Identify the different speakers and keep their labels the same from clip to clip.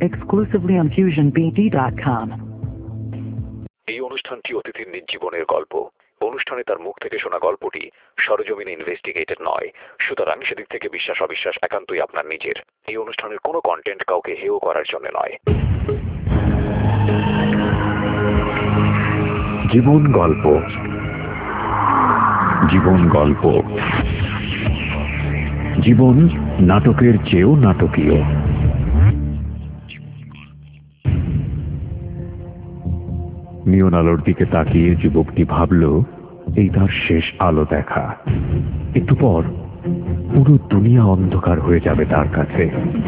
Speaker 1: exclusively on FusionBD.com.
Speaker 2: এই অনুষ্ঠানটি অতিথির নিজ জীবনের গল্প। অনুষ্ঠানে তার মুখ থেকে শোনা গল্পটি সরজমিনে ইনভেস্টিগেটেড নয়, সুতরাং সেদিক থেকে বিশ্বাস অবিশ্বাস একান্তই আপনার নিজের। এই অনুষ্ঠানের কোনো কন্টেন্ট কাউকে হেয় করার জন্য নয়। জীবন গল্প, জীবন গল্প, জীবন নাটকের চেয়েও নাটকীয়। নিয়ন আলোর দিকে তাকিয়ে যুবকটি ভাবল, এই তার শেষ আলো দেখা। একটু পর পুরো দুনিয়া অন্ধকার হয়ে যাবে তার কাছে।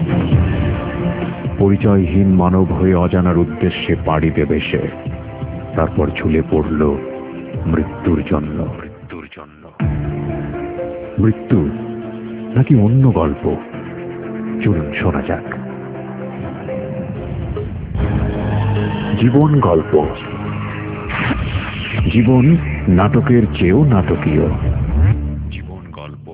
Speaker 2: পরিচয়হীন মানব হয়ে অজানার উদ্দেশ্যে পাড়ি দেবে সে। তারপর ঝুলে পড়ল মৃত্যুর জন্য। মৃত্যু নাকি অন্য গল্প, চলুন শোনা যাক। জীবন গল্প, জীবন নাটকের চেয়েও নাটকীয়। জীবন গল্প।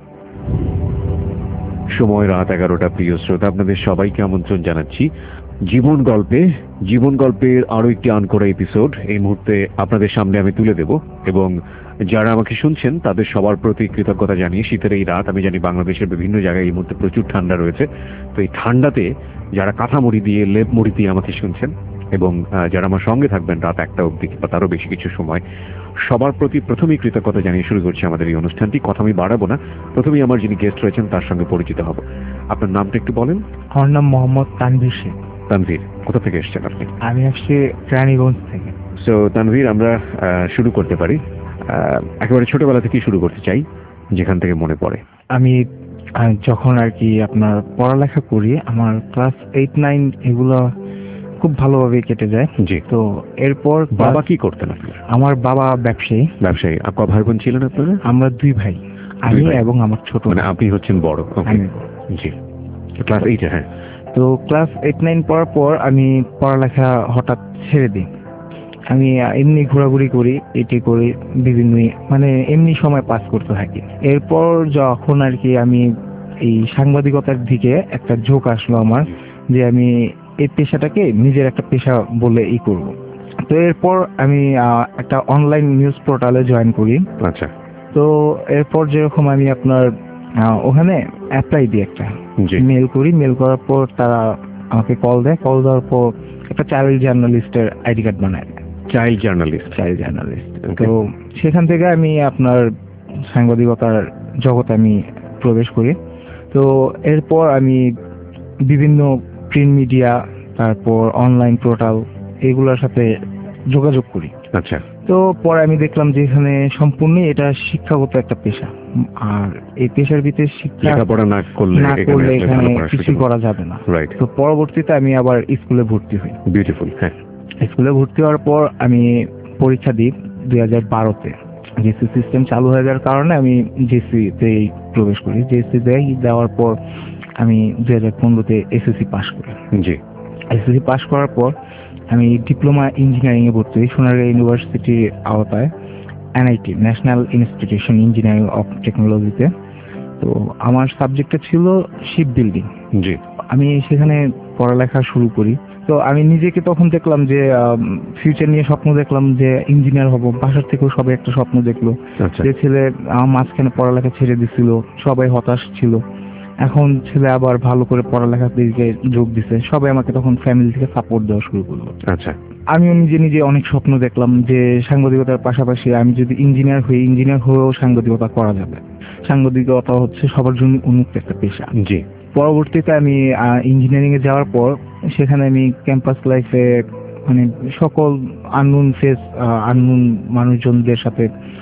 Speaker 2: সময় রাত 11টা। প্রিয় শ্রোতা, আপনাদের সবাইকে আমন্ত্রণ জানাচ্ছি জীবন গল্পে। জীবন গল্পের আরো একটি আনকোরা এপিসোড এই মুহূর্তে আপনাদের সামনে আমি তুলে দেব, এবং যারা আমাকে শুনছেন তাদের সবার প্রতি কৃতজ্ঞতা জানিয়ে শীতের এই রাত, আমি জানি বাংলাদেশের বিভিন্ন জায়গায় এই মুহূর্তে প্রচুর ঠান্ডা রয়েছে, তো এই ঠান্ডাতে যারা কাঁথা মুড়ি দিয়ে লেপ মুড়ি দিয়ে আমাকে শুনছেন এবং যারা আমার সঙ্গে থাকবেন রাত 1টা অবধি বা তারও বেশি কিছু সময়, সবার প্রতি প্রথমেই কৃতজ্ঞতা জানিয়ে শুরু করছি আমাদের এই অনুষ্ঠানটি। কথা আমি বাড়াবো না, প্রথমেই আমার যিনি গেস্ট রয়েছেন তার সঙ্গে পরিচিত হব। আপনার নামটা একটু বলেন।
Speaker 3: আমার নাম মোহাম্মদ তানভীর শেখ।
Speaker 2: তানভীর, কোথা থেকে এসেছেন আপনি?
Speaker 3: আমি আসছি রানীগঞ্জ থেকে।
Speaker 2: সো তানভীর, আমরা শুরু করতে পারি। একেবারে ছোটবেলা থেকেই শুরু করতে চাই, যেখান থেকে মনে পড়ে।
Speaker 3: আমি যখন আর কি আপনার পড়ালেখা করি, আমার ক্লাস 8-9 এগুলো খুব ভালোভাবে কেটে যায়।
Speaker 2: জি।
Speaker 3: তো এরপর
Speaker 2: বাবা কি করতেন আপনার?
Speaker 3: আমার বাবা ব্যবসায়ী।
Speaker 2: ব্যবসায়ী। আর কয় ভাই বোন ছিলেন আপনারা?
Speaker 3: আমরা 2 ভাই, আমি এবং আমার ছোট।
Speaker 2: মানে আপনি হচ্ছেন বড়? জি। ক্লাস 8। হ্যাঁ।
Speaker 3: তো ক্লাস 8-9 পড়ার পর আমি পড়ালেখা হঠাৎ ছেড়ে দিই। আমি এমনি ঘোরাঘুরি করি, এটি করি, বিভিন্ন মানে এমনি সময় পাস করতে থাকি। এরপর যখন আর কি আমি এই সাংবাদিকতার দিকে একটা ঝোঁক আসলো আমার, যে আমি এই পেশাটাকে নিজের একটা পেশা বলে করব। তো এরপর আমি একটা অনলাইন নিউজ পোর্টালে জয়েন করি।
Speaker 2: আচ্ছা।
Speaker 3: তো এরপর যেরকম আমি আপনার ওখানে অ্যাপ্লাই দিই, একটা মেল করি। মেল করার পর তারা আমাকে কল দেয়। কল দেওয়ার পর একটা চাইল্ড জার্নালিস্টের আইডি কার্ড বানায়। Child journalist. তো সেখান থেকে আমি আপনার সাংবাদিকতার জগতে আমি প্রবেশ করি। তো এরপর আমি বিভিন্ন প্রিন্ট মিডিয়া, তারপর অনলাইন পোর্টাল, এগুলোর সাথে যোগাযোগ করি।
Speaker 2: আচ্ছা।
Speaker 3: তো পরে আমি দেখলাম যে এখানে সম্পূর্ণ এটা শিক্ষাগত একটা পেশা, আর এই পেশার ভিতরে
Speaker 2: লেখাপড়া না করলে
Speaker 3: এখানে কিছু করা যাবে না। তো পরবর্তীতে আমি আবার স্কুলে ভর্তি হই।
Speaker 2: বিউটিফুল। হ্যাঁ।
Speaker 3: স্কুলে ভর্তি হওয়ার পর আমি পরীক্ষা দিই 2012-তে। জেসি সিস্টেম চালু হয়ে যাওয়ার কারণে আমি জেসিতে প্রবেশ করি। জেসি দেওয়ার পর আমি 2015-তে এসএসসি পাস করি।
Speaker 2: জি।
Speaker 3: এসএসসি পাস করার পর আমি ডিপ্লোমা ইঞ্জিনিয়ারিং এ ভর্তি হই সোনারগাঁ ইউনিভার্সিটির আওতায়, NIT, national institution engineering of টেকনোলজিতে। তো আমার সাবজেক্টটা ছিল শিপ বিল্ডিং।
Speaker 2: জি। আমি
Speaker 3: সেখানে পড়ালেখা শুরু করি। তো আমি নিজেকে তখন দেখলাম যে ফিউচার নিয়ে স্বপ্ন দেখলাম যে ইঞ্জিনিয়ার হব। বাসার থেকেও সবাই একটা স্বপ্ন দেখলো। যে ছেলে আমার মাঝখানে পড়ালেখা ছেড়ে দিছিল, সবাই হতাশ ছিল। এখন ছেলে আবার ভালো করে পড়ালেখার দিকে যোগ দিছে, সবাই আমাকে তখন ফ্যামিলি থেকে সাপোর্ট দেওয়া শুরু করলো।
Speaker 2: আচ্ছা।
Speaker 3: আমিও নিজে নিজে অনেক স্বপ্ন দেখলাম যে সাংবাদিকতার পাশাপাশি আমি যদি ইঞ্জিনিয়ার হয়েও সাংবাদিকতা করা যাবে। সাংবাদিকতা হচ্ছে সবার জন্য উন্মুক্ত একটা পেশা।
Speaker 2: জি।
Speaker 3: পরবর্তীতে আমি ইঞ্জিনিয়ারিং এ যাওয়ার পর সেখানে আমি ক্যাম্পাস লাইফে মানে সকল আননোন ফেস, আননোন মানুষজনদের সাথে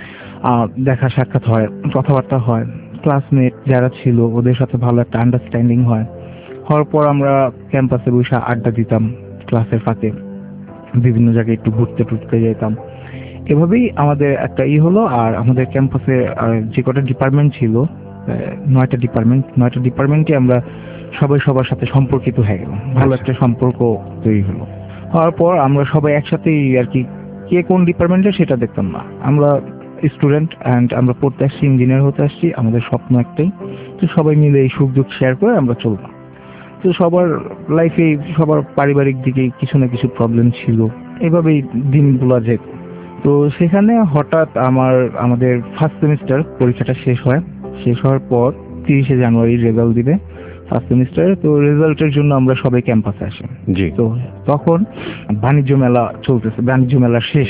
Speaker 3: দেখা সাক্ষাৎ হয়, কথাবার্তা হয়। ক্লাসমেট যারা ছিল ওদের সাথে ভালো একটা আন্ডারস্ট্যান্ডিং হওয়ার পর আমরা ক্যাম্পাসে বসে আড্ডা দিতাম, ক্লাসের ফাঁকে বিভিন্ন জায়গায় একটু ঘুরতে যেতাম। এভাবেই আমাদের একটা হলো। আর আমাদের ক্যাম্পাসে যে কটা ডিপার্টমেন্ট ছিল, 9টা ডিপার্টমেন্টে আমরা সবাই সবার সাথে সম্পর্কিত হয়ে গেলাম। ভালো একটা সম্পর্ক তৈরি হলো। হওয়ার পর আমরা সবাই একসাথেই আর কি, কে কোন ডিপার্টমেন্টে সেটা দেখতাম না। আমরা স্টুডেন্ট অ্যান্ড আমরা পড়তে আসছি, ইঞ্জিনিয়ার হতে আসছি, আমাদের স্বপ্ন একটাই, তো সবাই মিলে এই সুখ দুঃখ শেয়ার করে আমরা চলতাম। তো সবার লাইফে সবার পারিবারিক দিকে কিছু না কিছু প্রবলেম ছিল, এভাবেই দিনগুলো যেত। তো সেখানে হঠাৎ আমাদের ফার্স্ট সেমিস্টার পরীক্ষাটা শেষ হওয়ার পর 30শে জানুয়ারি রেজাল্ট দিবে ফার্স্ট সেমিস্টারে। তো রেজাল্টের জন্য আমরা সবাই ক্যাম্পাসে আসি।
Speaker 2: জি।
Speaker 3: তো তখন বাণিজ্য মেলা চলতেছে, বাণিজ্য মেলা শেষ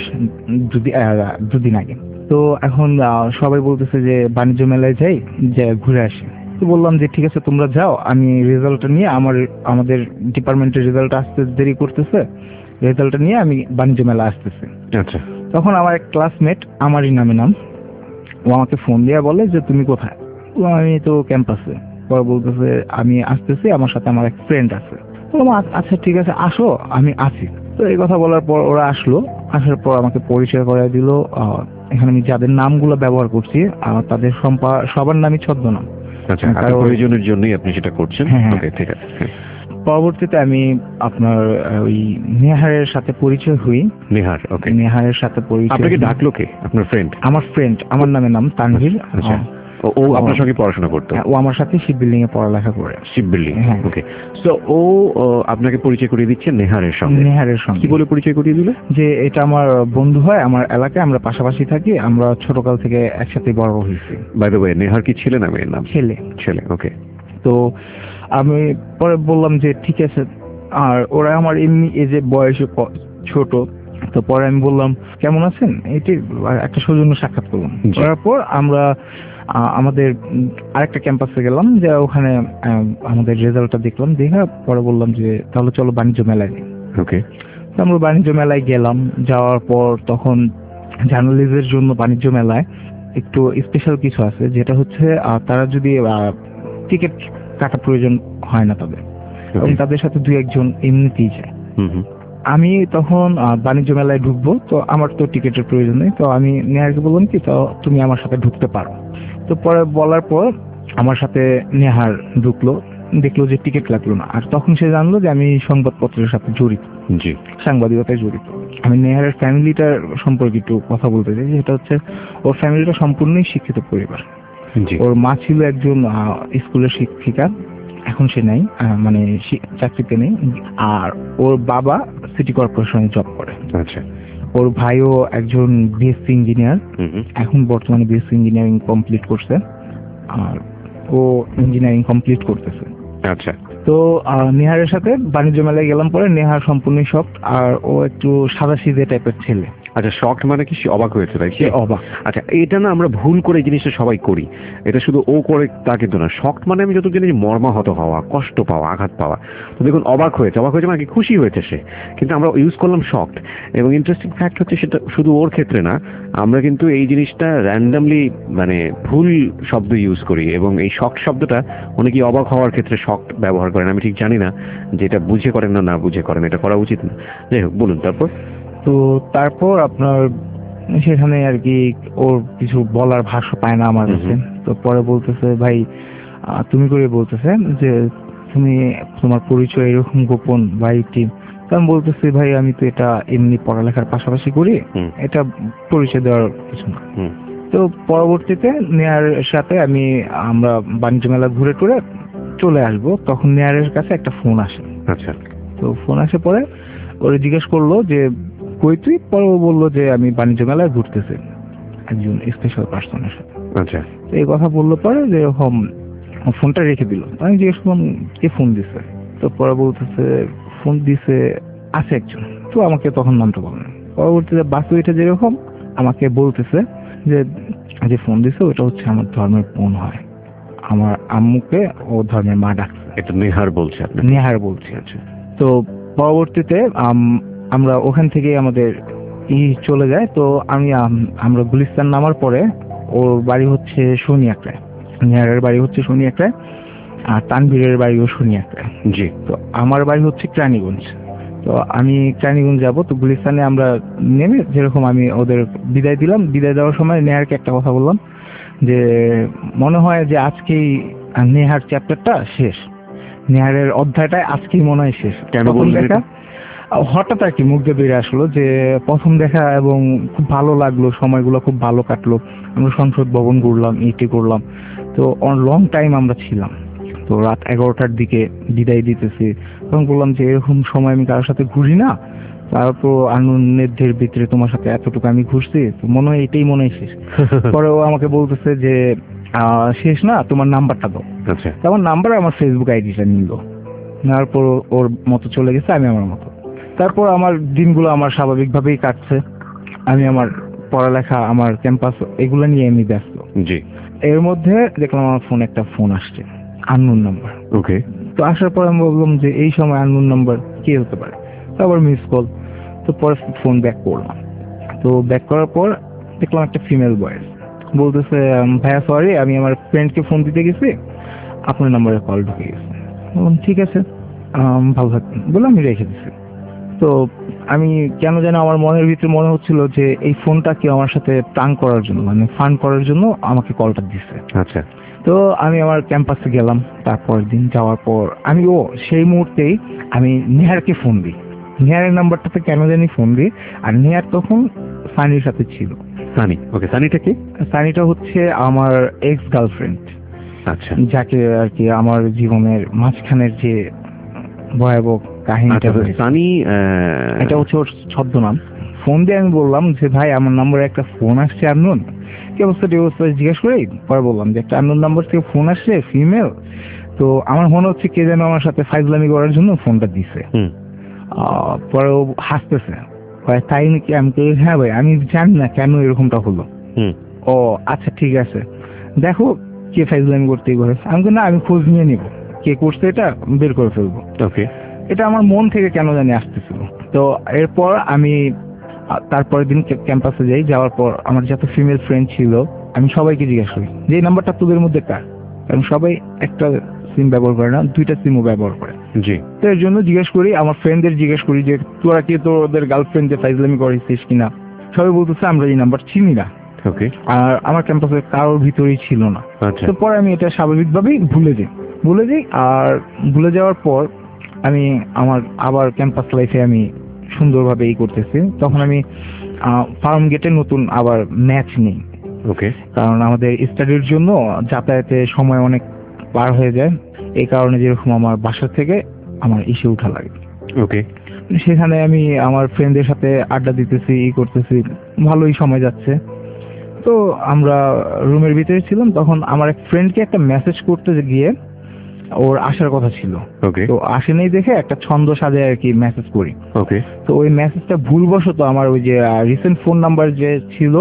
Speaker 3: দুদিন আগে। তো এখন সবাই বলতেছে যে বাণিজ্য মেলায় যাই, যে ঘুরে আসি। তো বললাম যে ঠিক আছে তোমরা যাও, আমি রেজাল্টটা নিয়ে আমাদের ডিপার্টমেন্টের রেজাল্ট আসতে দেরি করতেছে, রেজাল্টটা নিয়ে আমি বাণিজ্য মেলা আসতেছি।
Speaker 2: আচ্ছা।
Speaker 3: তখন আমার এক ক্লাসমেট, আমারই নাম, ও আমাকে ফোন দিয়ে বলে যে তুমি কোথায়? আমি তো ক্যাম্পাসে। পরে বলতেছে আমি আসতেছি, আমার সাথে আমার এক ফ্রেন্ড আছে। বললাম আচ্ছা ঠিক আছে আসো, আমি আছি। তো এই কথা বলার পর ওরা আসার পর আমাকে পরিচয় করে দিল। এখানে আমি যাদের নামগুলো ব্যবহার করছি তাদের সবার নামই ছদ্মনাম।
Speaker 2: আচ্ছা, আপনার প্রয়োজনের জন্যই আপনি সেটা করছেন। ওকে, ঠিক আছে।
Speaker 3: পরবর্তীতে আমি আপনার ওই নেহারের সাথে পরিচয় হই।
Speaker 2: নেহার, ওকে।
Speaker 3: নেহারের সাথে পরিচয়।
Speaker 2: আপনাকে ডাকলো কে? আপনার ফ্রেন্ড?
Speaker 3: আমার ফ্রেন্ড, আমার নাম তানভীর।
Speaker 2: আচ্ছা, ও আপনার সঙ্গে পড়াশোনা করতো?
Speaker 3: ও আমার সাথে শিপ বিল্ডিং এ পড়ালেখা করে।
Speaker 2: Ship building, okay. সো ও আপনাকে পরিচয় করিয়ে দিচ্ছে নেহারের সঙ্গে। কি বলে পরিচয় করিয়ে দিল? যে
Speaker 3: এটা আমার বন্ধু হয়, আমার এলাকায় আমরা পাশাপাশি থাকি, আমরা ছোটকাল থেকে একসাথে বড় হয়েছি।
Speaker 2: বাই দ্য ওয়ে, নেহার কি ছেলে না মেয়ের নাম? ছেলে, ওকে।
Speaker 3: তো আমি পরে বললাম যে ঠিক আছে। আর ওরা আমার এমনি এই যে বয়সে ছোট, তো পরে আমি বললাম কেমন আছেন, এটি একটা সৌজন্য সাক্ষাৎ করলাম। করার পর আমরা আমাদের আরেকটা ক্যাম্পাসে গেলাম, যে ওখানে আমাদের রেজাল্টটা দেখলাম, দেখা পরে বললাম যে তাহলে চলো বাণিজ্য মেলায় যাই।
Speaker 2: ওকে।
Speaker 3: তো আমরা বাণিজ্য মেলায় গেলাম। যাওয়ার পর তখন জার্নালিস্টদের জন্য বাণিজ্য মেলায় একটু স্পেশাল কিছু আছে, যেটা হচ্ছে তারা যদি টিকিট কাটা প্রয়োজন হয় না তাদের, এবং তাদের সাথে 2-1 জন এমনিতেই যায়। আমি তখন বাণিজ্য মেলায় ঢুকবো, তো আমার তো টিকিটের প্রয়োজন নেই। তো আমি নেহারকে বললাম কি তো তুমি আমার সাথে ঢুকতে পারো। তো পরে বলার পর আমার সাথে নেহার দেখলো যে টিকিট লাগলো না। আর তখন সে জানলো যে আমি সংবাদপত্রের সাথে জড়িত, সাংবাদিকতায় জড়িত। আমি নেহারের ফ্যামিলিটার সম্পর্কে একটু কথা বলতে চাই। সেটা হচ্ছে ওর ফ্যামিলিটা সম্পূর্ণই শিক্ষিত পরিবার। ওর মা ছিল একজন স্কুলের শিক্ষিকা, এখন সে নাই, মানে চাকরিতে নেই। আর ওর বাবা সিটি কর্পোরেশনে জব করে।
Speaker 2: আচ্ছা।
Speaker 3: ওর ভাইও একজন বিএসসি ইঞ্জিনিয়ার, এখন বর্তমানে বিএসসি ইঞ্জিনিয়ারিং কমপ্লিট করছে, আর ও ইঞ্জিনিয়ারিং কমপ্লিট করতেছে।
Speaker 2: আচ্ছা।
Speaker 3: তো নেহারের সাথে বাণিজ্য মেলায় গেলাম। পরে নেহার সম্পূর্ণ শকড, আর ও একটু সাদাসিধে টাইপের ছেলে।
Speaker 2: আচ্ছা, শকড মানে কি? অবাক হয়েছে, তাই?
Speaker 3: সে অবাক।
Speaker 2: আচ্ছা, এটা না আমরা ভুল করে এই জিনিসটা সবাই করি। এটা শুধু ও করে তা কিন্তু না। শকড মানে আমি যত জানি মর্মাহত হওয়া, কষ্ট পাওয়া, আঘাত পাওয়া। তো দেখুন, অবাক হয়েছে মানে কি? খুশি হয়েছে সে, কিন্তু আমরা ইউজ করলাম শকড। এবং ইন্টারেস্টিং ফ্যাক্ট হচ্ছে সেটা শুধু ওর ক্ষেত্রে না, আমরা কিন্তু এই জিনিসটা র্যান্ডামলি মানে ভুল শব্দ ইউজ করি, এবং এই শকড শব্দটা অনেকেই অবাক হওয়ার ক্ষেত্রে শকড ব্যবহার করেন। আমি ঠিক জানি না যে এটা বুঝে করেন না বুঝে করেন, এটা করা উচিত না। যাই হোক, বলুন তারপর।
Speaker 3: তো তারপর আপনার সেখানে আর কি ওর কিছু বলার ভাষ্য পায় না আমার কাছে। তো পরে বলতেছে ভাই তুমি করে বলতেছে যে তোমার পরিচয় এরকম গোপন ভাইটি। তো আমি বলতেছি ভাই আমি তো এটা এমনি পড়ালেখার পাশাপাশি করি, এটা পরিচয় দেওয়ার কিছু না। তো পরবর্তীতে নেয়ার সাথে আমরা বাণিজ্য মেলা ঘুরে টুরে চলে আসবো। তখন নেয়ারের কাছে একটা ফোন আসে।
Speaker 2: আচ্ছা। তো
Speaker 3: ফোন আসে পরে ওরে জিজ্ঞেস করলো যে কই তুই? পরে ও বললো যে আমি বাণিজ্য মেলায় ঘুরতেছি একজন স্পেশাল পার্সনের সাথে।
Speaker 2: আচ্ছা।
Speaker 3: তো এই কথা বললো পরে যে এরকম ফোনটা রেখে দিল। আমি জিজ্ঞেস করলাম কে ফোন দিছে? তো পরে বলতেছে ফোন দিছে আছে একজন। তো আমাকে তখন নামটা বলেন। পরবর্তীতে বাসে উঠে যেরকম আমাকে বলতেছে যে ফোন দিছে ওটা হচ্ছে আমার ধর্মের বোন হয়, আমার আম্মুকে ও ধর্মের মা ডাকছে।
Speaker 2: এটা নেহার বলছে?
Speaker 3: নেহার বলছে। আচ্ছা। তো পরবর্তীতে আমরা ওখান থেকে আমাদের চলে যায়। তো আমরা গুলিস্তান নামার পরে ওর বাড়ি হচ্ছে শনিয়াকড়ায়, নেহারের বাড়ি হচ্ছে শনিয়াকড়ায়, আর তানভীরের বাড়িও শনিয়াকড়ায়। জি। তো আমার বাড়ি হচ্ছে কেরানীগঞ্জ। তো আমি কেরানীগঞ্জ যাব। তো গুলিস্তানে আমরা নেমে যেরকম আমি ওদের বিদায় দিলাম, বিদায় দেওয়ার সময় নেহারকে একটা কথা বললাম যে মনে হয় যে আজকেই নেহার চ্যাপ্টারটা শেষ, নেহারের অধ্যায়টা আজকেই মনে হয় শেষ।
Speaker 2: কেন বললেন?
Speaker 3: হঠাৎ আর কি মুখ দিয়ে বেরিয়ে আসলো যে প্রথম দেখা এবং খুব ভালো লাগলো, সময়গুলো খুব ভালো কাটলো। আমরা সংসদ ভবন ঘুরলাম, করলাম। তো লং টাইম আমরা ছিলাম। তো রাত 11টার দিকে বিদায় দিতেছি, তখন বললাম যে এরকম সময় আমি কারোর সাথে ঘুরি না, তারপর আনন্দের ভিতরে তোমার সাথে এতটুকু আমি ঘুরছি, তো মনে হয় এটাই মনে হয় শেষ। পরে ও আমাকে বলতেছে যে শেষ না, তোমার নাম্বারটা দাও।
Speaker 2: আচ্ছা,
Speaker 3: তখন নাম্বার আমার ফেসবুক আইডিটা নিল, নেওয়ার পর ওর মতো চলে গেছে, আমি আমার মতো। তারপর আমার দিনগুলো আমার স্বাভাবিকভাবেই কাটছে, আমি আমার পড়ালেখা, আমার ক্যাম্পাস, এগুলো নিয়ে আমি ব্যস্ত।
Speaker 2: জি,
Speaker 3: এর মধ্যে দেখলাম আমার ফোনে একটা ফোন আসছে, আননোন নাম্বার।
Speaker 2: ওকে,
Speaker 3: তো আসার পর আমি বললাম যে এই সময় আননোন নাম্বার কে হতে পারে, তারপর মিস কল। তো পরে ফোন ব্যাক করলাম, তো ব্যাক করার পর দেখলাম একটা ফিমেল ভয়েস, বলতেছে ভাইয়া সরি, আমি আমার ফ্রেন্ডকে ফোন দিতে গেছি, আপনার নাম্বারে কল ঢুকে গেছে। বললাম ঠিক আছে, ভালো থাকবেন, বললাম আমি রেখে দিচ্ছি। তো আমি কেন যেন আমার মনের ভিতরে মনে হচ্ছিল যে এই ফোনটা কি আমার সাথে প্রাং করার জন্য, মানে ফান করার জন্য আমাকে কলটা দিচ্ছে।
Speaker 2: আচ্ছা,
Speaker 3: তো আমি আমার ক্যাম্পাসে গেলাম, তারপরের দিন যাওয়ার পর আমি সেই মুহূর্তেই আমি নেহারকে ফোন দিই, নেহারের নাম্বারটাতে কেন জানি ফোন দিই, আর নেহার তখন সানির সাথে ছিল।
Speaker 2: সানি, ওকে, সানিটা কি?
Speaker 3: সানিটা হচ্ছে আমার এক্স গার্লফ্রেন্ড,
Speaker 2: আচ্ছা,
Speaker 3: যাকে আর কি আমার জীবনের মাঝখানের যে ভয়াবহ কাহিনীটা
Speaker 2: আচ্ছা,
Speaker 3: হয়েছে,
Speaker 2: সানি,
Speaker 3: এটা হচ্ছে ওর ছদ্মনাম। ফোন দিয়ে আমি বললাম যে ভাই আমার নম্বরে একটা ফোন আসছে আননোন, কি অবস্থা জিজ্ঞেস করি। পরে বললাম যে একটা আননোন নাম্বার থেকে ফোন আসছে, ফিমেল, তো আমার মনে হচ্ছে কে যেন আমার সাথে ফাইজলামি করার জন্য ফোনটা দিছে। পরে ও হাসতেছে, তাই নাকি? আমি তো হ্যাঁ ভাই, আমি জানি না কেন এরকমটা হলো। ও আচ্ছা ঠিক আছে, দেখো কে ফাইজলামি করতেই করে। আমি তো না, আমি খোঁজ নিয়ে নিব, কে করছে এটা বের করে ফেলবো।
Speaker 2: ওকে,
Speaker 3: এটা আমার মন থেকে কেন জানি আসতেছিল। তো এরপর আমি তারপরের দিন ক্যাম্পাসে যাই, যাওয়ার পর আমার যত ফিমেল ফ্রেন্ড ছিল আমি সবাইকে জিজ্ঞেস করি যে এই নাম্বারটা তোদের মধ্যে কার, কারণ সবাই একটা সিম ব্যবহার করে না, দুইটা সিমও ব্যবহার করে।
Speaker 2: জি,
Speaker 3: তো এর জন্য জিজ্ঞেস করি, আমার ফ্রেন্ডদের জিজ্ঞেস করি যে তোরা কি তোদের গার্লফ্রেন্ডদের ফাইজলামি করেছিস কিনা। সবাই বলতেছে আমরা এই নাম্বার চিনি না।
Speaker 2: ওকে,
Speaker 3: আর আমার ক্যাম্পাসে কারোর ভিতরেই ছিল না।
Speaker 2: আচ্ছা,
Speaker 3: তো পরে আমি এটা স্বাভাবিকভাবেই ভুলে যাই। আর ভুলে যাওয়ার পর আমি আমার আবার ক্যাম্পাস লাইফে আমি সুন্দরভাবে করতেছি। তখন আমি ফার্ম গেটে নতুন আবার ম্যাচ নেই,
Speaker 2: ওকে,
Speaker 3: কারণ আমাদের স্টাডির জন্য যাতায়াতে সময় অনেক পার হয়ে যায়। এই কারণে যেরকম আমার বাসা থেকে আমার এসে উঠা লাগে।
Speaker 2: ওকে,
Speaker 3: সেখানে আমি আমার ফ্রেন্ডদের সাথে আড্ডা দিতেছি, করতেছি, ভালোই সময় যাচ্ছে। তো আমরা রুমের ভিতরে ছিলাম, তখন আমার এক ফ্রেন্ডকে একটা মেসেজ করতে গিয়ে ওর আসার কথা ছিল,
Speaker 2: ওকে,
Speaker 3: তো আসে নাই দেখে একটা ছন্দ সাজায় আর কি মেসেজ করি।
Speaker 2: ওকে,
Speaker 3: তো ওই মেসেজটা ভুলবশত আমার ওই যে রিসেন্ট ফোন নাম্বার যে ছিল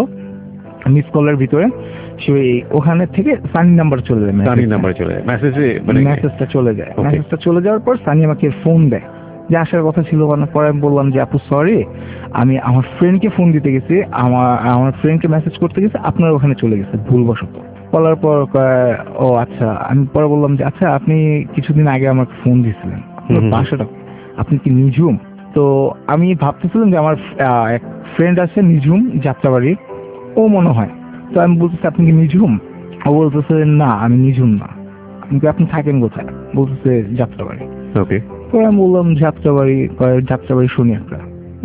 Speaker 3: মিস কলের ভিতরে, সেই ওখানে থেকে সানি নাম্বার চলে যায়,
Speaker 2: সানি নাম্বার চলে যায় মেসেজে, মানে
Speaker 3: মেসেজটা চলে যায়।
Speaker 2: Okay.
Speaker 3: মেসেজটা চলে যাওয়ার পর সানি আমাকে ফোন দেয় যে আসার কথা ছিল। পরে আমি বললাম যে আপু সরি, আমি আমার ফ্রেন্ডকে ফোন দিতে গেছি, আমার ফ্রেন্ডকে মেসেজ করতে গেছি, আপনার ওখানে চলে গেছে ভুলবশত। বলার পর ও আচ্ছা। আমি পরে বললাম যে আচ্ছা আপনি কিছুদিন আগে আমাকে ফোন দিয়েছিলেন, আপনার বাসাটা, আপনি কি নিঝুম? তো আমি ভাবতেছিলাম যে আমার এক ফ্রেন্ড আছে নিঝুম যাত্রাবাড়ির, ও মনে হয়। তো আমি বলতেছি আপনি কি নিঝুম? ও বলতেছে না আমি নিঝুম না। আমি বলি, আপনি থাকেন কোথায়? বলতেছে যাত্রাবাড়ি।
Speaker 2: ওকে,
Speaker 3: তো আমি বললাম যাত্রাবাড়ি শুনি একটা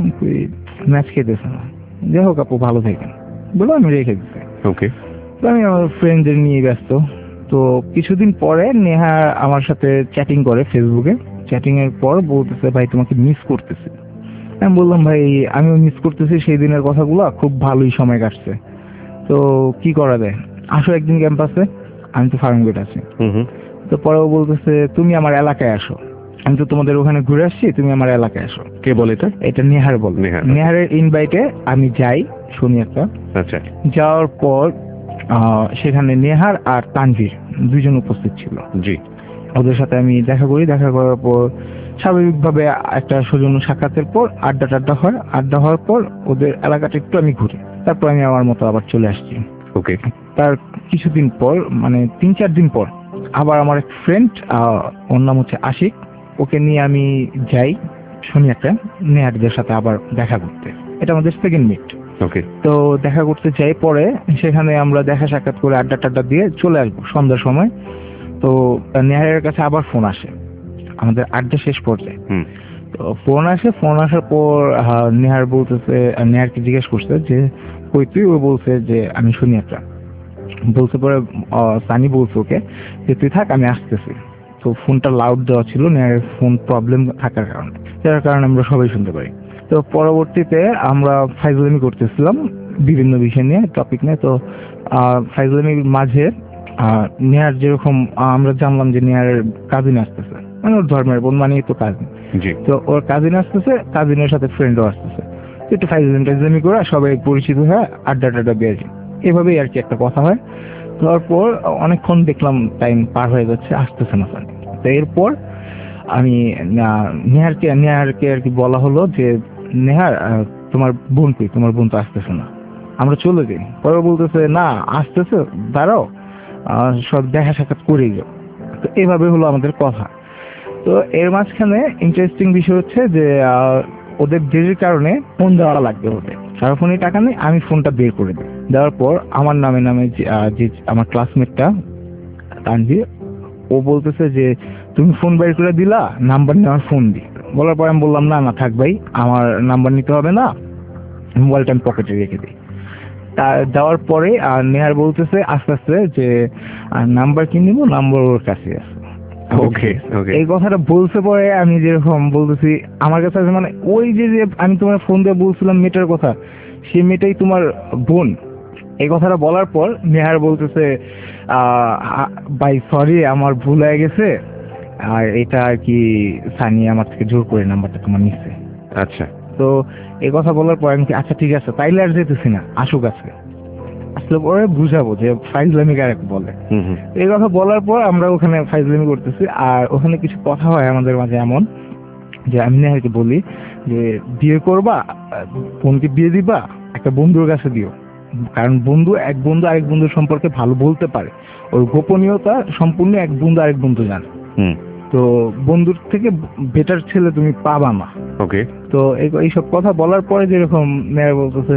Speaker 3: ম্যাচ খেতেছে না, যাই হোক আপু ভালো থাকেন বলে আমি রেখে দিচ্ছি।
Speaker 2: ওকে,
Speaker 3: তো আমি আমার ফ্রেন্ডদের নিয়ে ব্যস্ত। তো কিছুদিন পরে নেহা আমার সাথে চ্যাটিং করে ফেসবুকে। চ্যাটিং এর পর বলতেছে ভাই তোমাকে মিস করতেছি। আমি বললাম ভাই আমিও মিস করতেছি, সেই দিনের কথাগুলো খুব ভালোই সময় কাটছে, তো কি করা যায়, আসো একদিন ক্যাম্পাসে, আমি তো ফার্মগেট আছি। তো পরেও বলতেছে তুমি আমার এলাকায় আসো, আমি তো তোমাদের ওখানে ঘুরে আসছি, তুমি আমার এলাকায় আসো।
Speaker 2: কে বলে এটা?
Speaker 3: এটা নেহার বল।
Speaker 2: নেহার।
Speaker 3: নেহারের ইনভাইটে আমি যাই, শুনি একটা।
Speaker 2: আচ্ছা,
Speaker 3: যাওয়ার পর সেখানে নেহার আর তানভীর দুইজন উপস্থিত ছিল।
Speaker 2: জি,
Speaker 3: ওদের সাথে আমি দেখা করি। দেখা করার পর স্বাভাবিকভাবে একটা সৌজন্য সাক্ষাতের পর আড্ডা হয়। আড্ডা হওয়ার পর ওদের এলাকাটা একটু আমি ঘুরি, তারপর আমি আমার মতো আবার চলে আসছি।
Speaker 2: ওকে,
Speaker 3: তার কিছুদিন পর, মানে 3-4 দিন পর, আবার আমার এক ফ্রেন্ড, ওর নাম হচ্ছে আশিক, ওকে নিয়ে আমি যাই শুনি একটা নেহারদের সাথে আবার দেখা করতে। এটা আমাদের সেকেন্ড মিট।
Speaker 2: ওকে,
Speaker 3: তো দেখা করতে যাই, পরে সেখানে আমরা দেখা সাক্ষাৎ করে আড্ডা টাড্ডা দিয়ে চলে আসবো সন্ধ্যার সময়। তো নেহারের কাছে আবার ফোন আসে আমাদের আড্ডা শেষ পর্যায়ে। তো ফোন আসার পর নেহার বলতেছে, নেহারকে জিজ্ঞেস করছে যে কই তুই? ও বলছে যে আমি শুনি একটা। বলছে পরে সানি বলছে ওকে যে তুই থাক আমি আসতেছি। তো ফোনটা লাউড দেওয়া ছিল, নেহার ফোন প্রবলেম থাকার কারণে, যার কারণে আমরা সবাই শুনতে পারি। তো পরবর্তীতে আমরা ফাইজলামি করতেছিলাম বিভিন্ন বিষয় নিয়ে, টপিক নিয়ে। তো ফাইজলামির মাঝে নেহার যেরকম আমরা জানলাম যে নেহার কাজিন আসতেছে, মানে ওর ধর্মের বোন মানে তো কাজিন।
Speaker 2: জি।
Speaker 3: তো ওর কাজিন আসতেছে, কাজিনের সাথে ফ্রেন্ডও আসতেছে, তো একটু ফাইজলামি করে সবাই পরিচিত হয়ে আড্ডা টাড্ডা বেড়ে, এভাবেই আর কি একটা কথা হয়। তারপর অনেকক্ষণ দেখলাম টাইম পার হয়ে যাচ্ছে, আসতেছে না স্যার। তো এরপর আমি নেহারকে আর কি বলা হলো যে নেহার তোমার বোন কই, তোমার বোন তো আসতেছে না, আমরা চলে যাই। পরে বলতেছে না আসতেছে, দাঁড়াও সব দেখা সাক্ষাৎ করেই যাও। তো এভাবে হলো আমাদের কথা। তো এর মাঝখানে ইন্টারেস্টিং বিষয় হচ্ছে যে ওদের দেরির কারণে ফোন দেওয়া লাগবে ওদের, কারো ফোনে টাকা নেই, আমি ফোনটা বের করে দিই। দেওয়ার পর আমার নামে যে আমার ক্লাসমেটটা তানভীর, ও বলতেছে যে তুমি ফোন বের করে দিলা, নাম্বার নেওয়ার ফোন দি। বলার পর আমি বললাম না থাক ভাই, আমার নাম্বার নিতে হবে না, মোবাইলটা আমি পকেটে রেখে দিই। তা দেওয়ার পরে নেহার বলতেছে আস্তে আস্তে যে নাম্বার কি নিবো, নাম্বার ওর কাছে আছে।
Speaker 2: ওকে ওকে।
Speaker 3: এই কথাটা বলছে পরে আমি যেরকম বলতেছি আমার কাছে আছে, মানে ওই যে আমি তোমার ফোন দিয়ে বলছিলাম মেয়েটার কথা, সেই মেয়েটাই তোমার বোন। এই কথাটা বলার পর নেহার বলতেছে ভাই সরি, আমার ভুল হয়ে গেছে, আর এটা আর কি সানি আমার থেকে জোর করে নাম্বারটা তোমার নিচ্ছে।
Speaker 2: আচ্ছা।
Speaker 3: তো এই কথা বলার পর আমি আচ্ছা ঠিক আছে তাইলে আর যেতেছি না, আসুক আজকে। আসলে পরে বুঝাবো যে ফাইজলামি কারেক্ট বলে। এই কথা বলার পর আমরা ওখানে ফাইজলামি করতেছি, আর ওখানে কিছু কথা হয় আমাদের মাঝে এমন যে আমি নেহারকে বলি যে বিয়ে করবা, বোনকে বিয়ে দিবা, একটা বন্ধুর কাছে দিও, কারণ এক বন্ধু আরেক বন্ধুর সম্পর্কে ভালো বলতে পারে, ওর গোপনীয়তা সম্পূর্ণ এক বন্ধু আরেক বন্ধু জানে। তো বন্ধুর থেকে বেটার ছেলে তুমি পাবা না।
Speaker 2: ওকে।
Speaker 3: তো এইসব কথা বলার পরে যেরকম মেয়ের বলতেছে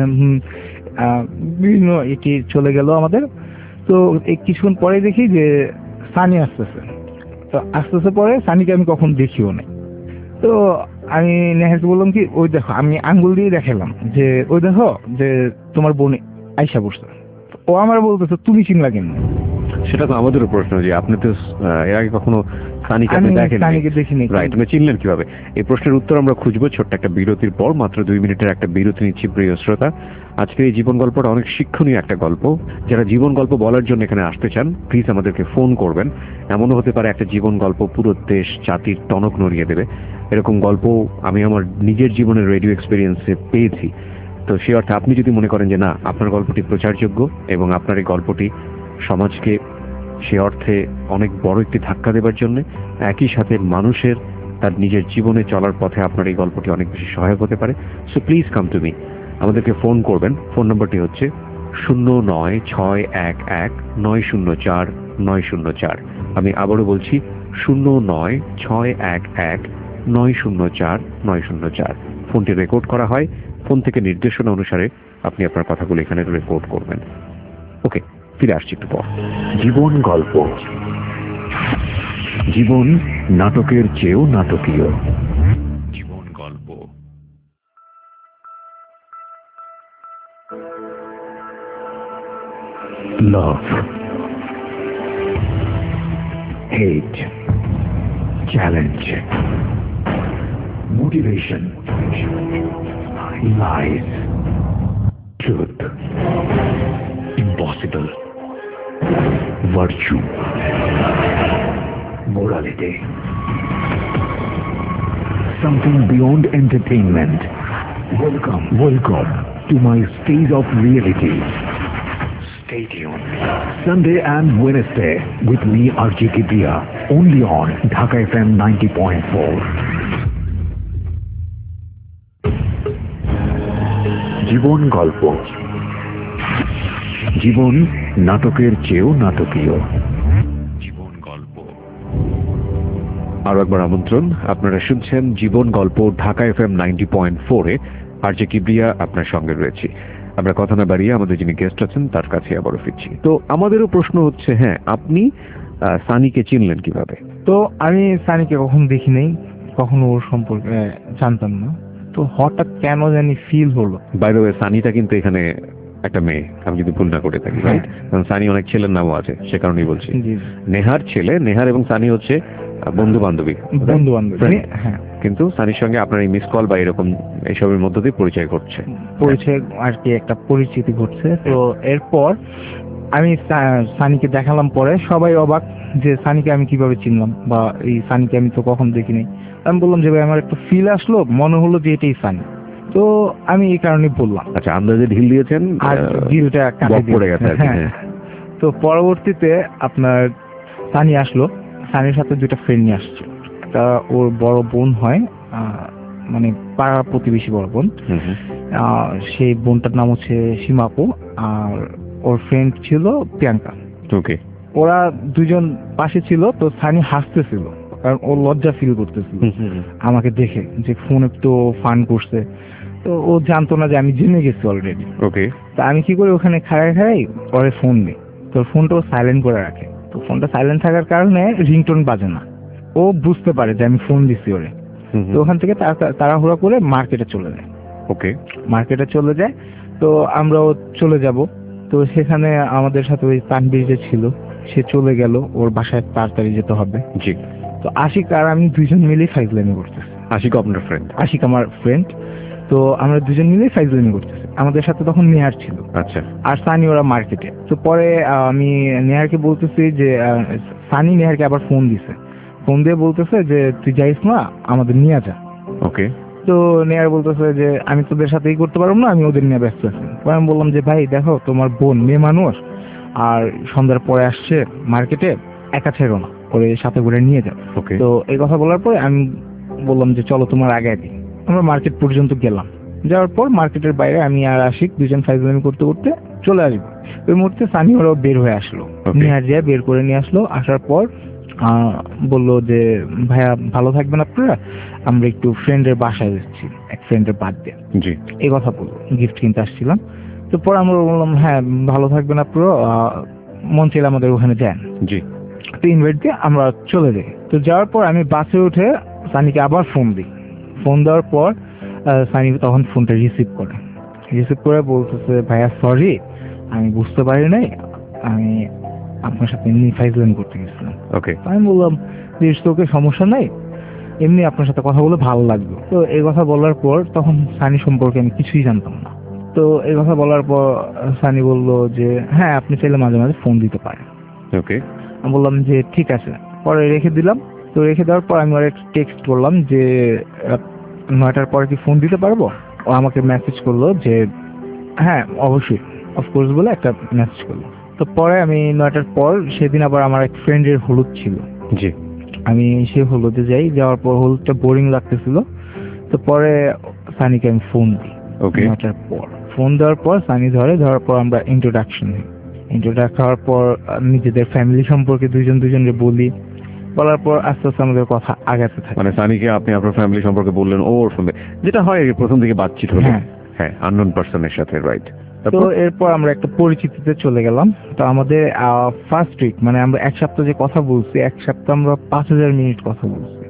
Speaker 3: বিভিন্ন এটি চলে গেল আমাদের। তো কিছুক্ষণ পরে দেখি যে সানি আসতেছে। তো আসতেছে পরে সানিকে আমি কখন দেখিও নাই। তো আমি নেহাকে বললাম কি ওই দেখো, আমি আঙ্গুল দিয়ে দেখালাম যে ওই দেখো যে তোমার বোন আইসা বসছে। ও আমার বলতেছে তুমি চিনলা কেন?
Speaker 2: সেটা তো আমাদেরও প্রশ্ন যে আপনি তো এর আগে কখনো সানিকে
Speaker 3: দেখিনি,
Speaker 2: রাইট, আপনি চিনলেন কিভাবে? এই প্রশ্নের উত্তর আমরা খুঁজবো ছোট্ট একটা বিরতির পর। মাত্র 2 মিনিটের একটা বিরতি নিচ্ছি প্রিয় শ্রোতা। আজকের এই জীবন গল্পটা অনেক শিক্ষণীয় একটা গল্প। যারা জীবন গল্প বলার জন্য এখানে আসতে চান প্লিজ আমাদেরকে ফোন করবেন। এমনও হতে পারে একটা জীবন গল্প পুরো দেশ জাতির টনক নড়িয়ে দেবে। এরকম গল্প আমি আমার নিজের জীবনের রেডিও এক্সপিরিয়েন্সে পেয়েছি। তো সে অর্থে আপনি যদি মনে করেন যে না আপনার গল্পটি প্রচারযোগ্য এবং আপনার এই গল্পটি সমাজকে সে অর্থে অনেক বড় একটি ধাক্কা দেবার জন্য, একই সাথে মানুষের তার নিজের জীবনে চলার পথে আপনার এই গল্পটি অনেক বেশি সহায়ক হতে পারে, so please come to me. আমাদেরকে ফোন করবেন। ফোন নম্বরটি হচ্ছে 09611904 আমি আবারও বলছি 09611904 ফোনটি রেকর্ড করা হয়। ফোন থেকে নির্দেশনা অনুসারে আপনি আপনার কথাগুলো এখানে রেকর্ড করবেন। ওকে, ফিরে আসছি একটু পর। জীবন গল্প। জীবন নাটকের চেয়েও নাটকীয়। জীবন গল্প। Love, hate, challenge, motivation, lies, truth, impossible, virtue, morality, something beyond entertainment. Welcome to my stage of reality. Stay tuned. Sunday and Wednesday with me RJ Kibria, only on Dhaka FM 90.4. জীবন গল্প। জীবন নাটকের চেয়েও নাটকীয়। জীবন গল্প। আরো একবার আমন্ত্রণ, আপনারা শুনছেন জীবন গল্প ঢাকা FM 90.4-এ। আরজে কিবরিয়া আপনার সঙ্গে রয়েছি। আমরা কথা না বাড়িয়ে আমাদের যিনি গেস্ট আছেন তার কাছে আবারও ফিরছি। তো আমাদেরও প্রশ্ন হচ্ছে, হ্যাঁ আপনি সানিকে চিনলেন কিভাবে?
Speaker 3: তো আমি সানিকে কখনো দেখি নাই, কখনো ওর সম্পর্কে জানতাম না। তো হঠাৎ কেন জানি ফিল হলো।
Speaker 2: বাই দ্য ওয়ে সানিটা কিন্তু এখানে একটা মেয়ে, আমি যদি ভুল না করে থাকি,
Speaker 3: হ্যাঁ।
Speaker 2: রাইট? কারণ সানি অনেক ছেলের নামও আছে, সে কারণেই বলছি।
Speaker 3: জি
Speaker 2: নেহার ছেলে, নেহার এবং সানি হচ্ছে বন্ধু বান্ধবী,
Speaker 3: বন্ধু বান্ধব। হ্যাঁ,
Speaker 2: কিন্তু সানির সঙ্গে আপনার এই মিস কল বা এরকম এইসবের মধ্য দিয়ে পরিচয় ঘটছে।
Speaker 3: পরিচয় আর কি, একটা পরিচিতি ঘটছে। তো এরপর আমি সানিকে দেখালাম, পরে সবাই অবাক যে সানিকে আমি কিভাবে চিনলাম, বা এই সানিকে আমি তো কখন দেখিনি। আমি বললাম যে ভাই আমার একটা ফিল আসলো, মনে হলো যে এটাই সানি। তো আমি এই কারণে বললাম।
Speaker 2: আচ্ছা, আন্দাজে ঢিল দিয়েছেন,
Speaker 3: আর ডিলটা কাটে
Speaker 2: পড়ে গেছে আর কি।
Speaker 3: হ্যাঁ। তো পরবর্তীতে আপনার সানি আসলো, সানির সাথে দুইটা ফ্রেন্ড নিয়ে আসছে। একটা ওর বড় বোন হয়, মানে পাড়া প্রতিবেশী বড় বোন। সেই বোনটার নাম হচ্ছে সীমাপু, আর ওর ফ্রেন্ড ছিল প্রিয়াঙ্কা।
Speaker 2: ওকে।
Speaker 3: ওরা দুজন পাশে ছিল। তো সানি হাসতেছিল, কারণ ও লজ্জা ফিল করতেছিল আমাকে দেখে, যে ফোনে তো ফান করছে। তো ও জানতো না যে আমি জেনে গেছি অলরেডি।
Speaker 2: ওকে।
Speaker 3: তা আমি কি করি, ওখানে খাড়ায় খাড়াই পরে ফোন দিই। তো ফোনটা ও সাইলেন্ট করে রাখে। তো ফোনটা সাইলেন্ট থাকার কারণে রিংটোন বাজে না। ও বুঝতে পারে যে আমি ফোন দিছি ওরে। তো ওখান থেকে তাড়াহুড়া করে মার্কেটে চলে যায়।
Speaker 2: ওকে।
Speaker 3: মার্কেটে চলে যায়। তো আমরাও চলে যাব। তো সেখানে আমাদের সাথে ওই তানবীর যে ছিল, সে চলে গেল, ওর বাসায় তাড়াতাড়ি যেতে হবে।
Speaker 2: জি।
Speaker 3: তো আশিক আর আমি দুইজন মিলেই ফাইজলামি করতেছি।
Speaker 2: আশিক আপনার ফ্রেন্ড?
Speaker 3: আশিক আমার ফ্রেন্ড। তো আমরা দুজন মিলেই ফাইজলামি করতেছি। আমাদের সাথে তখন নেহার ছিল।
Speaker 2: আচ্ছা।
Speaker 3: আর সানি ওরা মার্কেটে। তো পরে আমি নেহারকে বলতেছি যে সানি নেহারকে আবার ফোন দিছে। ফোন দিয়ে বলতেছে যে তুই যাইস না, আমাদের নিয়ে যা।
Speaker 2: ওকে।
Speaker 3: তো নেহার বলতেছে যে আমি তোদের সাথেই করতে পারবো না, আমি ওদের নিয়ে ব্যস্ত আছি। পরে আমি বললাম যে ভাই দেখো, তোমার বোন মেয়ে মানুষ, আর সন্ধ্যার পরে আসছে মার্কেটে, একা ছেড়ো না, ওরে সাথে করে নিয়ে যাও।
Speaker 2: ওকে।
Speaker 3: তো এই কথা বলার পরে আমি বললাম যে চলো তোমার আগে আগে। আমরা মার্কেট পর্যন্ত গেলাম। যাওয়ার পর মার্কেটের বাইরে আমি আর আশিক দুজন ফাইজলামি করতে করতে চলে আসবো। ওই মুহূর্তে সানি ওরাও বের হয়ে আসলো, নিহার যায় বের করে নিয়ে আসলো। আসার পর বললো যে ভাইয়া ভালো থাকবেন আপনারা, আমরা একটু ফ্রেন্ডের বাসায় যাচ্ছি, এক ফ্রেন্ডের বার্থডে।
Speaker 2: জি।
Speaker 3: এই কথা বললো, গিফট কিনতে আসছিলাম। তো পরে আমরা বললাম হ্যাঁ ভালো থাকবেন আপনারা, মন চাইলে আমাদের ওখানে যান।
Speaker 2: জি।
Speaker 3: তো ইনভাইট দিয়ে আমরা চলে যাই। তো যাওয়ার পর আমি বাসে উঠে সানিকে আবার ফোন দিই। ফোন দেওয়ার পর সানি তখন ফোনটা রিসিভ করে বলতেছে ভাইয়া সরি, আমি বুঝতে পারি নাই, আমি আপনার সাথে এমনি ফাইজলামি করতে গেছিলাম।
Speaker 2: ওকে।
Speaker 3: আমি বললাম যে তোকে সমস্যা নাই, এমনি আপনার সাথে কথা বলে ভালো লাগলো। তো এই কথা বলার পর তখন সানি সম্পর্কে আমি কিছুই জানতাম না। তো এই কথা বলার পর সানি বললো যে হ্যাঁ আপনি চাইলে মাঝে মাঝে ফোন দিতে পারেন।
Speaker 2: ওকে।
Speaker 3: আমি বললাম যে ঠিক আছে। পরে রেখে দিলাম। তো রেখে দেওয়ার পর আমি ওর একটা টেক্সট করলাম যে 9টার পরে কি ফোন দিতে পারবো। ও আমাকে মেসেজ করলো যে হ্যাঁ অবশ্যই, অফকোর্স বলে একটা মেসেজ করলো। তো পরে আমি 9টার পর, সেদিন আবার আমার এক ফ্রেন্ডের হলুদ ছিল।
Speaker 2: জি।
Speaker 3: আমি সে হলুদে যাই। যাওয়ার পর হলুদটা বোরিং লাগতেছিল। তো পরে সানিকে আমি ফোন দিই।
Speaker 2: ওকে।
Speaker 3: 9টার পর ফোন দেওয়ার পর সানি ধরার পর আমরা ইন্ট্রোডাকশন হওয়ার পর নিজেদের ফ্যামিলি সম্পর্কে দুজনকে বলি। বলার পর আস্তে আস্তে আমাদের কথা আগাতে থাকে।
Speaker 2: মানে সানিকে আপনি আপনার ফ্যামিলি সম্পর্কে বললেন, ও ওর সঙ্গে যেটা হয় প্রথম দিকে বাতচিত হলে, হ্যাঁ আননোন পারসনের সাথে, রাইট?
Speaker 3: তো এরপর আমরা একটা পরিচিতিতে চলে গেলাম। তো আমাদের ফার্স্ট উইক, মানে আমরা এক সপ্তাহ যে কথা বলছি, এক সপ্তাহ আমরা 5000 মিনিট কথা বলছি।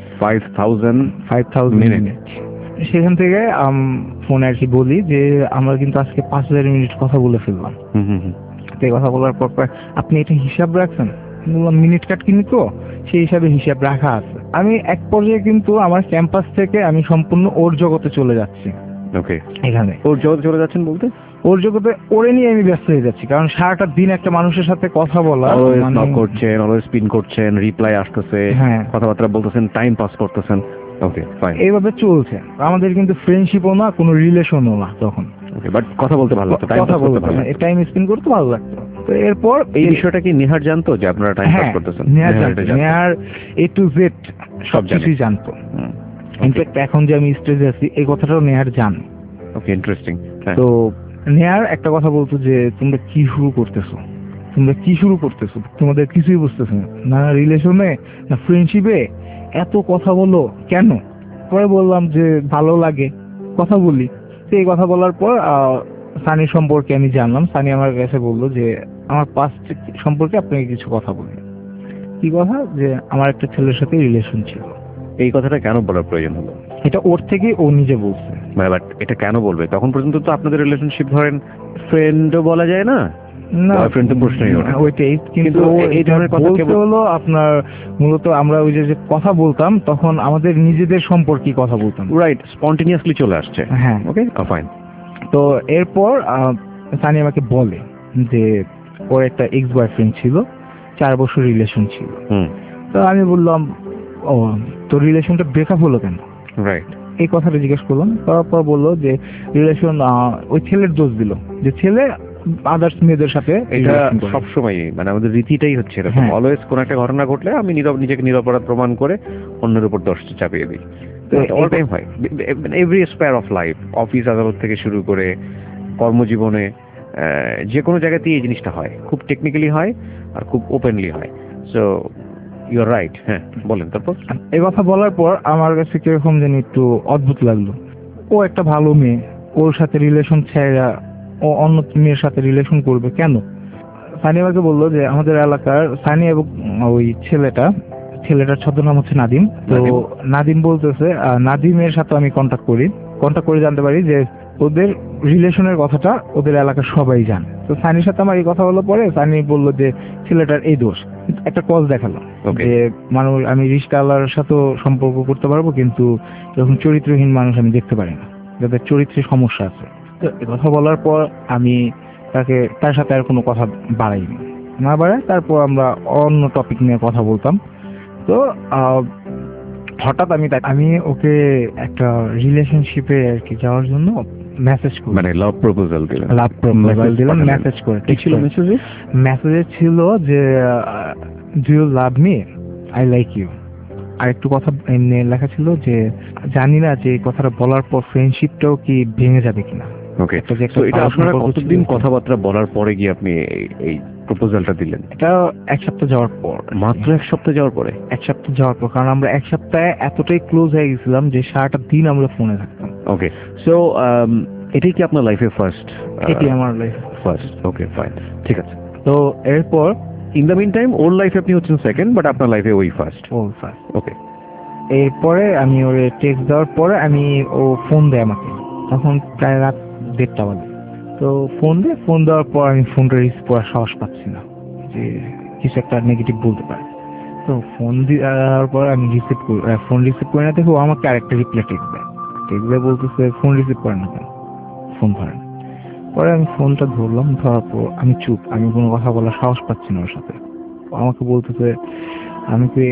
Speaker 2: 5000
Speaker 3: মিনিট। সেখান থেকে ফোনে আর কি বলি যে আমরা কিন্তু আজকে 5000 মিনিট কথা বলে ফেললাম। তো এই কথা বলার পর আপনি এটা হিসাব রাখছেন? বললাম মিনিট কাট কিনি তো, সেই হিসাবে হিসাব রাখা আছে। আমি এক পর্যায়ে কিন্তু আমার ক্যাম্পাস থেকে আমি সম্পূর্ণ ওর জগতে চলে যাচ্ছি।
Speaker 2: ওকে।
Speaker 3: এখানে
Speaker 2: ওর জগতে চলে যাচ্ছেন বলতে?
Speaker 3: ওর জগতে ওরে নিয়ে আমি ব্যস্ত হয়ে যাচ্ছি, কারণ সারাটা দিন একটা মানুষের সাথে কথা বলা,
Speaker 2: করছেন, অলওয়েজ স্পিন করছেন, রিপ্লাই আসতেছে, কথাবার্তা বলতেছেন, টাইম পাস করতেছেন। Okay fine.
Speaker 3: এইভাবে চলছে আমাদের, কিন্তু ফ্রেন্ডশিপও না, কোনো রিলেশনও না তখন।
Speaker 2: ওকে, বাট কথা বলতে ভালো লাগতো,
Speaker 3: টাইম স্পেন্ড করতে ভালো লাগতো। তো এরপর
Speaker 2: এই বিষয়টা কি নেহার জানতো যে আপনারা টাইম পাস করতেছেন?
Speaker 3: নেহার A to Z সবকিছুই জানতো। ইনফ্যাক্ট এখন যে আমি স্টেজে আছি এই কথাটাও নেহার জানে।
Speaker 2: Okay, interesting.
Speaker 3: তো নেহার একটা কথা বলতো যে তোমরা কি শুরু করতেছো, তোমাদের কিছুই বুঝতেছো না রিলেশনে না ফ্রেন্ডশিপে এত কথা বলো কেন? পরে বললাম যে ভালো লাগে কথা বলি। তো এই কথা বলার পর সানি সম্পর্কে আমি জানলাম। সানি আমার কাছে বললো যে আমার পাস্ট সম্পর্কে আপনাকে কিছু কথা বলি। কি কথা? যে আমার একটা ছেলের সাথে রিলেশন ছিল।
Speaker 2: এই কথাটা কেন বলার প্রয়োজন হলো?
Speaker 3: এটা ওর থেকেই ও নিজে বলছে।
Speaker 2: বাট এটা কেন বলবে? তখন পর্যন্ত তো আপনাদের রিলেশনশিপ ধরেন ফ্রেন্ডও বলা যায় না,
Speaker 3: না
Speaker 2: বয়ফ্রেন্ড তো প্রশ্নই ওঠে না।
Speaker 3: ওইটাই, কিন্তু
Speaker 2: কিন্তু এই ধরনের কথা
Speaker 3: বলতে
Speaker 2: কেবল
Speaker 3: হলো আপনার মূলত আমরা ওই যে যে কথা বলতাম তখন আমাদের নিজেদের সম্পর্কে কথা বলতাম।
Speaker 2: রাইট, স্পন্টেনিয়াসলি চলে আসছে।
Speaker 3: হ্যাঁ,
Speaker 2: ওকে ফাইন।
Speaker 3: তো এরপর সানি আমাকে বলে যে ওর একটা এক্স বয়ফ্রেন্ড ছিল, 4 বছর রিলেশন ছিল। তো আমি বললাম, ও তোর রিলেশনটা ব্রেকআপ হলো কেন?
Speaker 2: রাইট,
Speaker 3: এই কথাটা জিজ্ঞেস করলাম। তারপর বললো যে রিলেশন ওই ছেলের দোষ দিল, যে ছেলে আদার্স মেয়েদের সাথে
Speaker 2: এটা
Speaker 3: relation করে।
Speaker 2: সবসময় মানে আমাদের রীতিটাই হচ্ছে এরকম।
Speaker 3: হ্যাঁ।
Speaker 2: অলওয়েজ কোন একটা ঘটনা ঘটলে আমি নিজেকে নিরপরাধ প্রমাণ করে অন্যের উপর দোষটা চাপিয়ে দিই।
Speaker 3: তো
Speaker 2: অল টাইম হয়, every sphere of life, office আদালত থেকে শুরু করে কর্মজীবনে যে কোনো জায়গাতেই এই জিনিসটা হয়, খুব টেকনিক্যালি হয় আর খুব ওপেনলি হয়। So you are right. হ্যাঁ বলেন তারপর।
Speaker 3: এই কথা বলার পর আমার কাছে কিরকম জানি একটু অদ্ভুত লাগলো। ও একটা ভালো মেয়ে, ওর সাথে রিলেশন ছেড়া ও অন্য মেয়ের সাথে রিলেশন করবে কেন? সানি আমাকে বললো যে আমাদের এলাকার সানি এবং ওই ছেলেটার ছদ্মনাম হচ্ছে নাদিম। তো
Speaker 2: নাদিম।
Speaker 3: নাদিম বলতেছে, নাদিমের সাথে আমি কন্ট্যাক্ট করে জানতে পারি যে ওদের রিলেশনের কথাটা ওদের এলাকার সবাই জানে। তো সানির সাথে আমার এই কথা বলার পরে সানি বললো যে ছেলেটার এই দোষ। একটা কজ দেখালো
Speaker 2: Okay.
Speaker 3: যে মানুষ, আমি রিশতাওয়ালার সাথেও সম্পর্ক করতে পারবো, কিন্তু এরকম চরিত্রহীন মানুষ আমি দেখতে পারি না, যাদের চরিত্রে সমস্যা আছে। তো এই কথা বলার পর আমি তার সাথে আর কোনো কথা বাড়াইনি, না বাড়াই তারপর আমরা অন্য টপিক নিয়ে কথা বলতাম। তো হঠাৎ আমি ওকে একটা রিলেশনশিপে আর কি যাওয়ার জন্য মেসেজ করি,
Speaker 2: মানে লাভ প্রপোজাল দিলেন?
Speaker 3: লাভ প্রপোজাল দিলাম,
Speaker 2: পাঠালেন।
Speaker 3: মেসেজ করে।
Speaker 2: কি ছিল মেসেজে?
Speaker 3: মেসেজে ছিল যে do you love me, I like you. আর একটু কথা এমনি লেখা ছিল যে জানি না যে এই কথাটা বলার পর ফ্রেন্ডশিপটাও কি ভেঙে যাবে কিনা।
Speaker 2: ওকে,
Speaker 3: একটা যে একটা
Speaker 2: তো এটা আপনারা
Speaker 3: সম্পর্ক ছিল।
Speaker 2: কতদিন কথাবার্তা বলার পরে গিয়ে আপনি এই প্রপোজালটা দিলেন?
Speaker 3: এটা 1 সপ্তাহ যাওয়ার পর।
Speaker 2: মাত্র 1 সপ্তাহ যাওয়ার পরে?
Speaker 3: 1 সপ্তাহ যাওয়ার পর, কারণ আমরা 1 সপ্তাহে এতটাই ক্লোজ হয়ে গেছিলাম যে সারাটা দিন আমরা ফোনে থাকতাম।
Speaker 2: ওকে, সো এটাই কি আপনার লাইফে ফার্স্ট?
Speaker 3: এটি আমার লাইফ
Speaker 2: ফার্স্ট। ওকে ফাইন, ঠিক আছে।
Speaker 3: তো এরপর
Speaker 2: ইন দ্য মিন টাইম ওর লাইফে আপনি হচ্ছেন সেকেন্ড, বাট আপনার লাইফে ওই ফার্স্ট।
Speaker 3: ও ফার্স্ট।
Speaker 2: ওকে,
Speaker 3: এরপরে আমি ওরে টেক্সট দেওয়ার পরে ও ফোন দেয় আমাকে, তখন প্রায় রাত 1:30 বাজে। তো ফোন দেওয়ার পর আমি ফোনটা রিসিভ করার সাহস পাচ্ছি না যে কিছু একটা নেগেটিভ বলতে পারে। তো ফোন দেওয়ার পর আমি ফোন রিসিভ করে না দেখো আমাকে আরেকটা রিপ্লাই টেক্সট দেয় বলতেছে ফোন রিসিভ করে না কেন, ফোন ধরেন। পরে আমি ফোনটা ধরার পর আমি চুপ, আমি কোনো কথা বলার সাহস পাচ্ছি না ওর সাথে। ও আমাকে বলতেছে আমি কি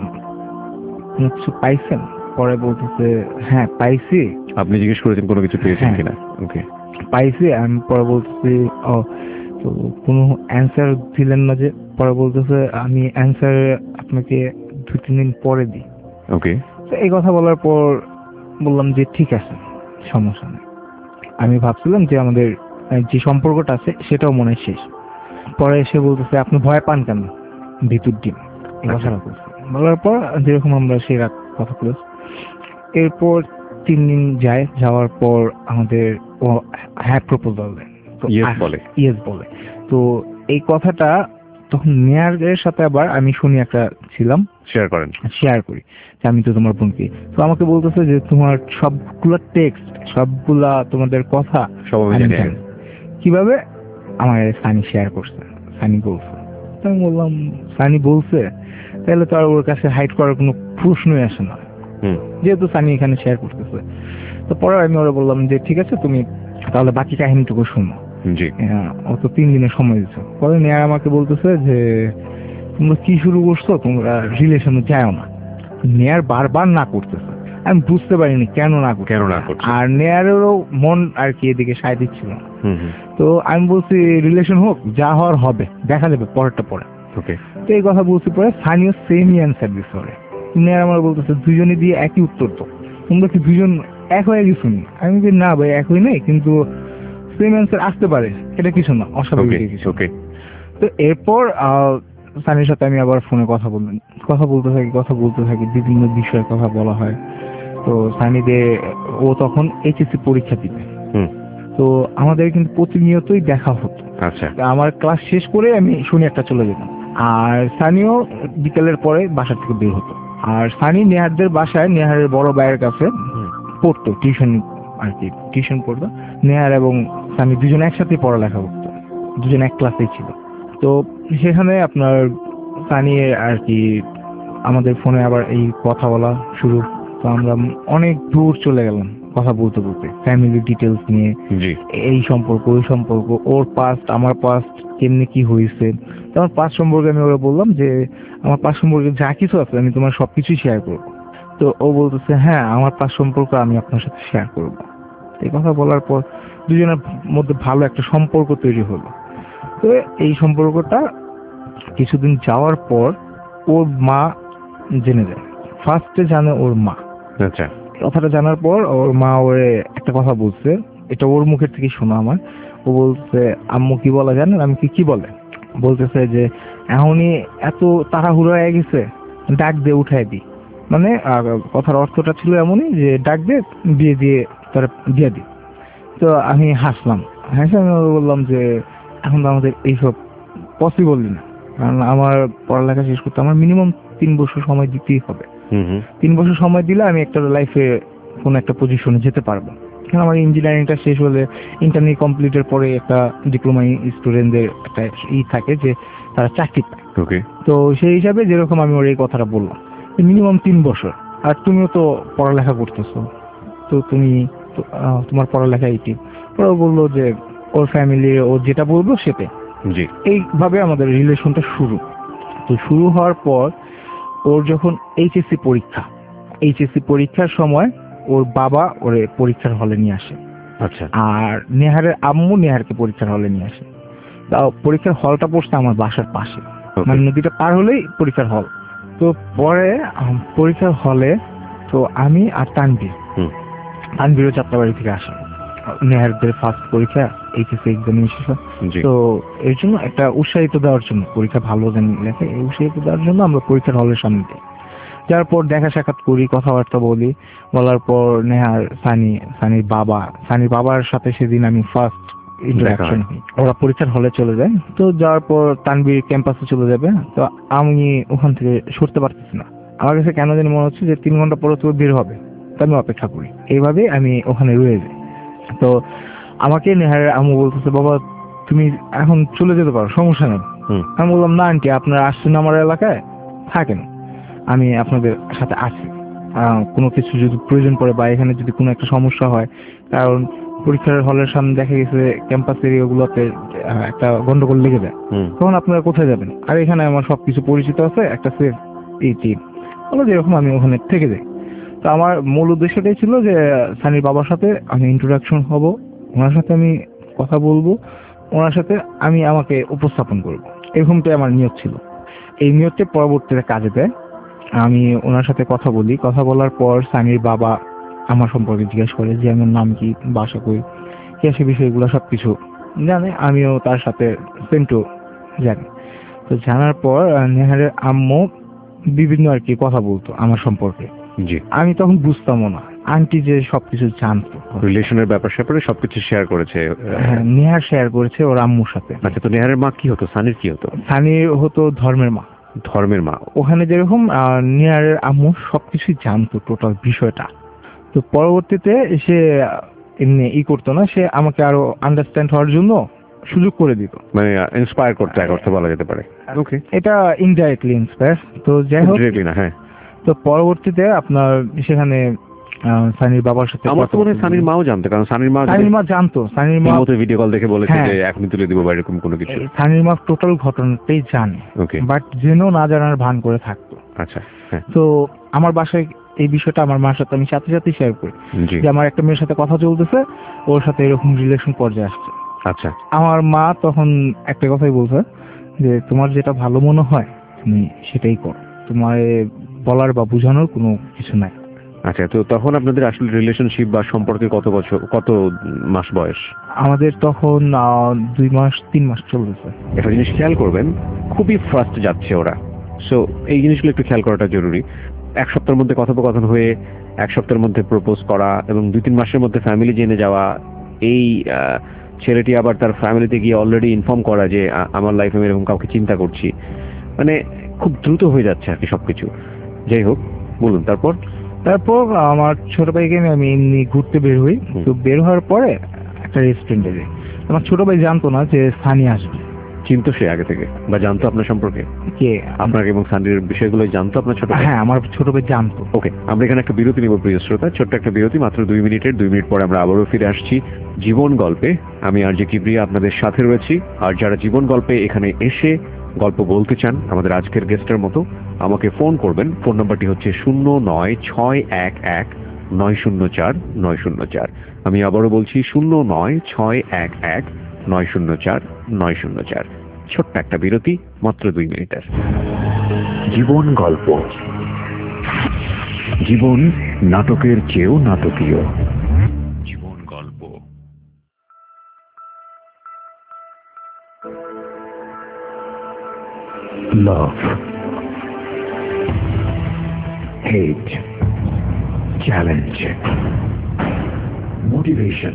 Speaker 3: কোনো কিছু পাইছেন? পরে বলতেছে হ্যাঁ পাইছি।
Speaker 2: আপনি জিজ্ঞেস করেছেন কোনো কিছু পেয়েছেন
Speaker 3: হ্যাঁ।
Speaker 2: কিনা? ওকে,
Speaker 3: পাইছি। আমি পরে বলতেছি ও তো কোনো অ্যান্সার দিলেন না যে? পরে বলতেছে আমি অ্যান্সার আপনাকে 2-3 দিন পরে দিই।
Speaker 2: ওকে,
Speaker 3: তো এই কথা বলার পর বললাম যে ঠিক আছে, সমস্যা নেই। আমি ভাবছিলাম যে আমাদের যে সম্পর্কটা আছে সেটাও মনে হয় শেষ। পরে এসে বলতেছে আপনি ভয় পান কেন, ভিতর ডিম। এই কথাটা বলছে। বলার পর যেরকম আমরা সেই রাত কথা ক্লোজ। এরপর 3 দিন যাওয়ার পর আমাদের ও হ্যাঁ প্রপোজাল দেয়। তো
Speaker 2: Yes বলে?
Speaker 3: ইয়েস বলে। তো এই কথাটা তখন নেয়ারের সাথে আবার আমি শুনি একটা ছিলাম,
Speaker 2: শেয়ার করেন।
Speaker 3: শেয়ার করি যে আমি তো তোমার বোনকে। তো আমাকে বলতেছে যে তোমার সবগুলা টেক্সট, সবগুলা তোমাদের কথা
Speaker 2: সব আমি
Speaker 3: আমি
Speaker 2: জানি।
Speaker 3: জানি। কিভাবে? আমার সানি শেয়ার করছে, সানি বলছে। তো আমি বললাম সানি বলছে তাহলে তো আর ওর কাছে হাইড করার কোনো প্রশ্নই আসে না, যেহেতু সানি এখানে শেয়ার করতেছে। তো পরে আমি ওরা বললাম যে ঠিক আছে তুমি তাহলে বাকি কাহিনীটুকু শোনো।
Speaker 2: জি।
Speaker 3: ও তো 3 দিনের সময় দিচ্ছে। পরে নেয়ার আমাকে বলতেছে যে তোমরা কি শুরু করছো, তোমরা রিলেশনে যাও না। নেয়ার বারবার না করতেছে, আমি বুঝতে পারিনি কেন না করছে। আর নেয়ারেরও মন আর কি এদিকে সায় দিচ্ছিল না। তো আমি বলছি রিলেশন হোক, যা হওয়ার হবে, দেখা যাবে পরেরটা পরে।
Speaker 2: ওকে,
Speaker 3: তো এই কথা বলছি পরে সানিও সেমই অ্যান্সার দিচ্ছে ওরে। নেয়ার আমার বলতেছে দুজনে দিয়ে একই উত্তর তো, তোমরা কি দুজন এক হয়ে গেছো? আমি বলি না ভাই এক হই নাই, কিন্তু সেম অ্যান্সার আসতে পারে, এটা কিছু না, অস্বাভাবিক কিছু।
Speaker 2: ওকে,
Speaker 3: তো এরপর সানির সাথে আমি আবার ফোনে কথা বলতে থাকি, বিভিন্ন বিষয়ে কথা বলা হয়। তো সানিদের ও তখন এইচএসসি পরীক্ষা দিবে। তো আমাদের কিন্তু প্রতিনিয়তই দেখা হতো।
Speaker 2: আচ্ছা,
Speaker 3: আমার ক্লাস শেষ করে আমি শনি একটা চলে যেতাম, আর সানিও বিকেলের পরে বাসা থেকে বের হতো। আর সানি নেহারদের বাসায়, নেহারের বড় ভাইয়ের কাছে পড়তো, টিউশন আর কি টিউশন পড়তো। নেহার এবং সানি দুজন একসাথে পড়ালেখা করতো, দুজন এক ক্লাসেই ছিল। তো সেখানে আপনার সানি আর কি আমাদের ফোনে আবার এই কথা বলা শুরু। তো আমরা অনেক দূর চলে গেলাম কথা বলতে বলতে, ফ্যামিলি ডিটেলস নিয়ে,
Speaker 2: জি
Speaker 3: এই সম্পর্ক ওই সম্পর্ক, ওর পাস্ট আমার পাস্ট, কেমনি কি হয়েছে। তো আমার পাস্ট সম্পর্কে আমি ওরা বললাম যে আমার পাস্ট সম্পর্কে যা কিছু আছে আমি তোমার সবকিছুই শেয়ার করবো। তো ও বলতেছে হ্যাঁ আমার পাস্ট সম্পর্ক আমি আপনার সাথে শেয়ার করবো। এই কথা বলার পর দুজনের মধ্যে ভালো একটা সম্পর্ক তৈরি হলো। তো এই সম্পর্কটা কিছুদিন যাওয়ার পর ওর মা জেনে যায়। ফার্স্টে জানে ওর মা।
Speaker 2: আচ্ছা
Speaker 3: কথাটা জানার পর ওর মা ওরে একটা কথা বলছে, এটা ওর মুখের থেকে শোনা আমার। ও বলছে আম্মু কি বলে জানেন, আমি কি বলে বলতেছে যে এখনই এত তাড়াহুড়ো হয়ে গেছে, ডাক দিয়ে উঠাই দি। মানে কথার অর্থটা ছিল এমনই যে ডাক দিয়ে বিয়ে দিয়ে তার দিয়ে দি। তো আমি হাসলাম, আমি বললাম যে এখন তো আমাদের এইসব পসিবলই না, কারণ আমার পড়ালেখা শেষ করতে আমার মিনিমাম 3 বছর সময় দিতেই হবে। 3 বছর সময় দিলে আমি একটা লাইফে কোনো একটা পজিশনে যেতে পারবো। কারণ আমার ইঞ্জিনিয়ারিংটা শেষ হলে, ইন্টারমিডিয়েট কমপ্লিটের পরে একটা ডিপ্লোমা স্টুডেন্টদের একটা থাকে যে তারা চাকরি পায়।
Speaker 2: ওকে।
Speaker 3: তো সেই হিসাবে যেরকম আমি ওর এই কথাটা বললাম, মিনিমাম 3 বছর, আর তুমিও তো পড়ালেখা করতেছো, তো তুমি তোমার পড়ালেখা এইটি। ওরা বললো যে ওর ফ্যামিলি ও যেটা বলবো সেটাই।
Speaker 2: জি
Speaker 3: এইভাবে আমাদের রিলেশনটা শুরু। তো শুরু হওয়ার পর ওর যখন এইচএসসি পরীক্ষার সময় ওর বাবা ওরে পরীক্ষার হলে নিয়ে আসে,
Speaker 2: আচ্ছা
Speaker 3: আর নেহারের আম্মু নেহারকে পরীক্ষার হলে নিয়ে আসে। তাও পরীক্ষার হলটা পড়ছে আমার বাসার পাশে, মানে নদীটা পার হলেই পরীক্ষার হল। তো পরে পরীক্ষার হলে তো আমি আর তানভীরও যাত্রাবাড়ি থেকে আসে। নেহারদের ফার্স্ট পরীক্ষা এইচএসসি এক্সামিনেশন।
Speaker 2: জি
Speaker 3: তো এর জন্য একটা উৎসাহিত দেওয়ার জন্য, পরীক্ষা ভালো যেন লেখে এই উৎসাহিত দেওয়ার জন্য আমরা পরীক্ষার হলের সামনে যাই। যার পর দেখা সাক্ষাৎ করি, কথাবার্তা বলি। বলার পর নেহার সানির বাবার সাথে সেদিন আমি ফার্স্ট ইন্টারাকশন হই। ওরা পরীক্ষার হলে চলে যায়। তো যাওয়ার পর তানভীর ক্যাম্পাসে চলে যাবে। তো আমি ওখান থেকে সরতে পারতেছি না, আমার কাছে কেন জানি মনে হচ্ছে যে 3 ঘন্টা পরে তো বের হবে, তো আমি অপেক্ষা করি। এইভাবেই আমি ওখানে রয়ে যাই। তো আমাকে নেহারের আম্মু বলতেছে বাবা তুমি এখন চলে যেতে পারো, সমস্যা নেই। আমি বললাম না আন্টি, আপনারা আসছেন আমার এলাকায়, থাকেন, আমি আপনাদের সাথে আছি। কোনো কিছু যদি প্রয়োজন পড়ে বা এখানে যদি কোনো একটা সমস্যা হয়, কারণ পরীক্ষার হলের সামনে দেখা গেছে ক্যাম্পাস এরিয়াগুলোতে একটা গন্ডগোল লেগে যায়, তখন আপনারা কোথায় যাবেন? আর এখানে আমার সবকিছু পরিচিত আছে, একটা সেফ এই টিম বলো যেরকম আমি ওখানে থেকে যাই। তো আমার মূল উদ্দেশ্যটাই ছিল যে সানির বাবার সাথে আমি ইন্ট্রোডাকশন হব, ওনার সাথে আমি কথা বলবো, ওনার সাথে আমি আমাকে উপস্থাপন করব, এরকমটাই আমার নিয়ত ছিল। এই নিয়তটা পরবর্তীতে কাজে দেয়। আমি ওনার সাথে কথা বলি, কথা বলার পর সানির বাবা আমার সম্পর্কে জিজ্ঞেস করে যে আমার নাম কি, বাসা কই, কি সে বিষয়গুলো সবকিছু জানে। আমিও তার সাথে সেম টু জানি। তো জানার পর নেহারের আম্মু বিভিন্ন আর কি কথা বলতো আমার সম্পর্কে।
Speaker 2: জি
Speaker 3: আমি তখন বুঝতামও না, আন্টি যে সবকিছু জানতো,
Speaker 2: রিলেশনের ব্যাপার স্যাপারে সবকিছু শেয়ার করেছে।
Speaker 3: হ্যাঁ, নেহার শেয়ার করেছে ওর আম্মুর সাথে।
Speaker 2: আচ্ছা, তো নেহারের মা কি হতো, সানির কি হতো?
Speaker 3: সানির হতো ধর্মের মা।
Speaker 2: ধর্মের মা।
Speaker 3: ওখানে যেরকম নেহারের আম্মু সবকিছুই জানতো, টোটাল বিষয়টা। তো পরবর্তীতে সে এমনি করতো না, সে আমাকে আরো আন্ডারস্ট্যান্ড হওয়ার জন্য সুযোগ করে দিত,
Speaker 2: মানে ইন্সপায়ার করতে এক অর্থে বলা যেতে পারে। ওকে,
Speaker 3: এটা ইনডাইরেক্টলি ইন্সপায়ার। তো যাই হোক,
Speaker 2: না হ্যাঁ।
Speaker 3: তো পরবর্তীতে আপনার সেখানে সানির বাবার সাথে
Speaker 2: আমার তো মনে হয় সানির মাও জানতো, কারণ সানির মা
Speaker 3: জানতো। সানির মা
Speaker 2: ভিডিও কল দেখে বলেছে যে এখনই তুলে দিব বা এরকম কোনো কিছু।
Speaker 3: সানির মা টোটাল ঘটনাটাই জানে, বাট জেনেও না জানার ভান করে থাকতো।
Speaker 2: আচ্ছা হ্যাঁ।
Speaker 3: তো আমার বাসায় এই বিষয়টা আমার মার সাথে আমি সাথে সাথে শেয়ার করি যে আমার একটা মেয়ের সাথে কথা চলতেছে, ওর সাথে এরকম রিলেশন পর্যায়ে আসছে।
Speaker 2: আচ্ছা,
Speaker 3: আমার মা তখন একটা কথাই বলছে যে তোমার যেটা ভালো মনে হয় তুমি সেটাই করো, তোমার বলার বা বোঝানোর কোনো কিছু নাই।
Speaker 2: আচ্ছা, তো তখন আপনাদের আসলে রিলেশনশিপ বা সম্পর্কে কত মাস বয়স?
Speaker 3: আমাদের তখন 2 মাস 3 মাস চলতেছে।
Speaker 2: একটা জিনিস খেয়াল করবেন, খুবই ফাস্ট যাচ্ছে ওরা। সো এই জিনিসগুলো একটু খেয়াল করাটা জরুরি। 1 সপ্তাহের মধ্যে কথোপকথন হয়ে 1 সপ্তাহের মধ্যে প্রপোজ করা এবং 2-3 মাসের মধ্যে ফ্যামিলি জেনে যাওয়া, এই ছেলেটি আবার তার ফ্যামিলিতে গিয়ে অলরেডি ইনফর্ম করা যে আমার লাইফে আমি এরকম কাউকে চিন্তা করছি, মানে খুব দ্রুত হয়ে যাচ্ছে আর কি সবকিছু। যাই হোক, বলুন তারপর।
Speaker 3: তারপর আমার ছোট ভাইকে নিয়ে আমি এমনি ঘুরতে বের হই। তো বের হওয়ার পরে একটা রেস্টুরেন্টে যাই। আমার ছোট ভাই জানতো না যে সানি আসবে।
Speaker 2: চিনতো সে আগে থেকে বা জানতো আপনার সম্পর্কে?
Speaker 3: কে?
Speaker 2: আপনার এবং সানির বিষয়গুলো জানতো আপনার ছোট ভাই?
Speaker 3: হ্যাঁ, আমার ছোট ভাই জানতো।
Speaker 2: ওকে, আমরা এখানে একটা বিরতি নিব প্রিয় শ্রোতা, ছোট্ট একটা বিরতি, মাত্র 2 মিনিটের। 2 মিনিট পরে আমরা আবারও ফিরে আসছি জীবন গল্পে। আমি আর জে কিবরিয়া আপনাদের সাথে রয়েছি। আর যারা জীবন গল্পে এখানে এসে গল্প বলতে চান আমাদের আজকের গেস্টের মতো, আমাকে ফোন করবেন। ফোন নাম্বারটি হচ্ছে 09611904 আমি আবারও বলছি 09611904। ছোট্ট একটা বিরতি, মাত্র 2 মিনিটের। জীবন গল্প। জীবন নাটকের চেয়েও নাটকীয়। জীবন গল্প। Love, hate, challenge, motivation,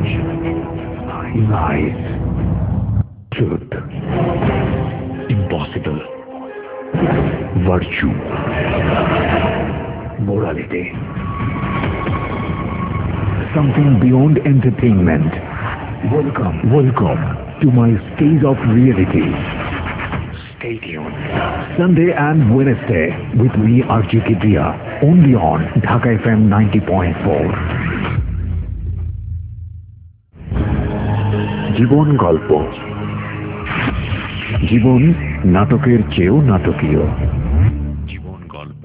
Speaker 2: life, truth, impossible, virtue, morality, something beyond entertainment. Welcome to my stage of reality. Stay tuned. Sunday and Wednesday with me, RJ Kibriya, only on Dhaka FM 90.4. জীবন গল্প। জীবন নাটকের চেয়েও নাটকীয়। জীবন গল্প।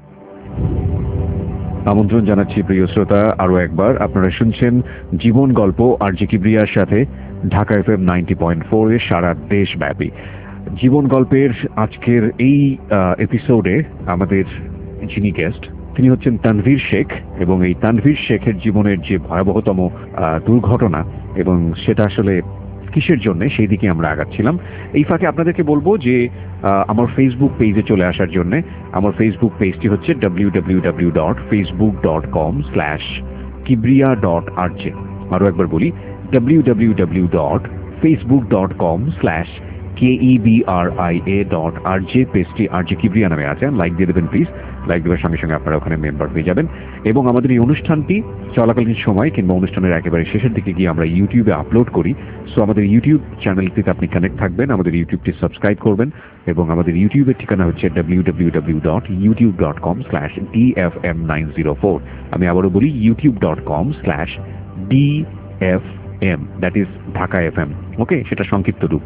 Speaker 2: আমন্ত্রণ জানাচ্ছি প্রিয় শ্রোতা, আরো একবার আপনারা শুনছেন জীবন গল্প আর জে কিবরিয়ার সাথে ঢাকা FM 90.4 এর সারা দেশব্যাপী। জীবন গল্পের আজকের এই এপিসোডে আমাদের যিনি গেস্ট তিনি হচ্ছেন তানভীর শেখ, এবং এই তানভীর শেখের জীবনের যে ভয়াবহতম দুর্ঘটনা এবং সেটা আসলে কিসের জন্য, সেই দিকে আমরা আগাচ্ছিলাম। এই ফাঁকে আপনাদেরকে বলবো যে আমার ফেসবুক পেজে চলে আসার জন্য। আমার ফেসবুক পেজটি হচ্ছে www.facebook.com/kibriya.rj। আরো একবার বলি, www.facebook.com/KEBRIA.RJ। পেজটি RJ কিবরিয়া নামে আছে, লাইক দিয়ে দেবেন প্লিজ। লাইক দেওয়ার সঙ্গে সঙ্গে আপনারা ওখানে মেম্বার হয়ে যাবেন। এবং আমাদের এই অনুষ্ঠানটি চলাকালীন সময় কিংবা অনুষ্ঠানের একেবারে শেষের দিকে গিয়ে আমরা ইউটিউবে আপলোড করি। সো আমাদের ইউটিউব চ্যানেলটিতে আপনি কানেক্ট থাকবেন, আমাদের ইউটিউবটি সাবস্ক্রাইব করবেন। এবং আমাদের ইউটিউবের ঠিকানা হচ্ছে www.youtube.com/DFM904। আমি আবারও বলি, youtube.com/DFM, that is Dhaka FM। Okay, সেটা সংক্ষিপ্ত রূপ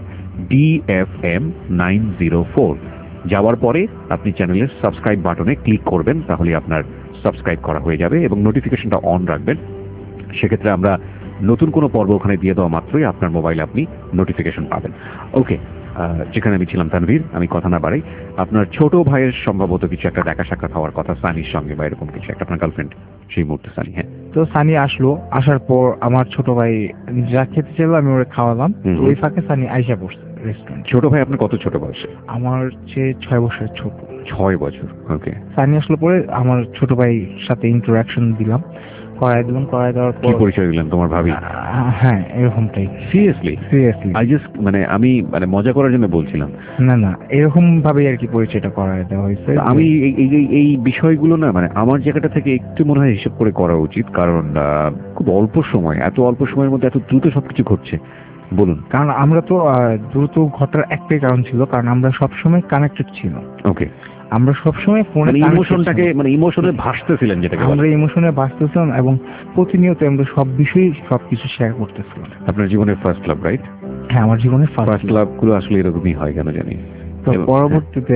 Speaker 2: DFM 904। যাওয়ার পরে আপনি চ্যানেলের সাবস্ক্রাইব বাটনে ক্লিক করবেন, তাহলে আপনার সাবস্ক্রাইব করা হয়ে যাবে এবং নোটিফিকেশনটা অন রাখবেন। সেক্ষেত্রে আমরা নতুন কোনো পর্ব ওখানে দিয়ে দেওয়া মাত্রই আপনার মোবাইলে আপনি নোটিফিকেশন পাবেন। ওকে, যেখানে আমি ছিলাম তানভীর, আমি কথা না বাড়াই, আপনার ছোট ভাইয়ের সম্ভবত কিছু একটা দেখা সাক্ষাৎ হওয়ার কথা সানির সঙ্গে বা এরকম কিছু একটা, আপনার গার্লফ্রেন্ড সেই মুহূর্তে সানি। হ্যাঁ,
Speaker 3: তো সানি আসলো, আসার পর আমার ছোট ভাই যা খেতে চাইলো আমি ওরা খাওয়ালাম। তো ওই ফাঁকে সানি আইসা পড়ছে রেস্টুরেন্ট।
Speaker 2: ছোট ভাই আপনার কত ছোট বয়সে?
Speaker 3: আমার চেয়ে 6 বছরের ছোট।
Speaker 2: 6 বছর। ওকে,
Speaker 3: সানি আসলো পরে আমার ছোট ভাইয়ের সাথে ইন্টারাকশন দিলাম, করাই দেওয়ার পর
Speaker 2: কি পরিচয় দিলেন? তোমার ভাবি?
Speaker 3: হ্যাঁ, এরকমটাই।
Speaker 2: সিরিয়াসলি? আই জাস্ট আমি মজা করার জন্য বলছিলাম।
Speaker 3: না, এরকম ভাবে আর কি পরিচয়টা করায় দেওয়া হয়েছে।
Speaker 2: আমি এই বিষয়গুলো না আমার জায়গাটা থেকে একটু মনে হয় হিসেব করে করা উচিত, কারণ খুব অল্প সময়, এত অল্প সময়ের মধ্যে এত দ্রুত সবকিছু ঘটছে। বলুন।
Speaker 3: কারণ আমরা তো দ্রুত ঘটার একটাই কারণ ছিল, কারণ আমরা সবসময় কানেক্টেড ছিল।
Speaker 2: ওকে,
Speaker 3: আমরা সবসময় ফোনে
Speaker 2: ইমোশনটাকে ইমোশনে ভাসতেছিলেন, যেটাকে
Speaker 3: আমরা ইমোশনে ভাসতেছিলাম এবং প্রতিনিয়ত আমরা সব বিষয়ে সবকিছু শেয়ার করতেছিলাম।
Speaker 2: আপনার জীবনের ফার্স্ট লাভ, রাইট?
Speaker 3: হ্যাঁ, আমার জীবনের
Speaker 2: ফার্স্ট লাভ গুলো আসলে এরকমই হয়, কেন জানি।
Speaker 3: তো পরবর্তীতে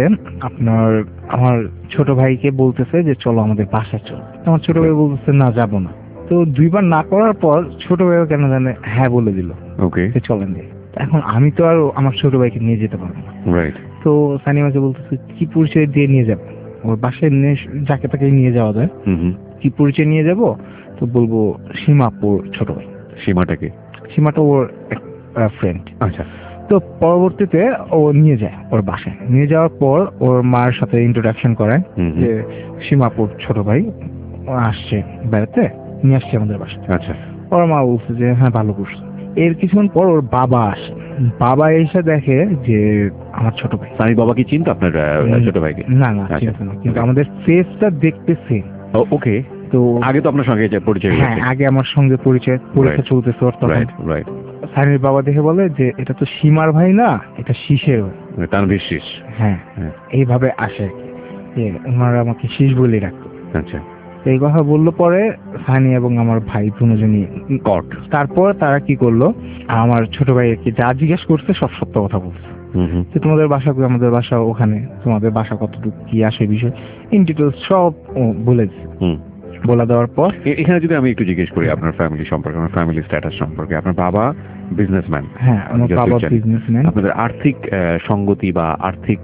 Speaker 3: আমার ছোট ভাইকে বলতেছে যে চলো আমাদের বাসায় চল। আমার ছোট ভাই বলতেছে না, যাবো না। তো 2 বার না করার পর ছোট ভাইও কেন জানে হ্যাঁ বলে দিল।
Speaker 2: ওকে,
Speaker 3: চলেন দিয়ে। এখন আমি তো আর আমার ছোট ভাইকে নিয়ে যেতে পারবো না, রাইট? তো সানি আমাকে বলতেছে কি পরিচয় দিয়ে নিয়ে যাবো? ওর বাসায় যাকে তাকে নিয়ে যাওয়া যায়, কি পরিচয় নিয়ে যাব? তো বলবো সীমাপুর ছোট ভাই।
Speaker 2: সীমাটাকে? সীমাটা
Speaker 3: ওর ফ্রেন্ড।
Speaker 2: আচ্ছা।
Speaker 3: তো পরবর্তীতে ও নিয়ে যায় ওর বাসায়। নিয়ে যাওয়ার পর ওর মার সাথে ইন্ট্রোডাকশন করায় যে সীমাপুর ছোট ভাই আসছে বেড়াতে, নিয়ে আসছে আমাদের বাসায়।
Speaker 2: আচ্ছা।
Speaker 3: ওর মা বলছে যে হ্যাঁ ভালো করছে। এর কিছুক্ষণ পর ওর বাবা আসে। বাবা এসে দেখে যে আমার ছোট ভাই।
Speaker 2: সানি বাবা কি চিনতো আপনার ছোট ভাইকে?
Speaker 3: না, চিনতো না, কিন্তু আমাদের ফেসটা দেখতে সেম।
Speaker 2: ওকে,
Speaker 3: তো
Speaker 2: আগে তো আপনার সঙ্গে পরিচয়
Speaker 3: হ্যাঁ,
Speaker 2: হয়েছে।
Speaker 3: আগে আমার সঙ্গে পরিচয়, পরীক্ষা চলতেছে ওর তখন।
Speaker 2: Right right.
Speaker 3: সানির বাবা দেখে বলে যে এটা তো সীমার ভাই না, এটা শীষের ভাই।
Speaker 2: তানভীর শীষ।
Speaker 3: হ্যাঁ,
Speaker 2: হ্যাঁ।
Speaker 3: এইভাবে আসে আর কি, যে ওনারা আমাকে শীষ বলে রাখতো।
Speaker 2: আচ্ছা।
Speaker 3: তো এই কথা বললো পরে সানি এবং আমার ভাই দুজনই
Speaker 2: কট।
Speaker 3: তারপর তারা কি করলো, আমার ছোট ভাই আর কি যা জিজ্ঞেস করছে সব সত্য কথা বলছে, যে তোমাদের বাসা কই, আমাদের বাসা ওখানে, তোমাদের বাসা কতটুকু, কি আসে বিষয় ইন ডিটেলস সব বলে দিচ্ছে। বলে দেওয়ার পর
Speaker 2: এখানে যদি আমি একটু জিজ্ঞেস করি আপনার ফ্যামিলি সম্পর্কে, আপনার ফ্যামিলি স্ট্যাটাস সম্পর্কে। আপনার বাবা বিজনেসম্যান।
Speaker 3: হ্যাঁ, আমার বাবা বিজনেসম্যান।
Speaker 2: আপনাদের আর্থিক সঙ্গতি বা আর্থিক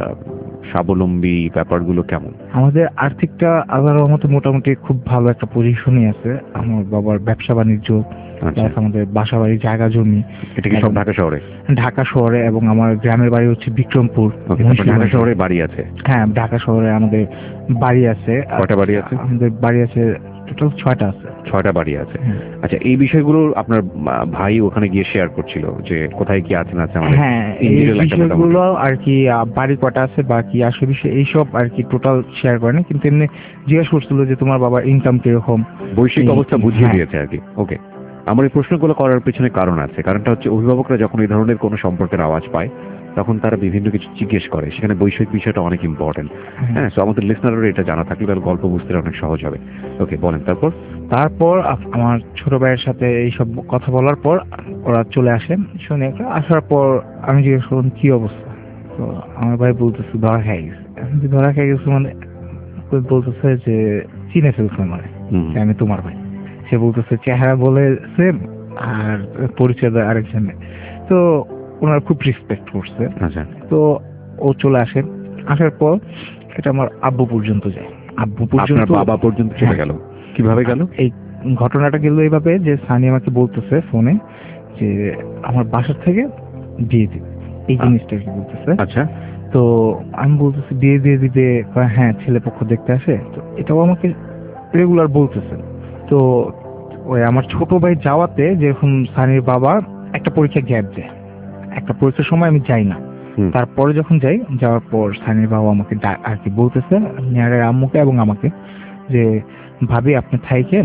Speaker 2: স্বাবলম্বী ব্যাপারগুলো কেমন?
Speaker 3: আমাদের আর্থিকটা আল্লাহর রহমতে মোটামুটি খুব ভালো একটা পজিশনে আছে। আমার বাবার ব্যবসা বাণিজ্য, আমাদের বাসা বাড়ি, জায়গা জমি,
Speaker 2: এটা কি সব ঢাকা শহরে?
Speaker 3: ঢাকা শহরে, এবং আমার গ্রামের বাড়ি হচ্ছে বিক্রমপুর।
Speaker 2: ঢাকা শহরে বাড়ি আছে?
Speaker 3: হ্যাঁ, ঢাকা শহরে আমাদের বাড়ি আছে।
Speaker 2: কয়টা বাড়ি আছে?
Speaker 3: আমাদের বাড়ি আছে টোটাল 6টা আছে।
Speaker 2: 6টা বাড়ি আছে। আচ্ছা, এই বিষয়গুলো আপনার ভাই ওখানে গিয়ে শেয়ার করছিল যে কোথায় কি আছে না আছে?
Speaker 3: হ্যাঁ, এই বিষয়গুলো আর কি, বাড়ি কটা আছে বা কি আসে বিষয় এইসব আর কি টোটাল শেয়ার করেনি, কিন্তু এমনি জিজ্ঞেস করছিল যে তোমার বাবার ইনকাম কিরকম,
Speaker 2: বৈশ্বিক অবস্থা বুঝিয়ে দিয়েছে আর কি। ওকে, আমার এই প্রশ্নগুলো করার পেছনে কারণ আছে। কারণটা হচ্ছে অভিভাবকরা যখন এই ধরনের কোনো সম্পর্কের আওয়াজ পায় তখন তারা বিভিন্ন কিছু জিজ্ঞেস করে, সেখানে বৈষয়িক বিষয়টা অনেক ইম্পর্টেন্ট। হ্যাঁ, তো আমাদের লিসনাররা এটা জানা থাকলে তাহলে গল্প বুঝতে অনেক সহজ হবে। ওকে, বলেন। তারপর
Speaker 3: আমার ছোট ভাইয়ের সাথে এইসব কথা বলার পর ওরা চলে আসেন। শুনে আসার পর আমি জিজ্ঞেস করলাম কি অবস্থা, তো আমার ভাই বলতেছে ধরা খেয়ে গেছে। ধরা খেয়ে গেছে মানে বলতেছে যে চিনে ফেলছে মানে আমি তোমার ভাই। সে বলতেছে চেহারা বলেছে আর পরিচয় দেয় আরেকজনে। তো ওনার খুব রেসপেক্ট করছে। তো ও চলে আসেন, আসার পর এটা আমার আব্বু পর্যন্ত যায়। আব্বু পর্যন্ত,
Speaker 2: বাবা পর্যন্ত চলে গেল? কিভাবে গেল?
Speaker 3: এই ঘটনাটা গেল এইভাবে যে সানি আমাকে বলতেছে ফোনে যে আমার বাসার থেকে বিয়ে দিবে, এই জিনিসটা কি বলতেছে।
Speaker 2: আচ্ছা।
Speaker 3: তো আমি বলতেছি বিয়ে দিয়ে দিবে, হ্যাঁ ছেলে পক্ষ দেখতে আসে। তো এটাও আমাকে রেগুলার বলতেছে। তো ওই আমার ছোট ভাই যাওয়াতে যখন সানির বাবা একটা পরীক্ষা গ্যাপ দেয়, একটা পরীক্ষার সময় আমি যাই না, তারপরে যখন যাই, যাওয়ার পর সানির বাবা আমাকে আর কি বলতেছে, নিয়ারের আম্মুকে এবং আমাকে, যে ভাবি আপনি থাইকেন,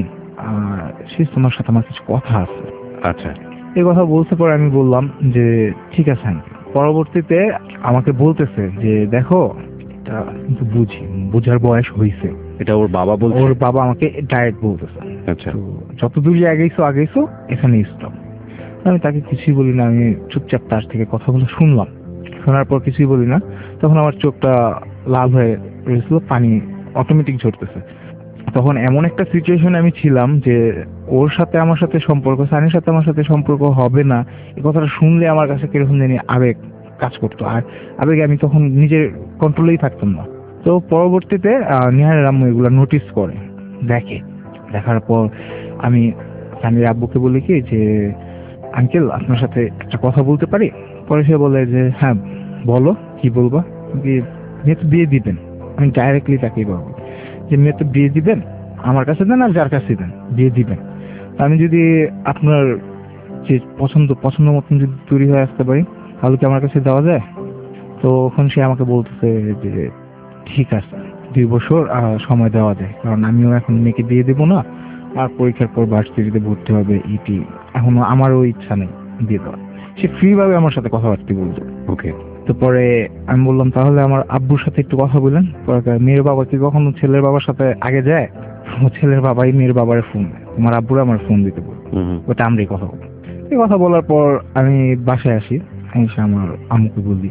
Speaker 3: তোমার সাথে আমার কিছু কথা আছে।
Speaker 2: আচ্ছা।
Speaker 3: এই কথা বলতে পরে আমি বললাম যে ঠিক আছে। পরবর্তীতে আমাকে বলতেছে যে দেখো এটা কিন্তু বুঝার বয়স হয়েছে।
Speaker 2: এটা ওর বাবা বলছে?
Speaker 3: ওর বাবা আমাকে ডাইরেক্ট বলতেছে।
Speaker 2: আচ্ছা।
Speaker 3: যতদূর আগেইছো এখানে স্টপ। আমি তাকে কিছুই বলি না, আমি চুপচাপ তার থেকে কথাগুলো শুনলাম। শোনার পর কিছুই বলি না। তখন আমার চোখটা লাল হয়ে গেছিল, পানি অটোমেটিক ঝরতেছে। তখন এমন একটা সিচুয়েশনে আমি ছিলাম যে ওর সাথে আমার সাথে সম্পর্ক, সানির সাথে আমার সাথে সম্পর্ক হবে না, এই কথাটা শুনলে আমার কাছে কিরকম জানি আবেগ কাজ করতো। আর আবেগে আমি তখন নিজের কন্ট্রোলেই থাকতাম না। তো পরবর্তীতে নিহারের আম্মু এগুলো নোটিস করে, দেখার পর আমি সানির আব্বুকে বলি কি যে আঙ্কেল আপনার সাথে একটা কথা বলতে পারি? পরে সে বলে যে হ্যাঁ বলো, কি বলবা? মেয়ে তো বিয়ে দিবেন। আমি ডাইরেক্টলি তাকেই বলবো যে মেয়ে তো বিয়ে দিবেন, আমার কাছে দেন আর যার কাছে দেন, বিয়ে দিবেন। আমি যদি আপনার যে পছন্দ মতন যদি তৈরি হয়ে আসতে পারি তাহলে কি আমার কাছে দেওয়া যায়? তো ওখানে সে আমাকে বলতেছে যে ঠিক আছে, 2 বছর সময় দেওয়া যায়, কারণ আমিও এখন মেয়েকে দিয়ে দেবো না, আর পরীক্ষার পর ভার্সিটিতে ভর্তি হবে, ইটি এখনো আমারও ইচ্ছা নেই দিয়ে দেওয়ার। সে ফ্রি ভাবে আমার সাথে কথাবার্তা বলতো।
Speaker 2: ওকে।
Speaker 3: তো পরে আমি বললাম তাহলে আমার আব্বুর সাথে একটু কথা বলেন। মেয়ের বাবা কি কখনো ছেলের বাবার সাথে আগে যায়? ছেলের বাবাই মেয়ের বাবারে ফোন দেয়, তোমার আব্বুরা আমার ফোন দিতে বলবো, ওটা আমরাই কথা বলবো। এই কথা বলার পর আমি বাসায় আসি, এসে আমার আম্মুকে বলি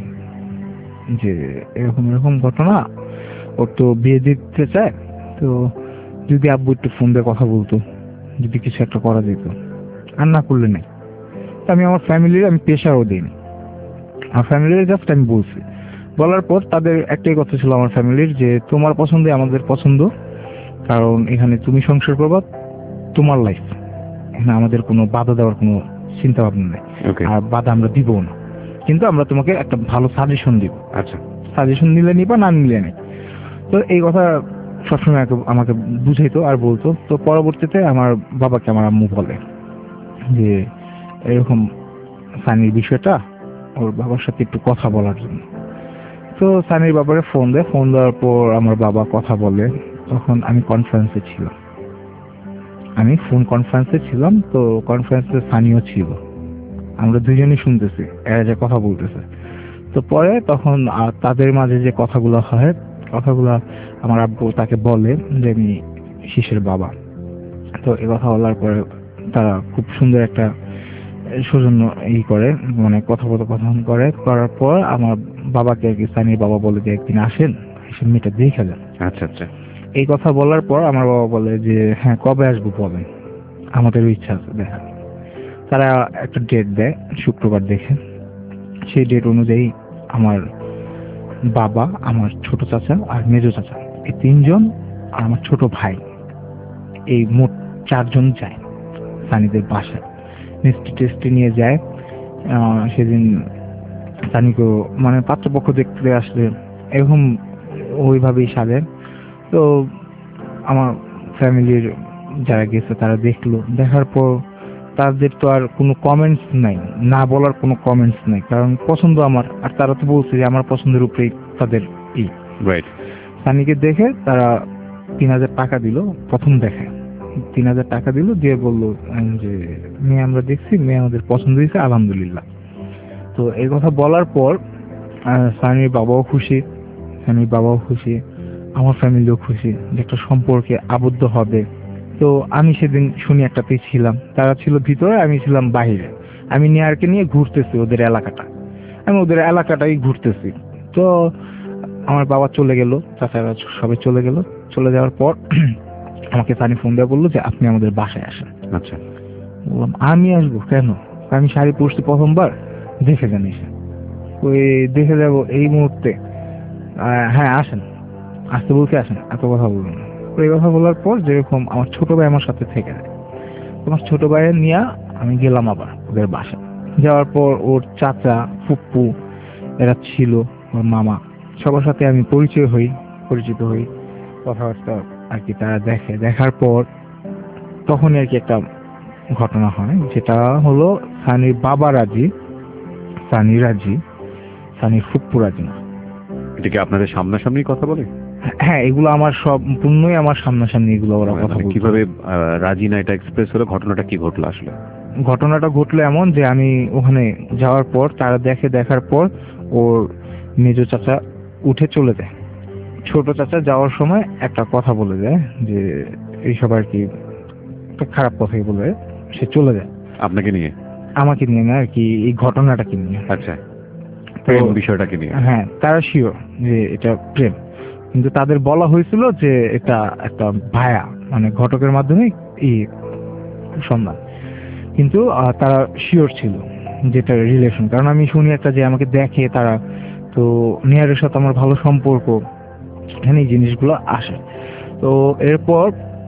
Speaker 3: যে এরকম ঘটনা, ওর তো বিয়ে দিতে চায়, তো যদি আব্বু একটু ফোন দিয়ে কথা বলতো, যদি কিছু একটা করা যেত, আর না করলে নেই। আমি আমার ফ্যামিলির আমি প্রেশারও দিইনি, আমার ফ্যামিলির জাস্ট আমি বলছি। বলার পর তাদের একটাই কথা ছিল আমার ফ্যামিলির, যে তোমার পছন্দে আমাদের পছন্দ, কারণ এখানে তুমি সংসার করবা, তোমার লাইফ, এখানে আমাদের কোনো বাধা দেওয়ার কোনো চিন্তা ভাবনা নেই, আর বাধা আমরা দিব না, কিন্তু আমরা তোমাকে একটা ভালো সাজেশন দিব।
Speaker 2: আচ্ছা,
Speaker 3: সাজেশন নিলে নিবা, না নিলে নেই। তো এই কথা সবসময় আমাকে বুঝাইতো আর বলতো। তো পরবর্তীতে আমার বাবাকে আমার আম্মু বলে যে এরকম সানির বিষয়টা ওর বাবার সাথে একটু কথা বলার জন্য। তো সানির বাবারে ফোন দেয়, ফোন দেওয়ার পর আমার বাবা কথা বলে, তখন আমি কনফারেন্সে ছিলাম, আমি ফোন কনফারেন্সে ছিলাম। তো কনফারেন্সে সানিও ছিল, আমরা দুজনেই শুনতেছি এরা যে কথা বলতেছে। তো পরে তখন তাদের মাঝে যে কথাগুলো হয়, কথাগুলো আমার আব্বু তাকে বলে যে আমি শিশের বাবা। তো এই কথা বলার পরে তারা খুব সুন্দর একটা সৌজন্য করে, মানে কথোপকথন করার পর আমার বাবাকে আর কি সানির বাবা বলে যে একদিন আসেন, এসে মেয়েটা দেখে যান।
Speaker 2: আচ্ছা আচ্ছা।
Speaker 3: এই কথা বলার পর আমার বাবা বলে যে হ্যাঁ কবে আসবো বলেন, আমাদের ইচ্ছা আছে দেখা। তারা একটা ডেট দেয়, শুক্রবার দেখে। সেই ডেট অনুযায়ী আমার বাবা, আমার ছোট চাচা আর মেজো চাচা, এই তিনজন আর আমার ছোট ভাই, এই মোট চারজন যায় সানিদের বাসায়। মিষ্টি টেস্টি নিয়ে যায়। সেদিন সানিকেও মানে পাত্রপক্ষ দেখতে আসলে এরকম ওইভাবেই সাজে। তো আমার ফ্যামিলির যারা গেছে তারা দেখলো, দেখার পর তাদের তো আর কোনো কমেন্টস নাই, না বলার কোনো কমেন্টস নাই, কারণ পছন্দ আমার। আর তারা তো বলছে যে আমার পছন্দের উপরেই তাদের
Speaker 2: রাইট।
Speaker 3: সানিকে দেখে তারা 3,000 টাকা দিল। প্রথম দেখে 3,000 টাকা দিল, দিয়ে বললো যে মেয়ে আমরা দেখছি, মেয়ে আমাদের পছন্দ হয়েছে, আলহামদুলিল্লাহ। তো এই কথা বলার পর সানির বাবাও খুশি, সানির বাবাও খুশি, আমার ফ্যামিলিও খুশি যে একটা সম্পর্কে আবদ্ধ হবে। তো আমি সেদিন শুনি একটাতেই ছিলাম, তারা ছিল ভিতরে, আমি ছিলাম বাহিরে। আমি নিয়ারকে নিয়ে ঘুরতেছি ওদের এলাকাটা, আমি ওদের এলাকাটাই ঘুরতেছি। তো আমার বাবা চলে গেল, চাচারা সবাই চলে গেল। চলে যাওয়ার পর আমাকে সানি ফোন দিয়ে বললো যে আপনি আমাদের বাসায় আসেন।
Speaker 2: আচ্ছা।
Speaker 3: বললাম আমি আসবো কেন, আমি শাড়ি পরছি প্রথমবার, দেখে যান এসে। ওই দেখে যাবো এই মুহূর্তে? হ্যাঁ আসেন, আসতে বলতে আসেন, এত কথা বলুন। এই কথা বলার পর যেরকম আমার ছোট ভাই আমার সাথে থেকে যায়, তোমার ছোট ভাইয়ের নিয়ে আমি গেলাম আবার ওদের বাসায়। যাওয়ার পর ওর চাচা, ফুপ্পু এরা ছিল, ওর মামা, সবার সাথে আমি পরিচিত হই, কথাবার্তা আর কি তারা দেখে। দেখার পর তখনই আর কি একটা ঘটনা হয়, যেটা হলো সানির বাবা রাজি, সানি রাজি, সানির ফুপ্পু রাজি না।
Speaker 2: এটা কি আপনাদের সামনাসামনি কথা বলে?
Speaker 3: হ্যাঁ, এগুলো আমার সম্পূর্ণই আমার সামনাসামনি এগুলো ওরা কথা বলছে।
Speaker 2: কিভাবে রাজি না এটা এক্সপ্রেস হলো? ঘটনাটা কি ঘটলো আসলে?
Speaker 3: ঘটনাটা ঘটলো এমন যে আমি ওখানে যাওয়ার পর তারা দেখার পর ওর মেজো চাচা উঠে চলে যায়। ছোট চাচা যাওয়ার সময় একটা কথা বলে যায় যে এইসব আর কি একটা খারাপ কথাই বলে সে চলে যায়।
Speaker 2: আপনাকে নিয়ে?
Speaker 3: আমাকে নিয়ে না আর কি, এই ঘটনাটাকে নিয়ে।
Speaker 2: আচ্ছা, প্রেম বিষয়টাকে নিয়ে?
Speaker 3: হ্যাঁ, তারা শিওর যে এটা প্রেম, কিন্তু তাদের বলা হয়েছিল যে এটা একটা ভায়া, মানে ঘটকের মাধ্যমে সন্ধান। কিন্তু তারা শিওর ছিল যেটা রিলেশন, কারণ আমি শুনি একটা যে আমাকে দেখে তারা, তো নিয়ারের সাথে আমার ভালো সম্পর্ক, এখানে এই জিনিসগুলো আসে। তো এরপর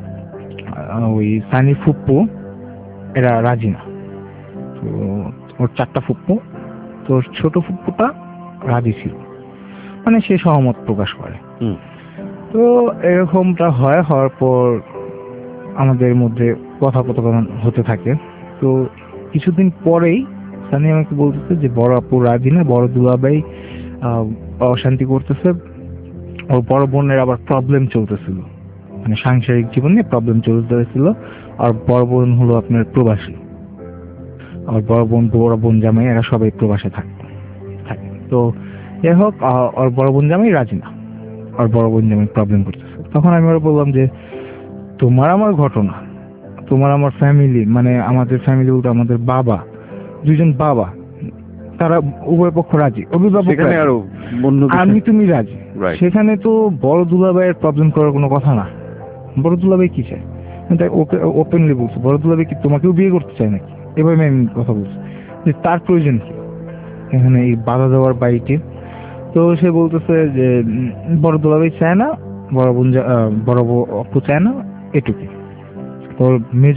Speaker 3: ওই সানি ফুপ্পু এরা রাজি না। তো ওর 4টা ফুপ্পু, তো ছোট ফুপ্পুটা রাজি ছিল, মানে সে সহমত প্রকাশ করে। তো এরকমটা হওয়ার পর আমাদের মধ্যে কথোপকথন হতে থাকে। তো কিছুদিন পরেই সানি আমাকে বলতেছে যে বড় আপু রাজি না, বড় দুলাভাই অশান্তি করতেছে, ওর বড় বোনের আবার প্রবলেম চলতেছিল, মানে সাংসারিক জীবনে প্রবলেম চলতেছিল। আর বড় বোন হলো আপনার প্রবাসী, আর বড় বোন জামাই এরা সবাই প্রবাসে থাকে। তো যাই হোক, ওর বড় বোন জামাই রাজি না, আর বড় বোন জামাই প্রবলেম করতেছে। তখন আমি ওরা বললাম যে তোমার আমার ঘটনা, তোমার আমার ফ্যামিলি, মানে আমাদের ফ্যামিলি বলতে আমাদের বাবা, দুইজন বাবা, তারা উভয় পক্ষ রাজি, অভিভাবক আমি তুমি রাজি, সেখানে তো বড় দুলাভাইয়ের প্রবলেম করার কোনো কথা না। বড় দুলাভাই কি চায় ওকে ওপেনলি বলছে, বড় দুলাভাই কি তোমাকেও বিয়ে করতে চায় নাকি, এভাবে আমি কথা বলছি যে তার প্রয়োজন কি এখানে এই বাধা দেওয়ার বাইকে। তো সে বলতেছে যে বড় দুলাভাই চায় না, বড় অপু চায় না, এটুকুই। ওর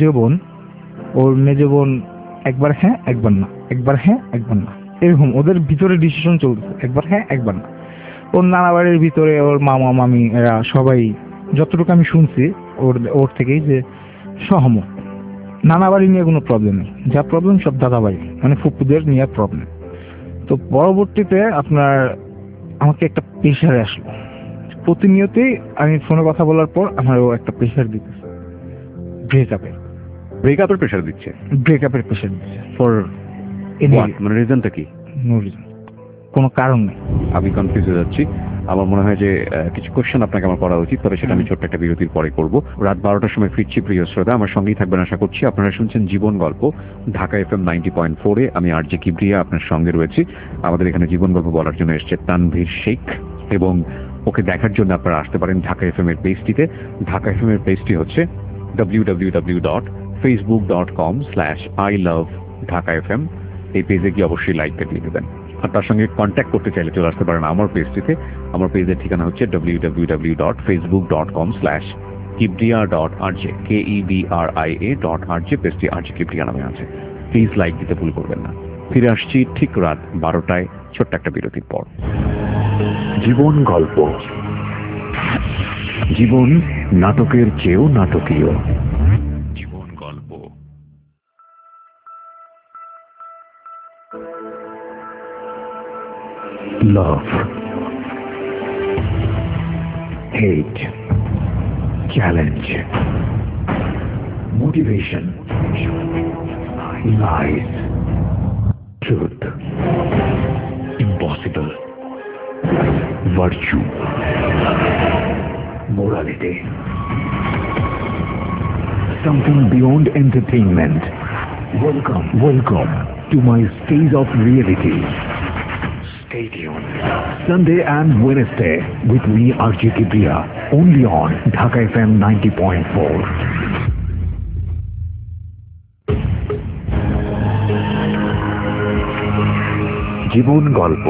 Speaker 3: মেজ বোন একবার হ্যাঁ একবার না, একবার হ্যাঁ একবার না, এরকম ওদের ভিতরে ডিসিশন চলতেছে, একবার হ্যাঁ একবার না। ওর নানা বাড়ির ভিতরে ওর মামা মামি এরা সবাই, যতটুকু আমি শুনছি ওর থেকেই, যে সহমত। নানা বাড়ি নিয়ে কোনো প্রবলেম নেই, যা প্রবলেম সব দাদা বাড়ি, মানে ফুপুদের নিয়ে প্রবলেম। তো পরবর্তীতে আপনার আমাকে একটা প্রেশারে আসলো, প্রতিনিয়তই আমি ফোনে কথা বলার পর আমারও একটা প্রেশার দিতেছে,
Speaker 2: ব্রেকআপের প্রেশার দিচ্ছে।
Speaker 3: ব্রেকআপের প্রেশার দিচ্ছে ফর
Speaker 2: মানে রিজনটা কি?
Speaker 3: নো রিজন, কোনো কারণ নেই।
Speaker 2: আমি কনফিউজ হয়ে যাচ্ছি। আমার মনে হয় যে কিছু কোশ্চেন আপনাকে আমার করা উচিত, তবে সেটা আমি ছোট্ট একটা বিরতির পরে করব। রাত 12টার সময় ফিরছি প্রিয় শ্রোতা, আমার সঙ্গেই থাকবেন আশা করছি। আপনারা শুনছেন জীবন গল্প ঢাকা FM 90.4-এ। আমি আরজে কিবরিয়া আপনার সঙ্গে রয়েছি। আমাদের এখানে জীবন গল্প বলার জন্য এসছে তানভীর শেখ, এবং ওকে দেখার জন্য আপনারা আসতে পারেন ঢাকা FM এর পেজটিতে। ঢাকা FM এর পেজটি হচ্ছে www.facebook.com/ilovedhakafm। এই পেজে গিয়ে অবশ্যই লাইকটা দিয়ে দেবেন। আর তার সঙ্গে কন্ট্যাক্ট করতে চাইলে চলে আসতে পারেন আমার পেজটিতে। আমার পেজের ঠিকানা হচ্ছে www.facebook.com/kibria.rj, KEBRIA.RJ। পেজটি আরজে কিবরিয়া নামে আছে। প্লিজ লাইক দিতে ভুল করবেন না। ফিরে আসছি ঠিক রাত 12টায় ছোট্ট একটা বিরতির পর। জীবন গল্প, জীবন নাটকের চেয়েও নাটকীয়। জীবন গল্প। Love, hate, challenge, motivation, lies, truth, impossible, virtue, morality, something beyond entertainment. Welcome to my stage of reality. Stay tuned. Sunday and Wednesday with me, Archie Kibriya, only on Dhaka FM 90.4. জীবন গল্প,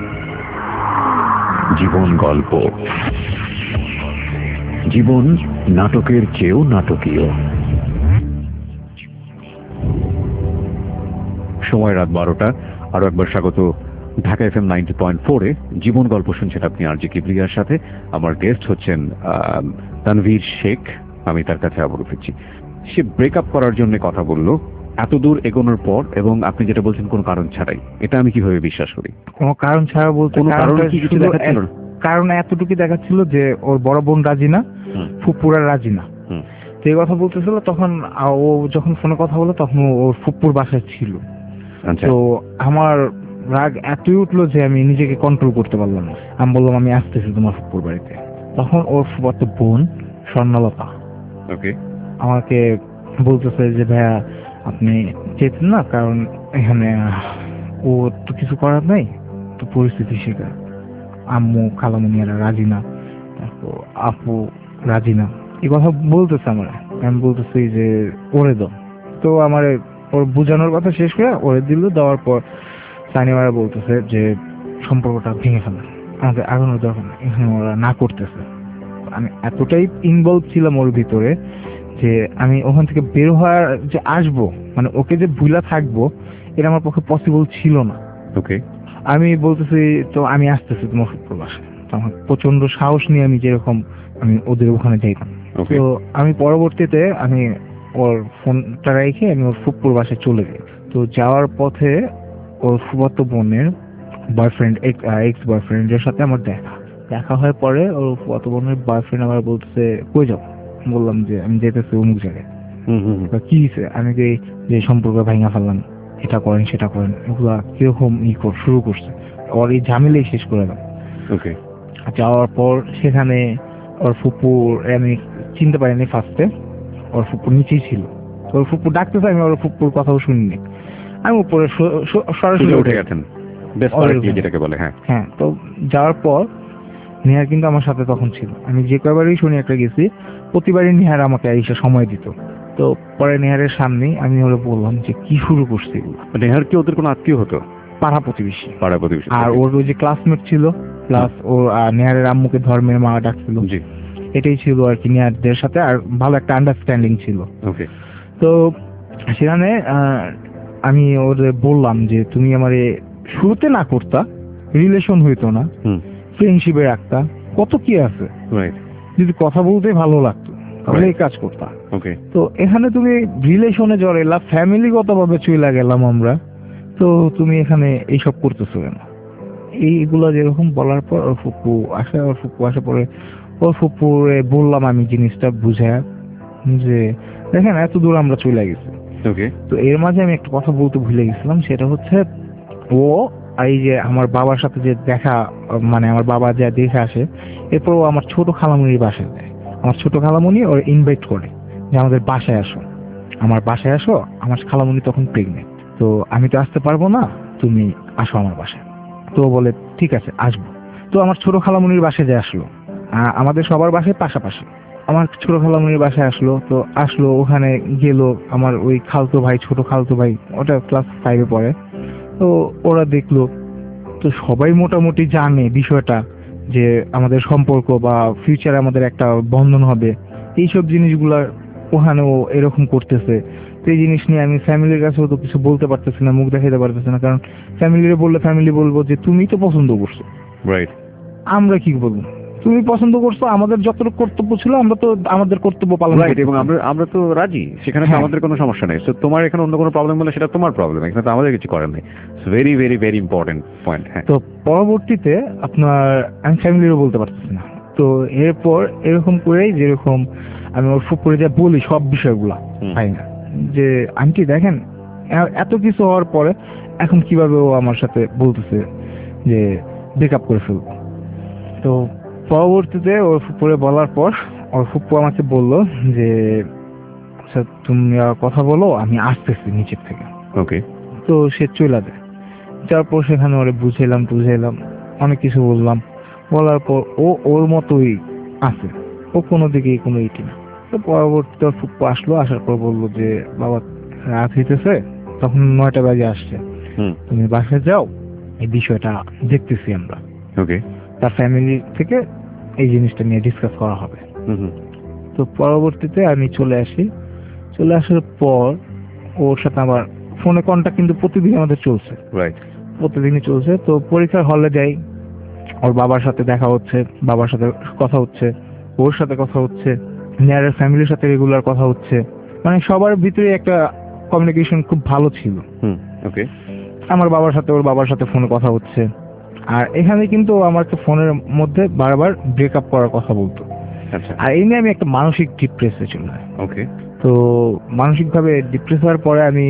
Speaker 2: জীবন গল্প, জীবন নাটকের চেয়েও নাটকীয়। সময় রাত 12টা। আরো একবার স্বাগত ঢাকা FM 90.4-এ। জীবন গল্প শুনছেন আপনি আরজে কিবরিয়ার সাথে। আমার গেস্ট হচ্ছেন তানভীর শেখ। আমি তার কাছে আবার ফিরছি। সে ব্রেকআপ করার জন্য কথা বলল এত দূর এগোনোর পর, এবং আপনি যেটা বলছেন কোনো কারণ ছাড়াই। এটা আমি কিভাবে বিশ্বাস করি?
Speaker 3: কোনো কারণ ছাড়া বলতে
Speaker 2: কোনো কারণ কি কিছু দেখাচ্ছিল না?
Speaker 3: কারণ এতটুকু দেখাচ্ছিল যে ওর বড় বোন রাজি না, ফুপুরা রাজি না। তো এই কথা বলতেছিল। তখন ও যখন ফোনে কথা বলে তখন ওর ফুপুর বাসায় ছিল। তো আমার রাগ এতই উঠলো যে আমি নিজেকে কন্ট্রোল করতে পারলাম না। আমি বললাম আমি আসতেছি তোমার ফুপুর বাড়িতে। তখন ওর ফুপাতো বোন স্বর্ণলতা আমাকে বলতেছে যে ভাইয়া আপনি যেতেন না, কারণ এখানে ও তো কিছু করার নাই, তো পরিস্থিতি শিকার। আম্মু খালামুনিয়ারা রাজি না, তারপর আপু রাজি না, এই কথা বলতেছে আমার। আমি বলতেছি যে ওরে দাও। তো আমার ওর বোঝানোর কথা শেষ করে ওরে দিল। দেওয়ার পর সানিমারা বলতেছে যে সম্পর্কটা ভেঙে ফেলে, আমাদের আগানোর দরকার নেই, এখানে ওরা না করতেছে। আমি এতটাই ইনভলভ ছিলাম ওর ভিতরে যে আমি ওখান থেকে বের হওয়ার যে আসবো, মানে ওকে যে ভুলা থাকবো, এটা আমার পক্ষে পসিবল ছিল না। আমি বলতেছি তো আমি আসতেছি তোমার ফুপুর বাসায়। তখন প্রচন্ড সাহস নিয়ে আমি যেরকম আমি ওদের ওখানে যাইতাম। তো আমি পরবর্তীতে আমি ওর ফোনটা রেখে আমি ওর ফুপুর বাসায় চলে যাই। তো যাওয়ার পথে ওর ফুফাতো বোনের বয়ফ্রেন্ড, এক্স বয়ফ্রেন্ডের সাথে আমার দেখা হয়। পরে ওর ফুফাতো বোনের বয়ফ্রেন্ড আমার বলতেছে কই যাও? বললাম যে আমি যেতেছি অমুক জায়গায়। কি হয়েছে? আমি যে সম্পর্ক ভাঙা ফেললাম, এটা করেন সেটা করেন, এগুলা কিরকম শুরু করছে। ওর এই ঝামেলাই শেষ করে দাও। যাওয়ার পর সেখানে ওর ফুপুর আমি চিনতে পারিনি ফার্স্টে। ওর ফুপুর নিচেই ছিল। ওর ফুপুর ডাকতেছে, আমি ওর ফুপুর কথাও শুনিনি। আমি উপরে সরাসরি উঠে গেছেন, যেটাকে বলে। হ্যাঁ। তো যাওয়ার পর নিহার কিন্তু আমার সাথে তখন ছিল। আমি যে কয়বারই শুনি একটা গেছি, প্রতিবারই নিহার আমাকে এসে সময় দিত। তো পরে নেহারের সামনেই আমি ওরা বললাম যে কি শুরু করছে এগুলো।
Speaker 2: নেহার কি ওদের কোনো আত্মীয় হতো? পাড়া প্রতিবেশী।
Speaker 3: আর ওর ওই যে ক্লাসমেট ছিল, প্লাস ও নেহারের আম্মুকে ধর্মের মা ডাকছিল। এটাই ছিল আর কি নেহারদের সাথে, আর ভালো একটা আন্ডারস্ট্যান্ডিং ছিল। তো সেখানে আমি ওদের বললাম যে তুমি আমার শুরুতে না করতা, রিলেশন হইতো না, ফ্রেন্ডশিপে রাখতা, কত কি আছে, যদি কথা বলতে ভালো লাগতো তাহলে এই কাজ করতা। তো এখানে তুমি রিলেশনে জড়াইলা, ফ্যামিলিগত ভাবে চলে গেলাম আমরা, তো তুমি এখানে এইসব করতেছো কেন? এইগুলো যেরকম বলার পর ওর ফুপু আসার পরে ওর ফুপুরে বললাম আমি জিনিসটা বুঝায় যে দেখেন এত দূর আমরা চলে গেছি।
Speaker 2: ওকে।
Speaker 3: তো এর মাঝে আমি একটা কথা বলতে ভুলে গেছিলাম, সেটা হচ্ছে ও এই যে আমার বাবার সাথে যে দেখা, মানে আমার বাবা যা দেখে আসে, এরপর ও আমার ছোট খালামুনির বাসায় যায়। আমার ছোট খালামুনি ওর ইনভাইট করে যে আমাদের বাসায় আসো, আমার বাসায় আসো। আমার খালামুনি তখন প্রেগনেন্ট, তো আমি তো আসতে পারবো না, তুমি আসো আমার বাসায়। তো ও বলে ঠিক আছে আসবো। তো আমার ছোট খালামুনির বাসায় যে আসলো, আমাদের সবার বাসায় পাশাপাশি, আমার ছোট খালামুনির বাসায় আসলো ওখানে গেল। আমার ওই খালতো ভাই, ছোট খালতো ভাই, ওটা ক্লাস 5-এ পড়ে। তো ওরা দেখলো, তো সবাই মোটামুটি জানে বিষয়টা যে আমাদের সম্পর্ক বা ফিউচারে আমাদের একটা বন্ধন হবে, এইসব জিনিসগুলার ওখানেও এরকম করতেছে। তো এই জিনিস নিয়ে আমি ফ্যামিলির কাছেও তো কিছু বলতে পারতেছি না, মুখ দেখাতে পারতেছি না, কারণ ফ্যামিলিরে বললে ফ্যামিলি বলবো যে তুমি তো পছন্দ করছো,
Speaker 2: রাইট।
Speaker 3: আমরা কি বলবো, তুমি পছন্দ করছো, আমাদের যতটুকু কর্তব্য ছিল আমরা তো আমাদের কর্তব্য পালন
Speaker 2: রাইট,
Speaker 3: করতেছি।
Speaker 2: এবং আমরা তো রাজি, সেখানে তো
Speaker 3: হ্যাঁ।
Speaker 2: আমাদের কোনো সমস্যা নেই। তো তোমার এখানে অন্য কোনো প্রবলেম হলে সেটা তোমার প্রবলেম, এখানে তো আমাদের কিছু করার নেই। Very very very important point. হ্যাঁ।
Speaker 3: তো পরবর্তীতে আপনার আমি ফ্যামিলিরও বলতে পারতেছি না। তো এরপর এরকম করেই যেরকম আমি ওর ফুপুরে যা বলি সব বিষয়গুলা পাই না, যে আন্টি দেখেন এত কিছু হওয়ার পরে এখন কিভাবে ও আমার সাথে বলতেছে যে ব্রেকআপ করে ফেলবো। তো পরবর্তীতে ওর ফুপুরে বলার পর ওর ফুপু আমাকে বললো যে আচ্ছা তুমি কথা বলো, আমি আসতেছি নিচের থেকে।
Speaker 2: ওকে।
Speaker 3: তো সে চলে যায়। যাওয়ার পর সেখানে ওরে বুঝাইলাম অনেক কিছু বলার পর ও ওর মতোই আছে, ও কোনো দিকেই কোনো ইটি না। তো পরবর্তীতে ওর ফুপ্পু আসার পর বললো যে বাবা রাত হইতেছে, তখন 9টা বাজে আসছে, তুমি বাসায় যাও, এই বিষয়টা দেখতেছি আমরা।
Speaker 2: ওকে।
Speaker 3: তার ফ্যামিলি থেকে এই জিনিসটা নিয়ে ডিসকাস করা হবে। তো পরবর্তীতে আমি চলে আসার পর ওর সাথে আমার ফোনে কন্টাক্ট কিন্তু প্রতিদিন আমাদের চলছে,
Speaker 2: রাইট,
Speaker 3: প্রতিদিনই চলছে। তো পরীক্ষার হলে যাই, ওর বাবার সাথে দেখা হচ্ছে, বাবার সাথে কথা হচ্ছে, ওর সাথে কথা হচ্ছে, নেয়ারের ফ্যামিলির সাথে রেগুলার কথা হচ্ছে, মানে সবার ভিতরে একটা কমিউনিকেশন খুব ভালো ছিল।
Speaker 2: ওকে।
Speaker 3: আমার বাবার সাথে ওর বাবার সাথে ফোনে কথা হচ্ছে। আর এখানে কিন্তু ও আমাকে ফোনের মধ্যে বারবার ব্রেকআপ করার কথা বলতো।
Speaker 2: আচ্ছা।
Speaker 3: আর এই নিয়ে আমি একটা মানসিক ডিপ্রেসে চলে যাই।
Speaker 2: ওকে।
Speaker 3: তো মানসিকভাবে ডিপ্রেস হওয়ার পরে আমি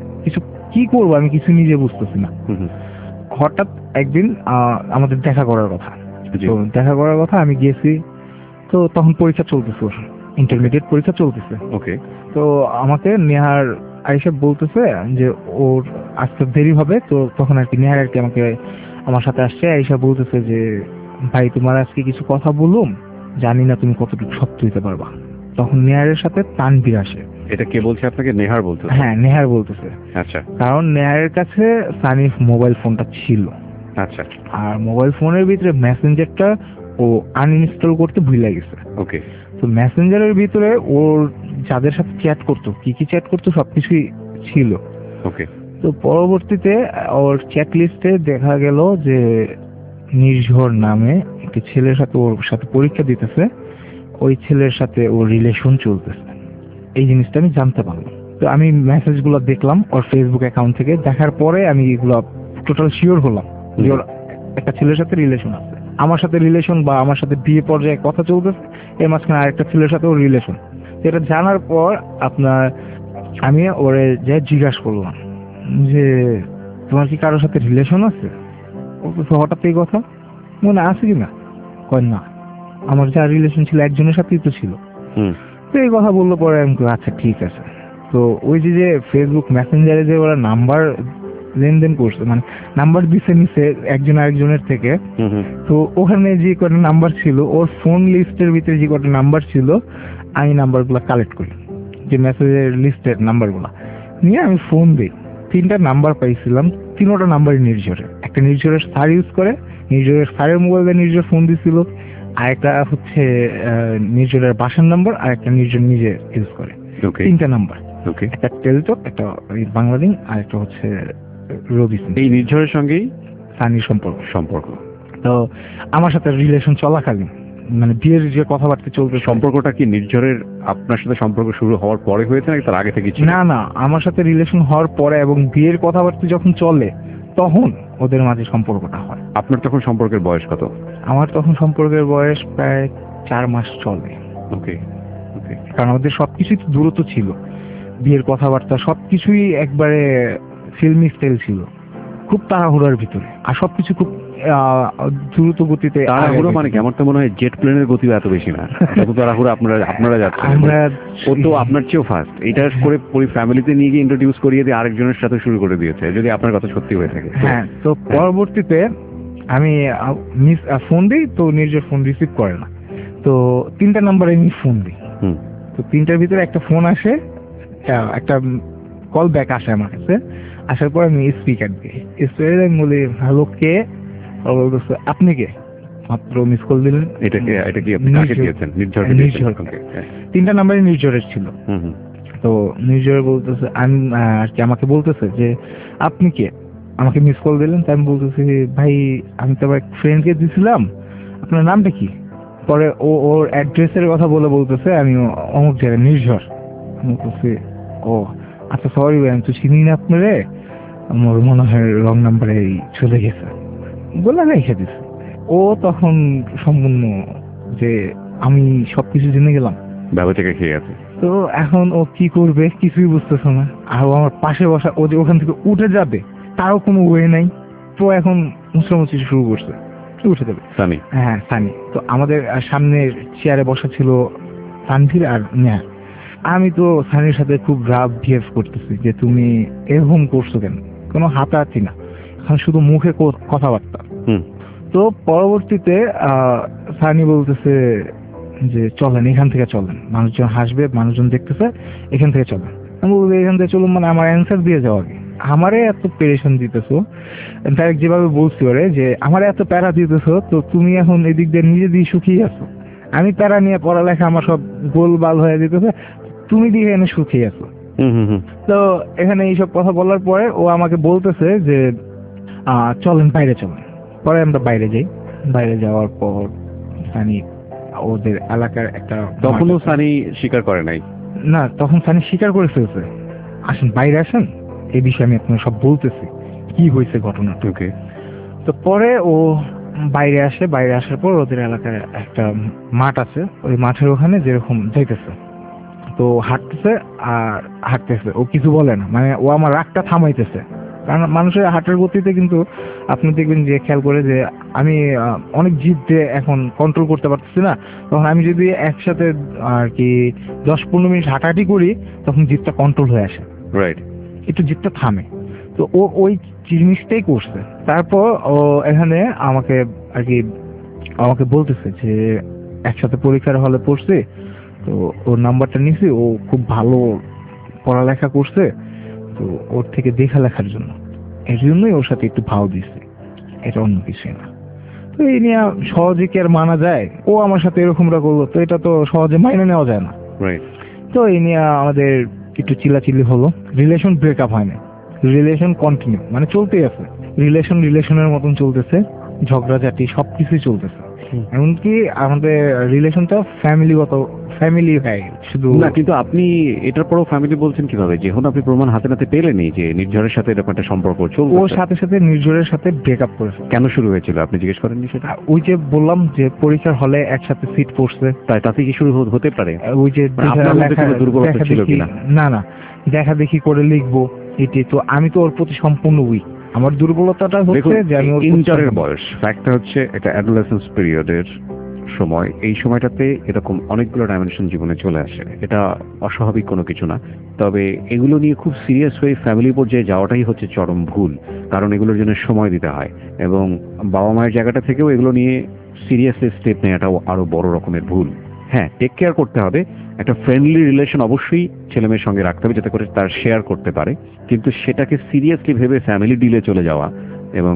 Speaker 3: কি করবো আমি কিছু নিজে বুঝতেছি না। হঠাৎ একদিন আমাদের দেখা করার কথা, তো দেখা করার কথা আমি গেছি। তো তখন পরীক্ষা চলতেছে, ওর ইন্টারমিডিয়েট পরীক্ষা চলতেছে।
Speaker 2: ওকে।
Speaker 3: তো আমাকে নেহার আইসা বলতেছে যে ওর আসতে দেরি হবে। তো তখন আর কি নেহার আর কি আমার সাথে আসছে, আইসা বলতেছে যে ভাই তোমার আজকে কিছু কথা বলুম, জানি না তুমি কতটুকু সত্য হইতে পারবা। তখন নেহারের সাথে তানভীর আসে।
Speaker 2: এটা কে বলছে আপনাকে? নেহার বলতে?
Speaker 3: হ্যাঁ, নেহার বলতেছে।
Speaker 2: আচ্ছা।
Speaker 3: কারণ নেহারের কাছে সানির মোবাইল ফোনটা ছিল।
Speaker 2: আচ্ছা।
Speaker 3: আর মোবাইল ফোনের ভিতরে মেসেঞ্জারটা ও আনইনস্টল করতে ভুলে গেছে।
Speaker 2: ওকে।
Speaker 3: তো মেসেঞ্জারের ভিতরে ওর যাদের সাথে চ্যাট করতো, কি চ্যাট করতো সবকিছুই ছিল।
Speaker 2: ওকে।
Speaker 3: তো পরবর্তীতে ওর চ্যাট লিস্টে দেখা গেল যে নির্ঝর নামে একটি ছেলের সাথে ওর সাথে পরীক্ষা দিতেছে, ওই ছেলের সাথে ওর রিলেশন চলতেছে। এই জিনিসটা আমি জানতে পারলাম। তো আমি মেসেজগুলো দেখলাম ওর ফেসবুক অ্যাকাউন্ট থেকে, দেখার পরে আমি এগুলো টোটাল শিওর হলাম যে ওর একটা ছেলের সাথে রিলেশন আছে। আমার সাথে রিলেশন বা আমার সাথে বিয়ে পর্যায়ে কথা চলতেছে, এর মাঝখানে আরেকটা ছেলের সাথে ওর রিলেশন। এটা জানার পর আমি ওরে যে জিজ্ঞাসা করলাম যে তোমার কি কারোর সাথে রিলেশন আছে? ও হঠাৎ এই কথা মনে আছে কিনা, কয় না, আমার যা রিলেশন ছিল একজনের সাথেই তো ছিল। তো এই কথা বললো পরে আমি আচ্ছা ঠিক আছে। তো ওই যে ফেসবুক মেসেঞ্জারে যে ওরা নাম্বার লেনদেন করছে, মানে নাম্বার দিছে নিছে একজন আরেকজনের থেকে, তো ওখানে যে কটা নাম্বার ছিল ওর ফোন লিস্টের ভিতরে যে কটা নাম্বার ছিল আমি নাম্বারগুলো কালেক্ট করি, যে মেসেজের লিস্টের নাম্বারগুলো নিয়ে আমি ফোন দিই। 3টা নাম্বার পাইছিলাম, 3টা নাম্বারই নির্ঝরের। একটা নির্ঝরের স্যার ইউজ করে, নির্ঝরের স্যারের মোবাইলে নির্ঝর ফোন দিছিল, আর একটা হচ্ছে নির্ঝরের বাসার নাম্বার, আর একটা নির্ঝর নিজে ইউজ করে। 3টা নাম্বার, একটা টেলটক, একটা বাংলালিংক, আর একটা হচ্ছে রবিসন।
Speaker 2: এই নির্ঝরের সঙ্গেই
Speaker 3: সানির সম্পর্ক। তো আমার সাথে রিলেশন চলাকালীন, মানে বিয়ের যে কথাবার্তা চলবে,
Speaker 2: সম্পর্কটা কি নির্ঝরের আপনার সাথে সম্পর্ক শুরু হওয়ার পরে হয়েছে নাকি তার আগে থেকে ছিল?
Speaker 3: না, আমার সাথে রিলেশন হওয়ার পরে এবং বিয়ের কথাবার্তা যখন চলে তখন ওদের মাঝে সম্পর্কটা হয়।
Speaker 2: আপনার তখন সম্পর্কের বয়স কত?
Speaker 3: আমার তখন সম্পর্কের বয়স প্রায় 4 মাস চলে।
Speaker 2: ওকে ওকে।
Speaker 3: কারণ ওদের সবকিছুই তো দ্রুত ছিল, বিয়ের কথাবার্তা সবকিছুই একবারে ফিল্মি স্টাইল ছিল, খুব তাড়াহুড়ার ভিতরে, আর সবকিছু খুব দ্রুত গতিতে।
Speaker 2: তাড়াহুড়ো মানে কি? আমার তো মনে হয় জেট প্লেনের গতিও এত বেশি না, যত তাড়াহুড়ো আপনারা যাচ্ছেন।
Speaker 3: আমরা
Speaker 2: ও তো আপনার চেয়েও ফাস্ট। এটা করে পুরো ফ্যামিলিতে নিয়ে গিয়ে ইন্ট্রোডিউস করিয়ে দিয়ে আরেকজনের সাথে শুরু করে দিয়েছে, যদি আপনার কথা সত্যি হয়ে থাকে।
Speaker 3: হ্যাঁ, তো পরবর্তীতে আমি ফোন দিই, তো নির্জর ফোন রিসিভ করে না। তো 3টা নাম্বারে আমি ফোন দিই। তো 3টার ভিতরে একটা ফোন আসে, একটা কল ব্যাক আসে আমার কাছে। আসার পর আমি স্পিকার দিই, স্পিকারে আমি বলি হ্যালো কে? বলতেছে আপনি কে? মাত্র মিস কল দিলেন।
Speaker 2: এটা কি আপনি কাকে দিয়েছেন? নির্ঝরকে দিয়েছেন?
Speaker 3: 3টা নাম্বারে নির্ঝরের ছিল। তো নির্ঝর বলতেছে, আমি আর কি আমাকে বলতেছে যে আপনি কে, আমাকে মিস কল দিলেন। তাই আমি বলতেছি ভাই আমি তো আমার ফ্রেন্ডকে দিছিলাম, আপনার নামটা কি? পরে ওর অ্যাড্রেসের কথা বলতেছে আমি অমুক জায়গায় নির্ঝর। আমি বলতেছি ও আচ্ছা সরি ভাই, আমি তো চিনি না আপনারে, আমার মনে হয় রং নাম্বারে চলে গেছে বলে রেখে দিছে। ও তখন সম্পূর্ণ যে আমি সবকিছু জেনে গেলাম,
Speaker 2: ব্যবহার থেকে খেয়ে গেছে।
Speaker 3: তো এখন ও কি করবে কিছুই বুঝতেছে না। আর ও আমার পাশে বসা, ও যে ওখান থেকে উঠে যাবে তারও কোনো ওয়ে নাই। তো এখন মুছামুছি শুরু করছে, উঠে যাবে
Speaker 2: সানি।
Speaker 3: হ্যাঁ সানি। তো আমাদের সামনের চেয়ারে বসা ছিল তানভীর আর নেহা। আমি তো সানির সাথে খুব রাফ বিহেভ করতেছি যে তুমি এরকম করছো কেন, কোনো হাতাহাতি না, এখন শুধু মুখে কথাবার্তা। তো পরবর্তীতে সানি বলতেছে যে চলেন এখান থেকে চলেন, মানুষজন হাসবে, মানুষজন দেখতেছে, এখান থেকে চলেন। আমি বলবো এখান থেকে চলুন মানে আমার অ্যান্সার দিয়ে যাওয়া আগে, আমারে এত পেরেশান দিতেছো, ডাইরেক্ট যেভাবে বলছি ওরে যে আমারে এত প্যারা দিতেছো, তো তুমি এখন এদিক দিয়ে নিজে দিয়ে সুখিয়ে আছো, আমি প্যারা নিয়ে পড়ালেখা আমার সব গোলবাল হয়ে দিতেছে, তুমি দিয়ে এনে সুখিয়ে আছো। তো এখানে এইসব কথা বলার পরে ও আমাকে বলতেছে যে চলেন বাইরে চলেন। পরে আমরা বাইরে যাই। বাইরে যাওয়ার পর সানি ওদের এলাকার একটা,
Speaker 2: তখনও সানি স্বীকার করে নাই?
Speaker 3: না, তখন সানি স্বীকার করে ফেলছে। আসেন বাইরে আসেন, এই বিষয়ে আমি আপনাকে সব বলতেছি কি হয়েছে ঘটনাটা।
Speaker 2: ওকে।
Speaker 3: তো পরে ও বাইরে আসে, বাইরে আসার পর ওদের এলাকার একটা মাঠ আছে, ওই মাঠের ওখানে যেরকম যাইতেছে, তো হাঁটতেছে আর হাঁটতেছে, ও কিছু বলে না, মানে ও আমার রাগটা থামাইতেছে। কারণ মানুষের হাঁটার গতিতে কিন্তু আপনি দেখবেন যে খেয়াল করে যে আমি অনেক জিদ দিয়ে এখন কন্ট্রোল করতে পারতেছি না, তখন আমি যদি একসাথে আর কি 10-15 মিনিট হাঁটাহাঁটি করি তখন জিদটা কন্ট্রোল হয়ে আসে,
Speaker 2: রাইট,
Speaker 3: একটু জিদটা থামে। তো ও ওই জিনিসটাই করছে। তারপর ও এখানে আমাকে আর কি আমাকে বলতেছে যে একসাথে পরীক্ষার হলে পড়ছে, তো ওর নাম্বারটা নিছি, ও খুব ভালো পড়ালেখা করছে, তো ওর থেকে দেখা লেখার জন্য, এর জন্যই ওর সাথে একটু ভাও দিছে, এটা অন্য কিছুই না। তো এই নিয়ে সহজে কি আর মানা যায়? ও আমার সাথে এরকমটা করলো, তো এটা তো সহজে মাইনে নেওয়া যায় না। তো এই নিয়ে আমাদের একটু চিল্লাচিল্লি হলো, রিলেশন ব্রেকআপ হয় না, রিলেশন কন্টিনিউ, মানে চলতেই আছে, রিলেশনের মতন চলতেছে, ঝগড়াঝাটি সবকিছুই চলতেছে। এমনকি আমাদের রিলেশনটা ফ্যামিলি হয় শুধু
Speaker 2: না। কিন্তু আপনি এটার পরও ফ্যামিলি বলছেন কিভাবে, যখন আপনি প্রমাণ হাতে নাতে পেলেনি যে নির্ঝরের সাথে এরকম একটা সম্পর্ক চলছে?
Speaker 3: ওর সাথে সাথে নির্ঝরের সাথে ব্রেকআপ করেছে।
Speaker 2: কেন শুরু হয়েছিল আপনি জিজ্ঞেস করেননি সেটা?
Speaker 3: ওই যে বললাম যে পরীক্ষার হলে একসাথে সিট পড়ছে,
Speaker 2: তাই তাতে কি শুরু হতে পারে?
Speaker 3: ওই যে
Speaker 2: দুর্বলতা ছিল কিনা?
Speaker 3: না না, দেখা দেখি করে লিখবো এটি, তো আমি তো ওর প্রতি সম্পূর্ণ উইক। আমার দুর্বলতাটা হচ্ছে যে আমি
Speaker 2: ইন্টারের বয়স, ফ্যাক্টটা হচ্ছে এটা অ্যাডোলেসেন্স পিরিয়ডের সময়, এই সময়টাতে এরকম অনেকগুলো ডাইমেনশন জীবনে চলে আসে, এটা অস্বাভাবিক কোনো কিছু না। তবে এগুলো নিয়ে খুব সিরিয়াস হয়ে ফ্যামিলি পর্যায়ে যাওয়াটাই হচ্ছে চরম ভুল, কারণ এগুলোর জন্য সময় দিতে হয়, এবং বাবা মায়ের জায়গাটা থেকেও এগুলো নিয়ে সিরিয়াসলি স্টেপ নেওয়াটাও আরো বড় রকমের ভুল। হ্যাঁ, টেক কেয়ার করতে হবে, একটা ফ্রেন্ডলি রিলেশন অবশ্যই ছেলে মেয়ের সঙ্গে রাখতে হবে যাতে করে তার শেয়ার করতে পারে, কিন্তু সেটাকে সিরিয়াসলি ভেবে ফ্যামিলি ডিলে চলে যাওয়া এবং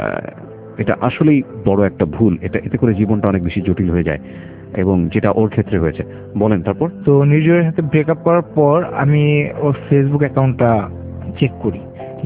Speaker 2: এটা আসলেই বড় একটা ভুল। এতে করে জীবনটা অনেক বেশি জটিল হয়ে যায়, এবং যেটা ওর ক্ষেত্রে হয়েছে। বলেন তারপর।
Speaker 3: তো নিজের সাথে ব্রেকআপ করার পর আমি ওর ফেসবুক অ্যাকাউন্টটা চেক করি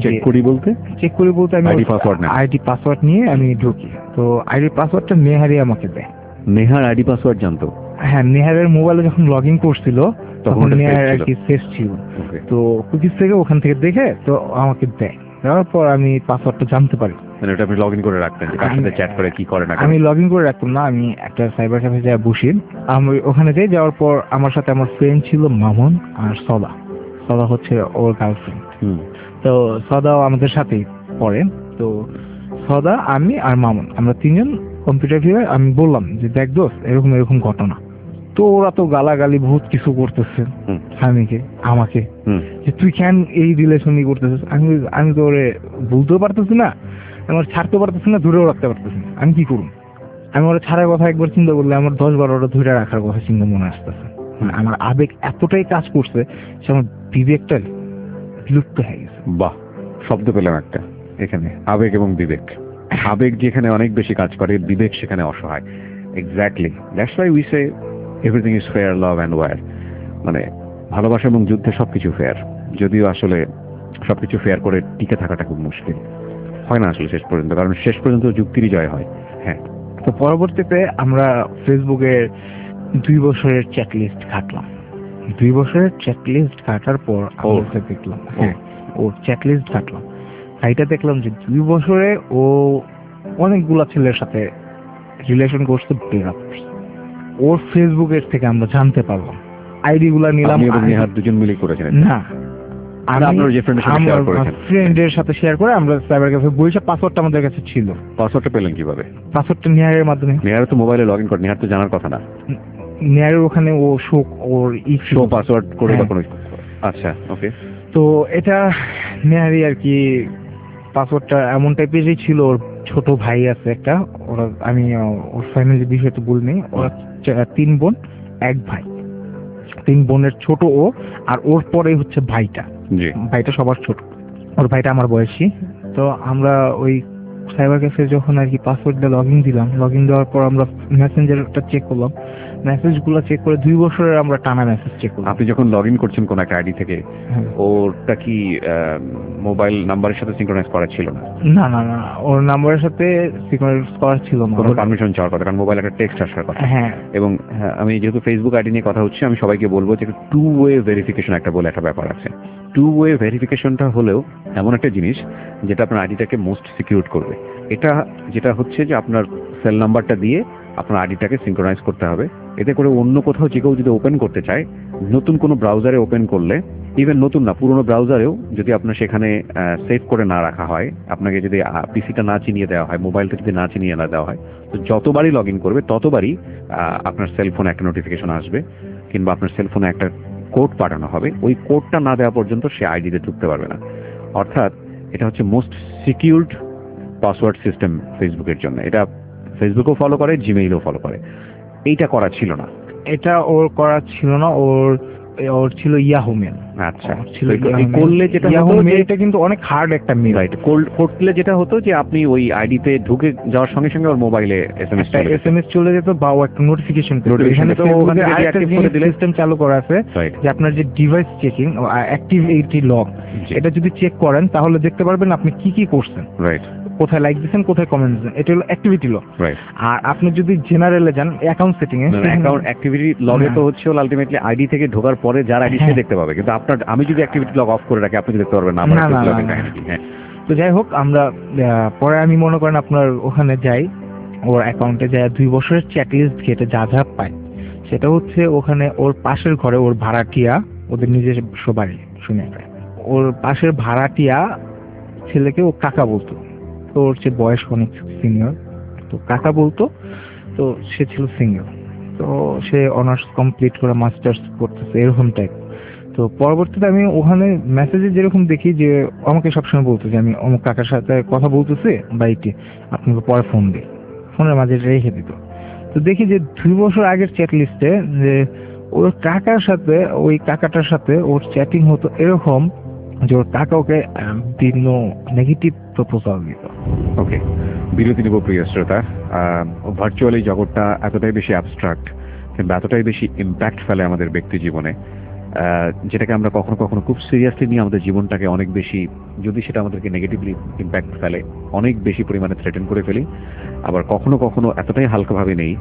Speaker 3: বলতে আমি আইডি পাসওয়ার্ড নিয়ে আমি ঢুকি। তো আইডি পাসওয়ার্ডটা নেহারি আমাকে দেয়।
Speaker 2: নেহার আইডি পাসওয়ার্ড জানতো?
Speaker 3: হ্যাঁ, নেহারের মোবাইলে যখন লগ ইন করছিল তখন নেহার আর কি সেভ ছিল, তো কুকিজ থেকে ওখান থেকে দেখে তো আমাকে দেয়। দেওয়ার পর আমি পাসওয়ার্ডটা জানতে পারি।
Speaker 2: মানে ওটা আপনি লগ ইন করে রাখতেন যে কার সাথে চ্যাট করে কি করে না করে?
Speaker 3: আমি লগ ইন করে রাখতাম না, আমি একটা সাইবার ক্যাফে যাই বসি। আমি ওখানে যাওয়ার পর আমার সাথে আমার ফ্রেন্ড ছিল মামুন আর সদা। সদা হচ্ছে ওর গার্লফ্রেন্ড। তো সদাও আমাদের সাথেই পড়ে। তো সদা, আমি আর মামুন, আমরা তিনজন কম্পিউটার ভিউয়ে আমি বললাম যে দেখ দোস্ত এরকম এরকম ঘটনা। তো ওরা তো গালাগালি বহুত কিছু করতেছে স্বামীকে আমাকে, যে তুই কেন এই রিলেশনই করতেছিস। আমি তো ওরে বলতেও পারতেছি না, আমার ছাড়তে পারতেছি না, দূরেও রাখতে পারতেছি না, আমি কি করুন। আমি ওরা ছাড়ার কথা একবার চিন্তা করলে আমার 10-12টা ধরে রাখার কথা চিন্তা মনে আসতেছে। মানে আমার আবেগ এতটাই কাজ করছে যে আমার বিবেকটা বিলুপ্ত হয়ে গেছে।
Speaker 2: বাহ, শব্দ পেলাম একটা এখানে, আবেগ এবং বিবেক। আবেগ যেখানে অনেক বেশি কাজ করে, বিবেক সেখানে অসহায়। Exactly, that's why we say everything is fair, love and war. মানে ভালোবাসা এবং যুদ্ধে সবকিছু ফেয়ার, যদিও আসলে সবকিছু ফেয়ার করে টিকে থাকাটা খুব মুশকিল হয় না আসলে শেষ পর্যন্ত, কারণ শেষ পর্যন্ত যুক্তিরই জয় হয়। হ্যাঁ,
Speaker 3: তো পরবর্তীতে আমরা ফেসবুকের 2 বছরের চেক লিস্ট ঘাটলাম। 2 বছরের চেক লিস্ট ঘাটার পর আমরা দেখলাম, হ্যাঁ ওর চেক লিস্ট ঘাটলাম, এইটা দেখলাম যে 2 বছরে ও অনেকগুলা ছেলের সাথে রিলেশন করছে, ব্রেকআপ করছে। ওর ফেসবুকের থেকে আমরা জানতে পারলাম, আইডি গুলা নিলাম।
Speaker 2: আপনি এবং নেহার দুজন মিলে করেছেন?
Speaker 3: না, ফ্রেন্ডের সাথে শেয়ার করে আমরা সাইবার ক্যাফে বইসা পাসওয়ার্ডটা আমাদের কাছে ছিল।
Speaker 2: পাসওয়ার্ডটা পেলেন কিভাবে?
Speaker 3: পাসওয়ার্ডটা নেহারের মাধ্যমে।
Speaker 2: নেহার তো মোবাইলে লগ ইন করে, নেহার তো জানার কথা না।
Speaker 3: নেহারের ওখানে ও ওর
Speaker 2: শো পাসওয়ার্ড করে বা কোনো। আচ্ছা, ওকে।
Speaker 3: তো এটা নেহারি আর কি পাসওয়ার্ডটা এমন টাইপেরই ছিল। ওর ছোট ভাই আছে একটা, ওরা আমি ওর ফ্যামিলির বিষয় তো বলিনি। ওরা 3 বোন 1 ভাই, 3 বোনের ছোট ও, আর ওর পরে হচ্ছে ভাইটা। ভাইটা সবার ছোট, ওর ভাইটা আমার বয়সী। তো আমরা ওই সাইবার ক্যাফে যখন আর কি পাসওয়ার্ড দিয়ে লগ ইন দিলাম, লগ ইন দেওয়ার পর আমরা মেসেঞ্জারটা চেক করলাম, মেসেজগুলো চেক করে 2 বছরের আমরা টানা মেসেজ চেক করলাম।
Speaker 2: আপনি যখন লগ ইন করছেন কোন একটা আইডি থেকে, ওরটা কি মোবাইল নাম্বারের সাথে সিনক্রোনাইজ করা ছিল না?
Speaker 3: না না না, ওর নাম্বারের সাথে সিনক্রোনাইজ করা ছিল না।
Speaker 2: কোনো পারমিশন চাওয়ার কথা, কারণ মোবাইল একটা টেক্সট আসার কথা।
Speaker 3: হ্যাঁ,
Speaker 2: এবং আমি যেহেতু ফেসবুক আইডি নিয়ে কথা হচ্ছে, আমি সবাইকে বলবো যে 2 ওয়ে ভেরিফিকেশন একটা বলে একটা ব্যাপার আছে। 2 ওয়ে ভেরিফিকেশনটা হলেও এমন একটা জিনিস যেটা আপনার আইডিটাকে মোস্ট সিকিউর করবে। এটা যেটা হচ্ছে যে আপনার সেল নাম্বারটা দিয়ে আপনার আইডিটাকে সিনক্রোনাইজ করতে হবে। এতে করে অন্য কোথাও যে কেউ যদি ওপেন করতে চায়, নতুন কোনো ব্রাউজারে ওপেন করলে, ইভেন নতুন না পুরোনো ব্রাউজারেও যদি আপনার সেখানে সেভ করে না রাখা হয়, আপনাকে যদি পিসিটা না চিনিয়ে দেওয়া হয়, মোবাইলটা যদি না চিনিয়ে না দেওয়া হয়, তো যতবারই লগ ইন করবে ততবারই আপনার সেলফোনে একটা নোটিফিকেশন আসবে, কিংবা আপনার সেলফোনে একটা কোড পাঠানো হবে। ওই কোডটা না দেওয়া পর্যন্ত সে আইডিতে ঢুকতে পারবে না। অর্থাৎ এটা হচ্ছে মোস্ট সিকিউরড পাসওয়ার্ড সিস্টেম ফেসবুকের জন্য। এটা ফেসবুকও ফলো করে, জিমেইলও ফলো করে। এইটা করা ছিল না,
Speaker 3: এটা ওর করা ছিল না। ওর ছিল ইয়াহু মেল।
Speaker 2: আচ্ছা, করলে যেটা
Speaker 3: ইয়াহু মেলটা কিন্তু অনেক হার্ড একটা মেল।
Speaker 2: রাইট, করলে যেটা হতো যে আপনি ওই আইডিতে ঢুকে যাওয়ার সঙ্গে সঙ্গে ওর মোবাইলে এসএমএস
Speaker 3: চলে যেত বা একটা নোটিফিকেশন পেত। এখানে তো ওখানে আরেকটা সিস্টেম চালু করা আছে যে আপনার যে ডিভাইস চেকিং, অ্যাক্টিভিটি লগ, এটা যদি চেক করেন তাহলে দেখতে পারবেন আপনি কি কি করছেন।
Speaker 2: রাইট,
Speaker 3: কোথায় লাইক দিচ্ছেন, কোথায় কমেন্ট দিচ্ছেন, এটা হলো অ্যাক্টিভিটি লগ। আর আপনি যদি জেনারেলে যান অ্যাকাউন্ট সেটিং এ,
Speaker 2: অ্যাকাউন্ট অ্যাক্টিভিটি লগে তো হচ্ছে আলটিমেটলি আইডি থেকে ঢোকার পরে যার আইডি সে দেখতে পাবে, কিন্তু আপনার আমি যদি অ্যাক্টিভিটি লগ অফ করে রাখি আপনি দেখতে পারবেন না।
Speaker 3: তো যাই হোক, আমরা পরে আমি মনে করেন আপনার ওখানে যাই, ওর অ্যাকাউন্টে যাই, 2 বছরের চেকলিস্ট ঘেটে যা যা পাই সেটা হচ্ছে ওখানে ওর পাশের ঘরে ওর ভাড়াটিয়া, ওদের নিজস্ব বাড়ি শুনে, ওর পাশের ভাড়াটিয়া ছেলেকে ও কাকা বলতো। তো ওর চেয়ে বয়স অনেক সিনিয়র, তো কাকা বলতো। তো সে ছিল সিঙ্গেল, তো সে অনার্স কমপ্লিট করে মাস্টার্স করতেছে এরকম টাইপ। তো পরবর্তীতে আমি ওখানে মেসেজে যেরকম দেখি যে আমাকে সবসময় বলতো যে আমি অমুক কাকার সাথে কথা বলতেছি বাড়িতে, আপনাকে পরে ফোন দিই, ফোনের মাঝে রেখে দিত। তো দেখি যে 2 বছর আগের চ্যাট লিস্টে যে ওর কাকার সাথে, ওই কাকাটার সাথে ওর চ্যাটিং হতো এরকম যে ওর কাকা ওকে বিভিন্ন নেগেটিভ প্রপোজাল দিত।
Speaker 2: ওকে, বিরতি নেব প্রিয় শ্রোতা। ভার্চুয়ালি জগৎটা এতটাই বেশি অ্যাবস্ট্রাক্ট কিংবা এতটাই বেশি ইম্প্যাক্ট ফেলে আমাদের ব্যক্তি জীবনে, যেটাকে আমরা কখনো কখনো খুব সিরিয়াসলি নিয়ে আমাদের জীবনটাকে অনেক বেশি, যদি সেটা আমাদেরকে নেগেটিভলি ইম্প্যাক্ট ফেলে, অনেক বেশি পরিমাণে থ্রেটেন করে ফেলি। আবার কখনো কখনো এতটাই হালকাভাবে নেই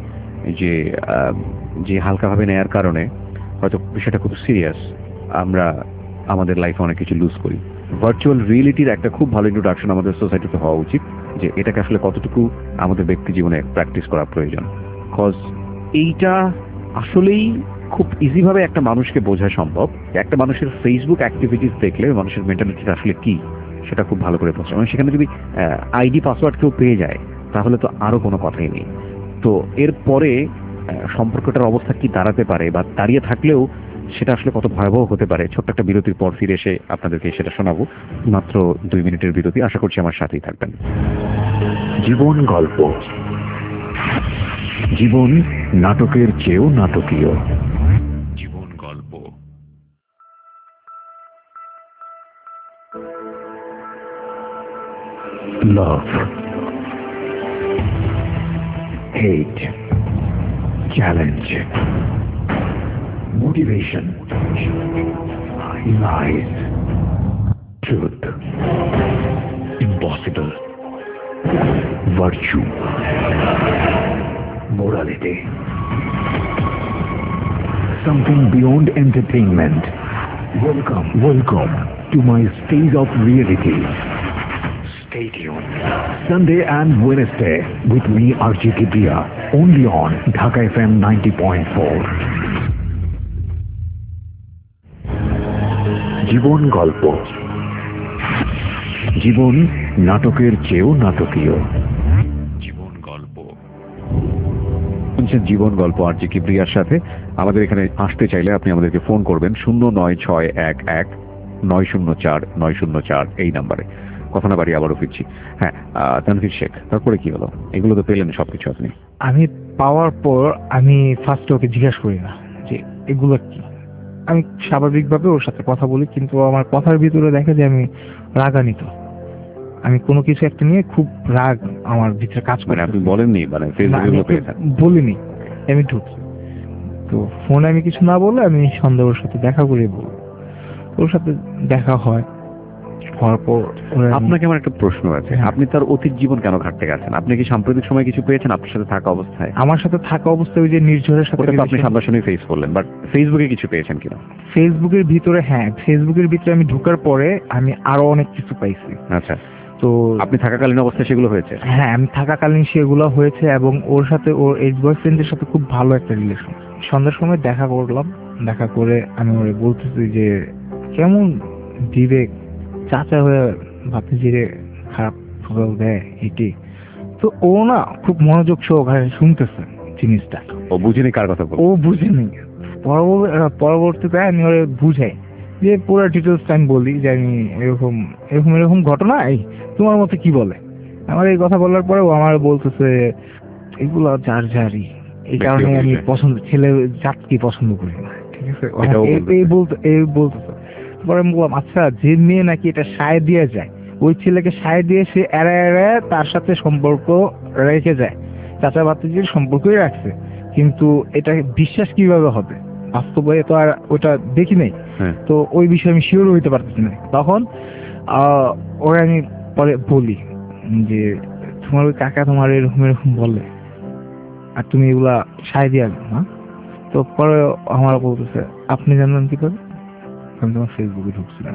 Speaker 2: যে হালকাভাবে নেয়ার কারণে হয়তো বিষয়টা খুব সিরিয়াস, আমরা আমাদের লাইফে অনেক কিছু লুজ করি। ভার্চুয়াল রিয়েলিটির একটা খুব ভালো ইন্ট্রোডাকশন আমাদের সোসাইটিতে হওয়া উচিত, যে এটাকে আসলে কতটুকু আমাদের ব্যক্তি জীবনে প্র্যাকটিস করা প্রয়োজন। কজ এইটা আসলেই খুব ইজিভাবে একটা মানুষকে বোঝা সম্ভব। একটা মানুষের ফেসবুক অ্যাক্টিভিটিস দেখলে মানুষের মেন্টালিটিটা আসলে কি সেটা খুব ভালো করে বোঝা। মানে সেখানে যদি আইডি পাসওয়ার্ড কেউ পেয়ে যায় তাহলে তো আরো কোনো কথাই নেই। তো এরপরে সম্পর্কটার অবস্থা কি দাঁড়াতে পারে, বা দাঁড়িয়ে থাকলেও সেটা আসলে কত ভয়াবহ হতে পারে, ছোট্ট একটা বিরতির পর ফিরে এসে আপনাদেরকে সেটা শোনাবো। মাত্র 2 মিনিটের বিরতি, আশা করছি আমার সাথেই থাকবেন। জীবন গল্প, জীবন নাটকের চেয়েও নাটকীয়। জীবন গল্প। Love, hate, challenge, motivation, lies, truth, impossible, virtue, morality, something beyond entertainment. Welcome to my stage of reality. Stay tuned. Sunday and Wednesday with me, RJ Kibriya, only on Dhaka FM 90.4. জীবন গল্প, জীবন নাটকের চেয়েও নাটকীয়। জীবন গল্প শুনছেন জীবন গল্প RJ কিবরিয়ার সাথে। আমাদের এখানে আসতে চাইলে আপনি আমাদেরকে ফোন করবেন 09611904904 এই নাম্বারে। কথা না বাড়ি আবারও ফিরছি। হ্যাঁ, তানভীর শেখ, তারপরে কি হলো? এগুলো তো পেলেন সবকিছু আপনি।
Speaker 3: আমি পাওয়ার পর আমি ফার্স্টে ওকে জিজ্ঞাসা করি না যে এগুলো কি। আমি স্বাভাবিকভাবে ওর সাথে কথা বলি, কিন্তু আমার কথার ভিতরে দেখে যে আমি রাগান্বিত। আমি কোনো কিছু একটা নিয়ে খুব রাগ আমার ভিতরে কাজ করে।
Speaker 2: আপনি বলেননি, মানে ফেসবুকে পেয়েছেন?
Speaker 3: বলিনি, আমি ঢুকছি তো ফোনে আমি কিছু না বলে আমি সন্ধ্যা ওর সাথে দেখা করি বলবো। ওর সাথে দেখা হয়, হওয়ার পর
Speaker 2: আপনাকে আমার একটা প্রশ্ন আছে। আপনি তার অতীত জীবন কেন ঘাটতে গেছেন? আপনি কি সাম্প্রতিক সময় কিছু পেয়েছেন আপনার সাথে থাকা অবস্থায়?
Speaker 3: আমার সাথে থাকা অবস্থায় ওই যে নির্ঝরের সাথে
Speaker 2: আপনি সামনাসামনি ফেস করলেন, বাট ফেসবুকে কিছু পেয়েছেন কিনা?
Speaker 3: ফেসবুকের ভিতরে, হ্যাঁ, ফেসবুকের ভিতরে আমি ঢোকার পরে আমি আরো অনেক কিছু পাইছি।
Speaker 2: আচ্ছা, তো আপনি থাকাকালীন অবস্থায় সেগুলো হয়েছে?
Speaker 3: হ্যাঁ, আমি থাকাকালীন সেগুলো হয়েছে, এবং ওর সাথে ওর এক্স বয়ফ্রেন্ডের সাথে খুব ভালো একটা রিলেশন। সন্ধ্যার সময় দেখা করলাম, দেখা করে আমি ওরে বলতেছি যে কেমন দিবে চাচা হয়ে ভাতিজিরে খারাপ প্রভাব দেয় এটি। তো ও না খুব মনোযোগ সহকারে শুনতেছে জিনিসটা।
Speaker 2: ও বুঝেনি কার কথা বলছে?
Speaker 3: ও বুঝেনি। পরবর্তীতে আমি ওরে বুঝাই যে পুরো ডিটেলসটা আমি বলি যে আমি এরকম এরকম এরকম ঘটনা, এই তোমার মতে কি বলে। আমার এই কথা বলার পরে ও আমার বলতেছে এগুলো যার যারই, এই কারণে আমি ছেলে জাতকে পছন্দ করি না। ঠিক আছে, এই বলতেছে। পরে আমি বললাম আচ্ছা, যে মেয়ে নাকি এটা সায় দিয়ে যায়, ওই ছেলেকে সায় দিয়ে সে এড়ায় তার সাথে সম্পর্ক রেখে যায়, চাচা ভাতিজির সম্পর্কই রাখছে, কিন্তু এটা বিশ্বাস কিভাবে হবে? বাস্তবে তো আর ওটা দেখি নাই, তো ওই বিষয়ে আমি শিওর হইতে পারতেছি না। তখন ওরা আমি পরে বলি যে তোমার ওই কাকা তোমার এরকম এরকম বলে আর তুমি এগুলা সায় দিয়ে আসবে না। তো পরে আমার বলতেছে আপনি জানলেন কি করে? আমি তোমার ফেসবুকে ঢুকছিলাম,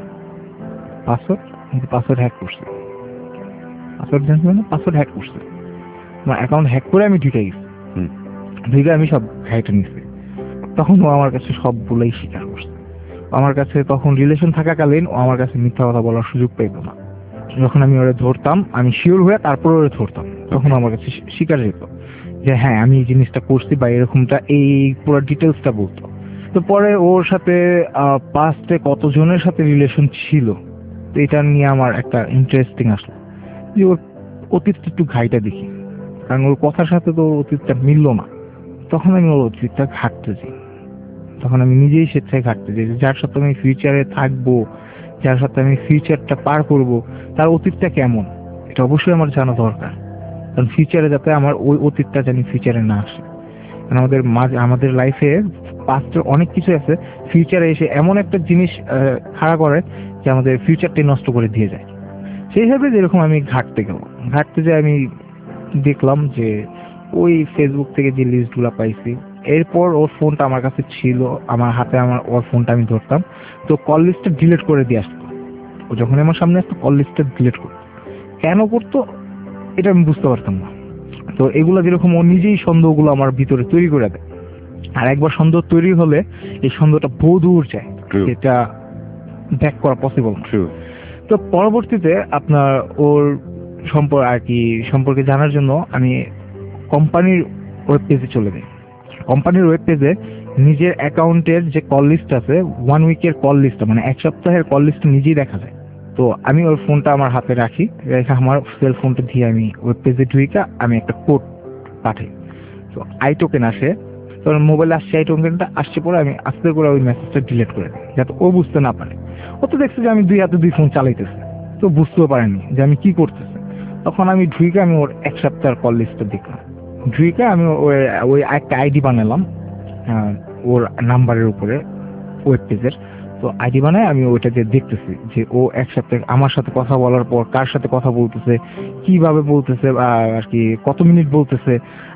Speaker 3: পাসওয়ার্ড হ্যাক করছে। পাসওয়ার্ড জানছি মানে পাসওয়ার্ড হ্যাক করছে, আমার অ্যাকাউন্ট হ্যাক করে আমি ঢুকে গেছি, ঢুকে আমি সব ঘাইটা নিচ্ছি। তখন ও আমার কাছে সবগুলোই স্বীকার করছে। আমার কাছে তখন রিলেশন থাকাকালীন ও আমার কাছে মিথ্যা কথা বলার সুযোগ পেত না। যখন আমি ওরে ধরতাম, আমি শিওর হয়ে তারপর ওরে ধরতাম, তখন আমার কাছে স্বীকার যেত যে হ্যাঁ আমি এই জিনিসটা করছি বা এরকমটা, এই পুরো ডিটেলসটা বলতো। তো পরে ওর সাথে পাস্টে কতজনের সাথে রিলেশন ছিল, তো এটা নিয়ে আমার একটা ইন্টারেস্টিং আসলো যে ওর অতীতটা একটু ঘাইটা দেখি, কারণ ওর কথার সাথে তো অতীতটা মিললো না। তখন আমি ওর অতীতটা ঘাটতে যাই, তখন আমি নিজেই স্বেচ্ছায় ঘাটতে যাই, যার সাথে আমি ফিউচারে থাকবো, যার সাথে আমি ফিউচারটা পার করব, তার অতীতটা কেমন এটা অবশ্যই আমার জানা দরকার, কারণ ফিউচারে যাতে আমার ওই অতীতটা জানি ফিউচারে না আসে। কারণ আমাদের লাইফে পাস্টের অনেক কিছু আছে, ফিউচারে এসে এমন একটা জিনিস খাড়া করে যে আমাদের ফিউচারটাই নষ্ট করে দিয়ে যায়। সেই হিসাবে যেরকম আমি ঘাটতে যাই, আমি দেখলাম যে ওই ফেসবুক থেকে যে লিস্টগুলো পাইছি এরপর ওর ফোনটা আমার কাছে ছিল, আমার হাতে, ওর ফোনটা আমি ধরতাম, তো কল লিস্টটা ডিলিট করে দিয়ে আসতো। ও যখন আমার সামনে আসতো কল লিস্টটা ডিলিট করতো। কেন করতো এটা আমি বুঝতে পারতাম না। তো এগুলো যেরকম ও নিজেই সন্দেহগুলো আমার ভিতরে তৈরি করে দেয়, আর একবার সন্দেহ তৈরি হলে এই সন্দেহটা বহু দূর যায়,
Speaker 2: True.
Speaker 3: এটা ব্যাক করা পসিবল না।
Speaker 2: True.
Speaker 3: তো পরবর্তীতে আপনার ওর সম্পর্কে জানার জন্য আমি কোম্পানির ওয়েব পেজে চলে যাই। কোম্পানির ওয়েব পেজে নিজের অ্যাকাউন্টের যে কল লিস্ট আছে, 1 উইকের কল লিস্ট, মানে 1 সপ্তাহের কল লিস্ট নিজেই দেখা যায়। তো আমি ওর ফোনটা আমার হাতে রাখি, রেখে আমার সেল ফোনটা দিয়ে আমি ওয়েব পেজে ঢুইকা আমি একটা কোড পাঠাই। তো আই টোকেন আসে, তো মোবাইলে আসছে আই টোকেনটা আসছে, পরে আমি আস্তে করে ওই মেসেজটা ডিলিট করে দিই যাতে ও বুঝতে না পারে। ও তো দেখছে যে আমি 2 হাতে 2 ফোন চালাইতেছে, তো বুঝতেও পারেনি যে আমি কি করতেছি। তখন আমি ঢুইকা আমি ওর 1 সপ্তাহের কল লিস্টটা দেখলাম। ঢুইকা আমি ওই একটা আইডি বানালাম ওর নাম্বারের উপরে ওয়েব পেজের। তো আইডি বানায় আমি ওইটা দিয়ে দেখতেছি যে ও 1 সপ্তাহে আমার সাথে কথা বলার পর কার সাথে কথা বলতেছে, কিভাবে বলতেছে, আর কি কত মিনিট বলতেছে,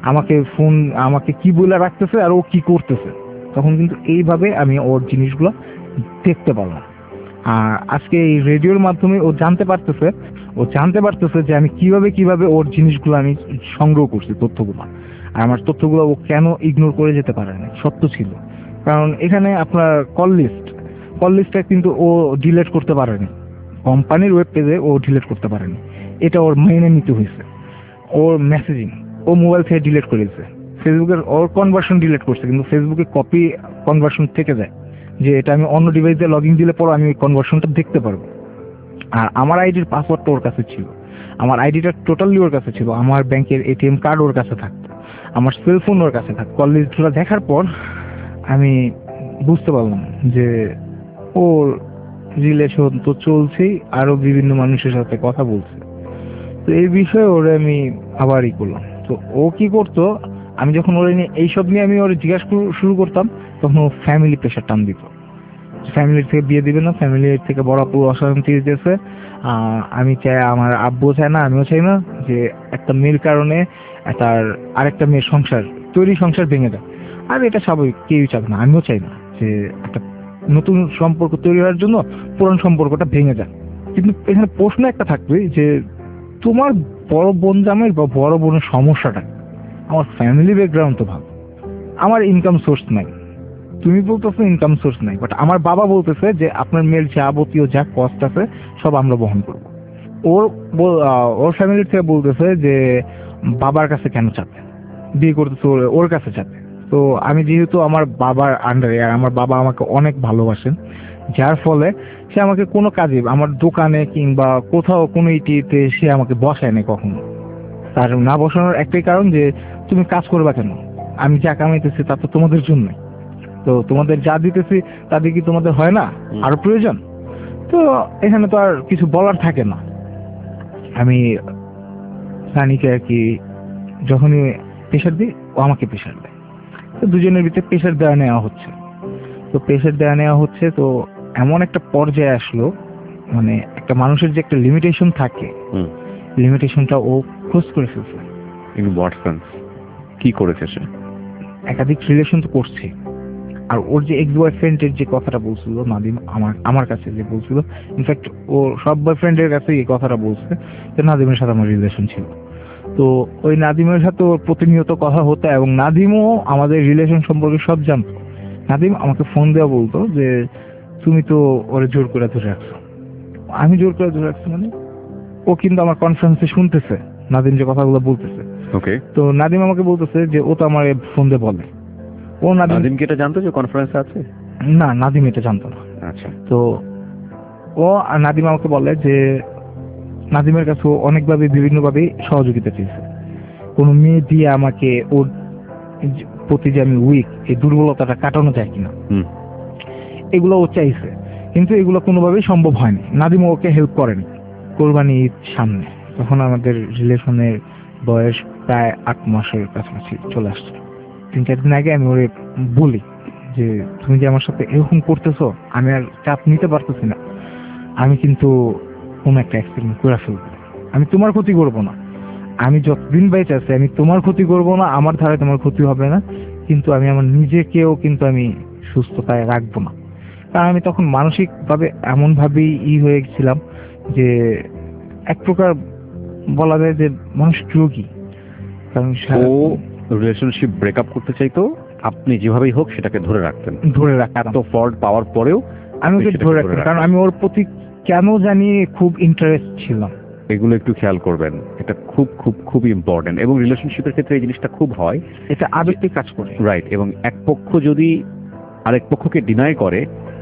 Speaker 3: আমাকে কি বলে রাখতেছে, আর ও কি করতেছে। তখন কিন্তু এইভাবে আমি ওর জিনিসগুলো দেখতে পারলাম। আর আজকে এই রেডিওর মাধ্যমে ও জানতে পারতেছে যে আমি কিভাবে ওর জিনিসগুলো আমি সংগ্রহ করছি, তথ্যগুলো। আর আমার তথ্যগুলো ও কেন ইগনোর করে যেতে পারে না, সত্য ছিল। কারণ এখানে আপনার কল লিস্টটা কিন্তু ও ডিলিট করতে পারেনি, কোম্পানির ওয়েব পেজে ও ডিলিট করতে পারেনি, এটা ওর মেনে নিতে হয়েছে। ওর মেসেজিং ও মোবাইল থেকে ডিলিট করেছে, ফেসবুকের ওর কনভার্সন ডিলিট করছে, কিন্তু ফেসবুকে কপি কনভার্সন থেকে যায়, যে এটা আমি অন্য ডিভাইসে লগ ইন দিলে পর আমি ওই কনভার্সনটা দেখতে পারবো। আর আমার আইডির পাসওয়ার্ডটা ওর কাছে ছিল, আমার আইডিটা টোটালি ওর কাছে ছিল, আমার ব্যাংকের এটিএম কার্ড ওর কাছে থাকতো, আমার সেলফোন ওর কাছে থাকতো। কল লিস্টগুলো দেখার পর আমি বুঝতে পারলাম যে ওর রিলেশন তো চলছেই, আরো বিভিন্ন মানুষের সাথে কথা বলছে। তো এই বিষয়ে ওরে আমি আবার করলাম। তো ও কি করতো, আমি যখন ওরে নিয়ে এইসব নিয়ে আমি ওরে জিজ্ঞাসা শুরু করতাম, তখন ও ফ্যামিলি প্রেশার টান দিত, ফ্যামিলির থেকে বিয়ে দিবে না, ফ্যামিলির থেকে বড় আপু অশান্তি দিতেছে, আমি চাই, আমার আব্বুও চায় না, আমিও চাই না যে একটা মেয়ের কারণে তার আরেকটা মেয়ের সংসার ভেঙে যায়। আর এটা স্বাভাবিক, কেউই চাবে না, আমিও চাই না যে একটা নতুন সম্পর্ক তৈরি হওয়ার জন্য পুরান সম্পর্কটা ভেঙে যায়। কিন্তু এখানে প্রশ্ন একটা থাকবে যে তোমার বড় বোন জামাই বা বড় বোনের সমস্যাটা, আমার ফ্যামিলি ব্যাকগ্রাউন্ড তো ভালো, আমার ইনকাম সোর্স নাই, তুমি বলতেছো ইনকাম সোর্স নাই, বাট আমার বাবা বলতেছে যে আপনার মেয়ের যাবতীয় যা কস্ট আছে সব আমরা বহন করব। ওর ফ্যামিলির থেকে বলতেছে যে বাবার কাছে কেন চাপে, বিয়ে করতেছে ওর কাছে চাপে। তো আমি যেহেতু আমার বাবার আন্ডারে, আর আমার বাবা আমাকে অনেক ভালোবাসেন, যার ফলে সে আমাকে কোনো কাজে, আমার দোকানে কিংবা কোথাও কোনো ইটিতে সে আমাকে বসায় না কখনো। তার না বসানোর একটাই কারণ যে তুমি কাজ করবা কেন, আমি যা কামাইতেছি তা তো তোমাদের জন্যই, তো তোমাদের যা দিতেছি তাদের কি তোমাদের হয় না আরো প্রয়োজন? তো এখানে তো আর কিছু বলার থাকে না। আমি সানিকে আর কি যখনই প্রেশার দিই, ও আমাকে প্রেশার দেয়, তো দুজনের ভিতরে প্রেশার দেওয়া নেওয়া হচ্ছে। তো এমন একটা পর্যায়ে আসলো, মানে একটা মানুষের যে একটা লিমিটেশন থাকে, লিমিটেশনটা ও ক্রস করে ফেলছে।
Speaker 2: In what sense? কি করেছে সে?
Speaker 3: একাধিক রিলেশন তো করছে, আর ওর যে এক্স বয়ফ্রেন্ডের যে কথাটা বলছিল নাদিম, আমার কাছে যে বলছিল, ইনফ্যাক্ট ও সব বয়ফ্রেন্ডের কাছে এই কথাটা বলছে যে নাদিমের সাথে আমার রিলেশন ছিল। তো ওই নাদিমের সাথে ওর প্রতিনিয়ত কথা হতো, এবং নাদিমও আমাদের রিলেশন সম্পর্কে সব জানতো। নাদিম আমাকে ফোন দেওয়া বলতো যে তুমি তো ওরে জোর করে ধরে রাখছো। আমি জোর করে ধরে রাখছি মানে? ও কিন্তু আমার কনফারেন্সে শুনতেছে নাদিম যে কথাগুলো বলতেছে।
Speaker 2: ওকে।
Speaker 3: তো নাদিম আমাকে বলতেছে যে ও তো আমার ফোন দিয়ে বলে।
Speaker 2: নাদিম কি এটা জানতো যে কনফারেন্স আছে?
Speaker 3: না, নাদিম এটা জানতো না।
Speaker 2: আচ্ছা।
Speaker 3: তো নাদিম আমাকে বলে যে নাদিমের কাছে অনেকভাবে বিভিন্নভাবে সহযোগিতা চেয়েছে, কোনো মেয়ে দিয়ে আমাকে ওর প্রতি যে আমি উইক, এই দুর্বলতাটা কাটানো যায় কিনা, এগুলো ও চাইছে, কিন্তু এগুলো কোনোভাবেই সম্ভব হয়নি। নাদিম ওকে হেল্প করেনি। কোরবানি ঈদ সামনে, তখন আমাদের রিলেশনের বয়স প্রায় 8 মাসের কাছাকাছি চলে আসছে। 3-4 দিন আগে আমি ওরে বলি যে তুমি যে আমার সাথে এরকম করতেছো, আমি আর চাপ নিতে পারতেছি না, আমি কিন্তু কোনো একটা অ্যাক্সিডেন্ট করে ফেলবো, আমি তোমার ক্ষতি করবো না, আমি যতদিন বেঁচে আছি আমি তোমার ক্ষতি করবো না, আমার ধারে তোমার ক্ষতি হবে না, কিন্তু আমি আমার নিজেকেও কিন্তু আমি সুস্থতায় রাখবো না, কারণ আমি তখন মানসিকভাবে এমনভাবেই হয়ে গেছিলাম যে এক প্রকার বলা যায় যে মানুষ রোগী। কারণ
Speaker 2: ও রিলেশনশিপ ব্রেকআপ করতে চাইতো, আপনি যেভাবেই হোক সেটাকে ধরে রাখতেন,
Speaker 3: ধরে রাখতাম,
Speaker 2: এত ফল্ট পাওয়ার পরেও
Speaker 3: আমি ওকে
Speaker 2: সেটাকে
Speaker 3: ধরে রাখতাম, কারণ আমি ওর প্রতি কেন জানি খুব ইন্টারেস্ট ছিলাম।
Speaker 2: এগুলো একটু খেয়াল করবেন, এটা খুব খুব খুব ইম্পর্টেন্ট। এবং রিলেশনশিপের ক্ষেত্রে এই জিনিসটা খুব হয়,
Speaker 3: এটা আবেগিক কাজ করে।
Speaker 2: রাইট। এবং এক পক্ষ যদি আরেক পক্ষকে ডিনাই করে,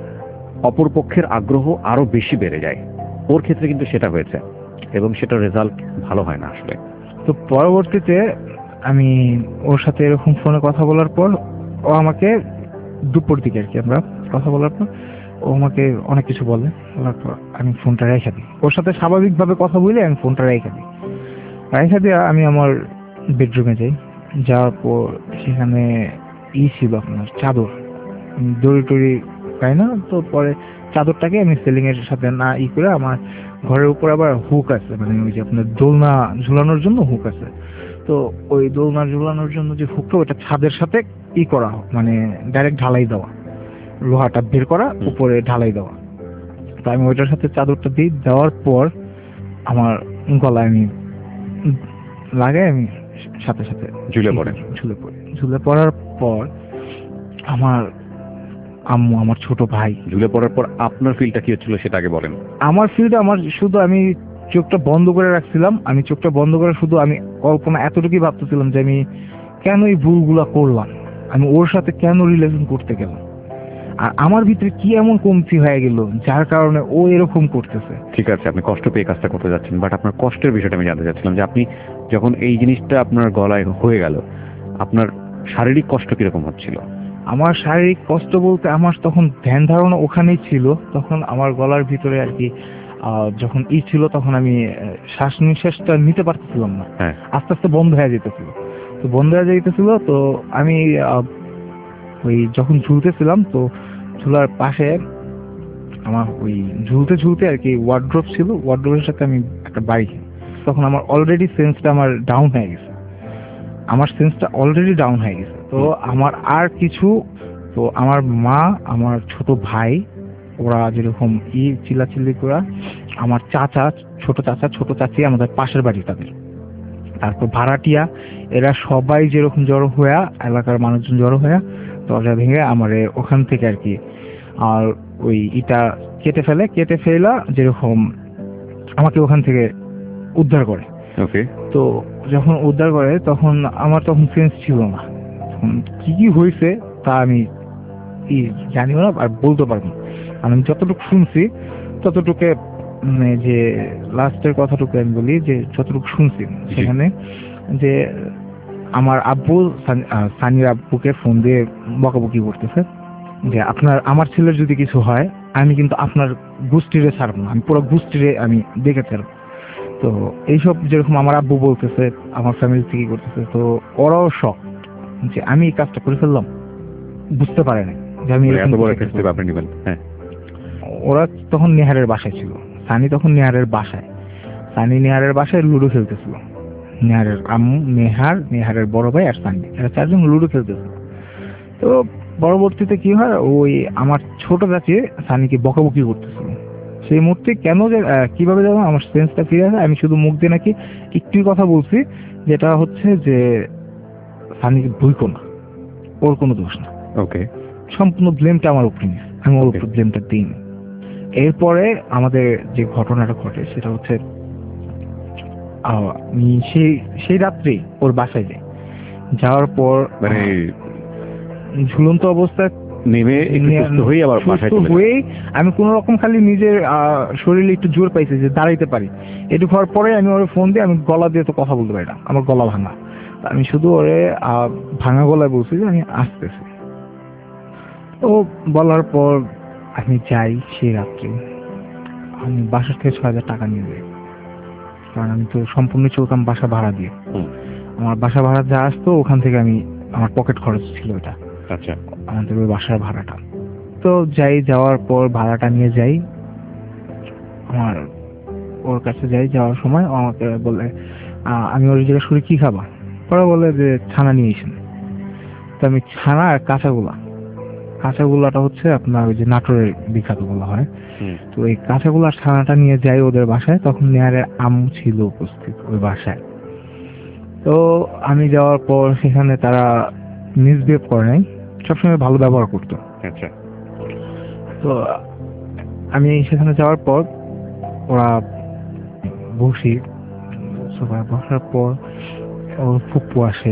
Speaker 2: অপর পক্ষের আগ্রহ আরো বেশি বেড়ে যায়। ওর ক্ষেত্রে কিন্তু সেটা হয়েছে এবং সেটার রেজাল্ট ভালো হয় না আসলে।
Speaker 3: তো পরবর্তীতে আমি ওর সাথে এরকম ফোনে কথা বলার পর ও আমাকে দুপুর দিকে আর কি আমরা কথা বলার পর ও আমাকে অনেক কিছু বলে, বলার পর আমি ফোনটা রেখে দিই। ওর সাথে স্বাভাবিকভাবে কথা বলে আমি ফোনটা রেখে দিই। রেখে দিয়ে আমি আমার বেডরুমে যাই। যাওয়ার পর সেখানে ছিল আপনার চাদর, দড়ি টড়ি পাই না, তো পরে চাদরটাকে আমি সেলিং এর সাথে না করে আমার ঘরের উপর আবার হুক আছে, মানে ওই যে আপনার দোলনা ঝুলানোর জন্য হুক আছে। তো ওই দোলনা ঝুলানোর জন্য যে হুকটা, ওটা ছাদের সাথে করা হোক, মানে ডাইরেক্ট ঢালাই দেওয়া, লোহাটা বের করা উপরে ঢালাই দেওয়া। তো আমি ওইটার সাথে চাদরটা দিই, দেওয়ার পর আমার গলায় আমি লাগাই, আমি সাথে সাথে
Speaker 2: ঝুলে পড়ে।
Speaker 3: ঝুলে পড়ার পর আমার আম্মু, আমার ছোট ভাই।
Speaker 2: ঝুলে পড়ার পর আপনার ফিলটা কি হচ্ছিল সেটা আগে বলেন।
Speaker 3: আমার ফিলটা, আমার শুধু আমি চোখটা বন্ধ করে রাখছিলাম, আমি চোখটা বন্ধ করে শুধু আমি কল্পনা এতটুকুই ভাবতেছিলাম যে আমি কেন এই ভুলগুলা করলাম, আমি ওর সাথে কেন রিলেশন করতে গেলাম, আর আমার ভিতরে কি এমন কমতি হয়ে গেল যার কারণে ও এরকম করতেছে।
Speaker 2: ঠিক আছে, আপনি কষ্ট পেয়ে কাজটা করতে যাচ্ছেন, বাট আপনার কষ্টের বিষয়টা আমি জানতে চাচ্ছিলাম যে আপনি যখন এই জিনিসটা আপনার গলায় হয়ে গেল, আপনার শারীরিক কষ্ট কিরকম হচ্ছিল?
Speaker 3: আমার শারীরিক কষ্ট বলতে আমার তখন ধ্যান ধারণা ওখানেই ছিল। তখন আমার গলার ভিতরে আর কি যখন ছিল, তখন আমি শ্বাস নিঃশ্বাসটা নিতে পারতেছিলাম না, আস্তে আস্তে বন্ধ হয়ে যেতেছিল। তো বন্ধ হয়ে যেতেছিল, তো আমি ওই যখন ঝুলতেছিলাম, তো ঝুলার পাশে আমার ওই ঝুলতে ঝুলতে আর কি ওয়ার্ড্রপ ছিল, ওয়ার্ড্রপের সাথে আমি একটা বাড়ি খাই। তখন আমার অলরেডি সেন্সটা আমার ডাউন হয়ে গেছে, তো আমার আর কিছু, তো আমার মা, আমার ছোট ভাই, ওরা যেরকম চিল্লাচিল্লি করা, আমার চাচা, ছোট চাচি আমাদের পাশের বাড়ি তাদের, তারপর ভাড়াটিয়া, এরা সবাই যেরকম জড়ো হইয়া, এলাকার মানুষজন জড়ো হইয়া দরজা ভেঙে আমার ওখান থেকে আর কি আর ওই ইটা কেটে ফেলা যেরকম আমাকে ওখান থেকে উদ্ধার করে।
Speaker 2: ওকে।
Speaker 3: তো যখন উদ্ধার করে তখন আমার তখন সেন্স ছিল না, তখন কি হয়েছে তা আমি জানিও না আর বলতে পারবো না। আমি যতটুকু শুনছি ততটুকু, মানে যে লাস্টের কথাটুকু আমি বলি, যে যতটুকু শুনছি সেখানে যে আমার আব্বু সানির আব্বুকে ফোন দিয়ে বকাবকি করতেছে যে আমার ছেলের যদি কিছু হয়, আমি কিন্তু আপনার গোষ্ঠীরে ছাড়বো না, আমি পুরো গোষ্ঠীরে আমি দেখে ছাড়বো। তো এইসব যেরকম আমার আব্বু বলতেছে, আমার ফ্যামিলি থেকে করতেছে, তো ওরাও শক যে আমি এই কাজটা করে ফেললাম, বুঝতে পারে না যে আমি
Speaker 2: এত বড় একটা স্টেপ আপনি নেবেন। হ্যাঁ,
Speaker 3: ওরা তখন নেহারের বাসায় ছিল, সানি তখন নেহারের বাসায় লুডো খেলতেছিল। নেহারের আম্মু, নেহারের বড় ভাই আর সানি, এরা চারজন লুডো খেলতেছিল। তো পরবর্তীতে কি হয়, ওই আমার ছোট চাচি সানিকে বকাবকি করতেছিল। সেই মুহূর্তে কেন যে কিভাবে যেন আমার সেন্সটা ফিরে আসে, আমি শুধু মুখ দিয়ে নাকি একটু কথা বলছি, যেটা হচ্ছে যে সানিকে ভুলকো না, ওর কোনো দোষ না। ওকে, সম্পূর্ণ ব্লেমটা আমার উপরে নিয়ে, আমি ওর উপর ব্লেমটা দিই। এরপরে আমাদের যে ঘটনাটা ঘটে সেটা হচ্ছে আমি সেই রাত্রেই ওর বাসায় যাই। যাওয়ার পর
Speaker 2: মানে
Speaker 3: ঝুলন্ত অবস্থায়
Speaker 2: নেমে সুস্থ হয়ে
Speaker 3: আমি কোন রকম খালি নিজের শরীরে একটু জোর পাইছি যে দাঁড়াইতে পারি। একটু হওয়ার পরে আমি ওর ফোন দিয়ে, আমি গলা দিয়ে তো কথা বলতে পারি না, আমার গলা ভাঙা। আমি শুধু ওরে ভাঙা গলায় বলছি যে আমি আসতেছি। তো বলার পর আমি যাই, সেই রাত্রে আমি বাসার থেকে 6,000 টাকা নিয়ে যাই, কারণ আমি তো সম্পূর্ণ চলতাম বাসা ভাড়া দিয়ে। আমার বাসা ভাড়া যা আসতো ওখান থেকে আমি, আমার পকেট খরচ ছিল ওটা। আচ্ছা, আমাদের ওই বাসার ভাড়াটা। তো যাওয়ার পর ভাড়াটা নিয়ে যাই, আমার ওর কাছে যাওয়ার সময় আমাকে বলে, আমি ওর জিজ্ঞাসা করি কি খাবা, ওরা বলে যে ছানা নিয়ে এসেন। তো আমি ছানা আর কাঁচাগোলাটা হচ্ছে আপনার ওই যে নাটোরের বিখ্যাত বলা হয়। তো এই কাঁচাগোলার ছানাটা নিয়ে যাই ওদের বাসায়, তখন নেহারের আম্মু ছিল উপস্থিত ওই বাসায়। তো আমি যাওয়ার পর সেখানে তারা মিসবিহেভ করে নাই, সবসময় ভালো ব্যবহার করতো।
Speaker 2: আচ্ছা।
Speaker 3: তো আমি সেখানে যাওয়ার পর ওরা বসার পর ওর ফুপ্পু আসে,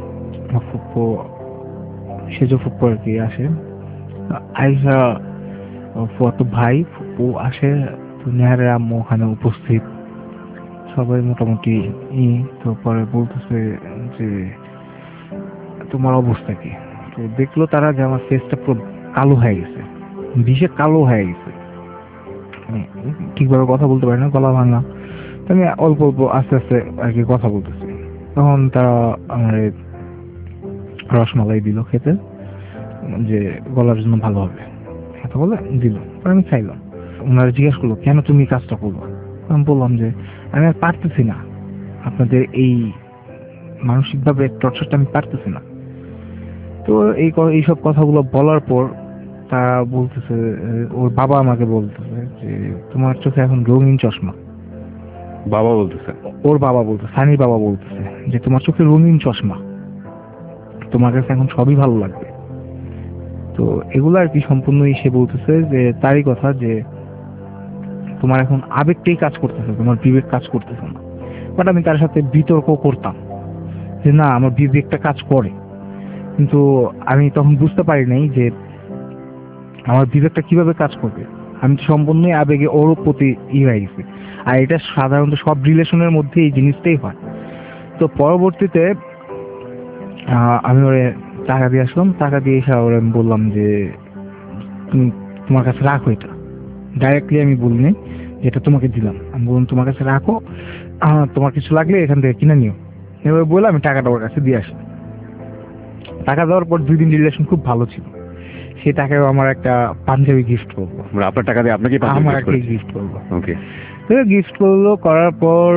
Speaker 3: সেজ ফুপ্পু আর কি আসে, আইসা তো ভাই ফুপ্পু আসে, তো নেহারের আম্মু ওখানে উপস্থিত, সবাই মোটামুটি তো পরে বলতেছে যে তোমার অবস্থা কি। তো দেখলো তারা যে আমার ফেসটা পুরো কালো হয়ে গেছে, বিষে কালো হয়ে গেছে, ঠিকভাবে কথা বলতে পারি না, গলা ভাঙা। আমি অল্প অল্প আস্তে আস্তে আর কি কথা বলতেছি। তখন তারা আমার রসমালাই দিল খেতে, যে গলার জন্য ভালো হবে, খেতে বলে দিল। আমি খাইলাম। ওনারা জিজ্ঞেস করলো কেন তুমি কাজটা করবো। আমি বললাম যে আমি আর পারতেছি না, আপনাদের এই মানসিকভাবে টর্চারটা আমি পারতেছি না। তো এইসব কথাগুলো বলার পর তারা বলতেছে, ওর বাবা আমাকে বলতেছে যে তোমার চোখে এখন রঙিন চশমা।
Speaker 2: বাবা বলতেছে?
Speaker 3: ওর বাবা বলতেছে, সানির বাবা বলতেছে যে তোমার চোখে রঙিন চশমা, তোমার কাছে এখন সবই ভালো লাগবে। তো এগুলো আর কি সম্পূর্ণই সে বলতেছে যে তারই কথা, যে তোমার এখন আবেগটাই কাজ করতেছে, তোমার বিবেক কাজ করতেছে না। বাট আমি তার সাথে বিতর্ক করতাম যে না, আমার বিবেকটা কাজ করে, কিন্তু আমি তখন বুঝতে পারি নাই যে আমার বিবেকটা কিভাবে কাজ করবে। আমি তো সম্পূর্ণই আবেগে ওর প্রতি হয়ে গেছি। আর এটা সাধারণত সব রিলেশনের মধ্যে এই জিনিসটাই হয়। তো পরবর্তীতে আমি ওরে টাকা দিয়ে আসলাম, টাকা দিয়ে এসে ওরে আমি বললাম যে তুমি তোমার কাছে রাখো, এটা ডাইরেক্টলি আমি বলিনি, এটা তোমাকে দিলাম। আমি বললাম তোমার কাছে রাখো, তোমার কিছু লাগলে এখান থেকে কিনে নিও। এভাবে বলে আমি টাকাটা ওর কাছে দিয়ে আসি। টাকা দেওয়ার পর 2 দিন রিলেশন খুব ভালো ছিল। সেই টাকায় আমার একটা পাঞ্জাবি গিফট করবো।
Speaker 2: আপনার টাকা দিয়ে আপনাকে
Speaker 3: আমার একটা গিফট করবো।
Speaker 2: ওকে।
Speaker 3: গিফট করলো, করার পর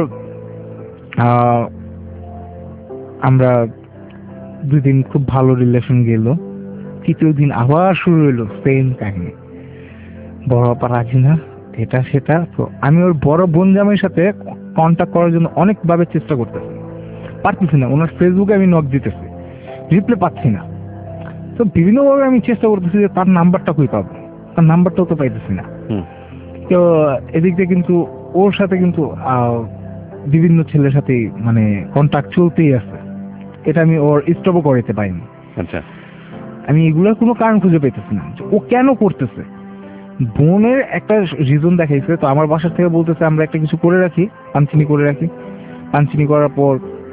Speaker 3: আমরা 2 দিন খুব ভালো রিলেশন গেল। 3য় দিন আবার শুরু হইলো সেম কাহিনী, বড় আপা রাজি না, এটা সেটা। তো আমি ওর বড় বোন জামাইয়ের সাথে কন্ট্যাক্ট করার জন্য অনেকভাবে চেষ্টা করতেছি, পারতেছি না। ওনার ফেসবুকে আমি নক দিতেছি, রিপ্লাই পাচ্ছি না। তো বিভিন্নভাবে আমি চেষ্টা করতেছি যে তার নাম্বারটা কই পাবো, তার নাম্বারটাও তো পাইতেছি না। তো এদিক দিয়ে কিন্তু ওর সাথে কিন্তু বিভিন্ন ছেলের সাথে মানে কন্ট্যাক্ট চলতেই আছে, এটা আমি ওর স্টপও করতে পারিনি।
Speaker 2: আচ্ছা।
Speaker 3: আমি এগুলোর কোনো কারণ খুঁজে পেতেছি না ও কেন করতেছে। বোনের একটা রিজন দেখাইছে, তো আমার বাসা থেকে বলতেছে আমরা একটা কিছু করে রাখি, পাঞ্চিনি করে রাখি। পাঞ্চিনি করার পর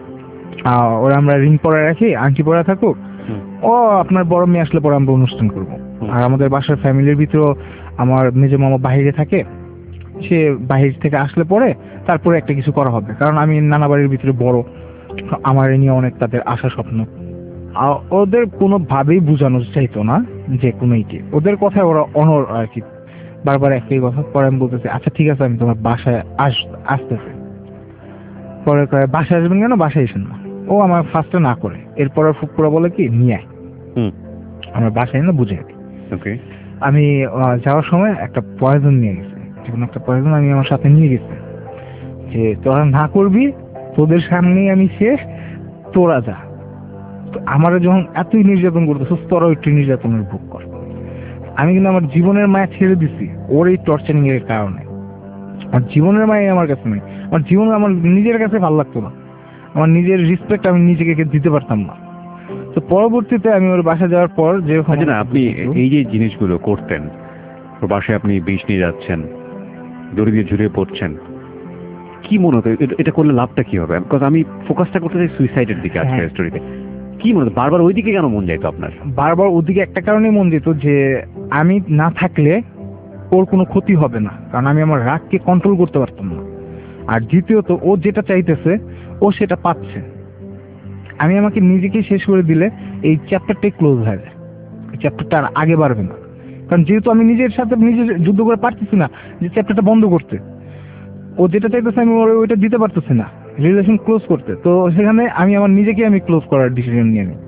Speaker 3: ওরা আমরা রিং পরে রাখি, আংটি পরা থাকুক, ও আপনার বড় মেয়ে আসলে পরে আমরা অনুষ্ঠান করব। আর আমাদের বাসার ফ্যামিলির ভিতরেও আমার মেজো মামা বাইরে থাকে, সে বাহির থেকে আসলে পরে তারপরে একটা কিছু করা হবে, কারণ আমি নানা বাড়ির ভিতরে বড়, আমার এ নিয়ে অনেক তাদের আশা স্বপ্ন। ওদের কোনোভাবেই বোঝানো চাইতো না যে কোনো ইকে, ওদের কথায় ওরা অনর আর কি, বারবার একই কথা। পরে আমি বলতেছি আচ্ছা ঠিক আছে, আমি তোমার বাসায় আসতেছি। পরে কয় বাসায় আসবেন কেন, বাসায় এসেন না। ও আমার ফার্স্টে না করে, এরপর ফুপুরা বলে কি নিয়ে আয়, আমার বাসায় না বুঝে। আমি যাওয়ার সময় একটা পয়জন নিয়ে গেছি, যেকোনো একটা পয়জন আমি আমার সাথে নিয়ে গেছি, যে তোরা না করবি, তোদের সামনেই আমি শেষ, তোরা যা। তো আমার যখন এতই নির্যাতন করতেছিস, তোরা একটু নির্যাতনের ভোগ কর। আমি কিন্তু আমার জীবনের মায়া ছেড়ে দিছি ওর এই টর্চারিং এর কারণে। আমার জীবনের মায়া আমার কাছে নেই, আমার জীবন আমার নিজের কাছে ভালো লাগতো না, আমার নিজের রেসপেক্ট আমি নিজেকে দিতে পারতাম না। তো পরবর্তীতে আমি ওর বাসা যাওয়ার পর যে
Speaker 2: আপনি এই যে জিনিসগুলো করতেন, ওর বাসায় আপনি বিষ নিয়ে যাচ্ছেন, দড়ি দিয়ে ঝুলিয়ে পড়ছেন, কি মনে হতো এটা করলে লাভটা কি হবে? বিকজ আমি ফোকাসটা করতে চাই সুইসাইডের দিকে আজকের স্টোরিতে। কি মনে হতো বারবার ওইদিকে কেন মন যাইতো আপনার?
Speaker 3: বারবার ওদিকে একটা কারণেই মন যেত, যে আমি না থাকলে ওর কোনো ক্ষতি হবে না, কারণ আমি আমার রাগকে কন্ট্রোল করতে পারতাম না। আর দ্বিতীয়ত ও যেটা চাইতেছে ও সেটা পাচ্ছে, আমি আমাকে নিজেকে শেষ করে দিলে এই চ্যাপ্টারটাই ক্লোজ হয়ে যায়, এই চ্যাপ্টারটা আর আগে বাড়বে না। কারণ যেহেতু আমি নিজের সাথে নিজে যুদ্ধ করে পারতেছি না যে চ্যাপ্টারটা বন্ধ করতে, ও যেটা চাইতেছে আমি ওইটা দিতে পারতেছি না রিলেশন ক্লোজ করতে, তো সেখানে আমি আমার নিজেকে আমি ক্লোজ করার ডিসিশন নিয়ে নিই।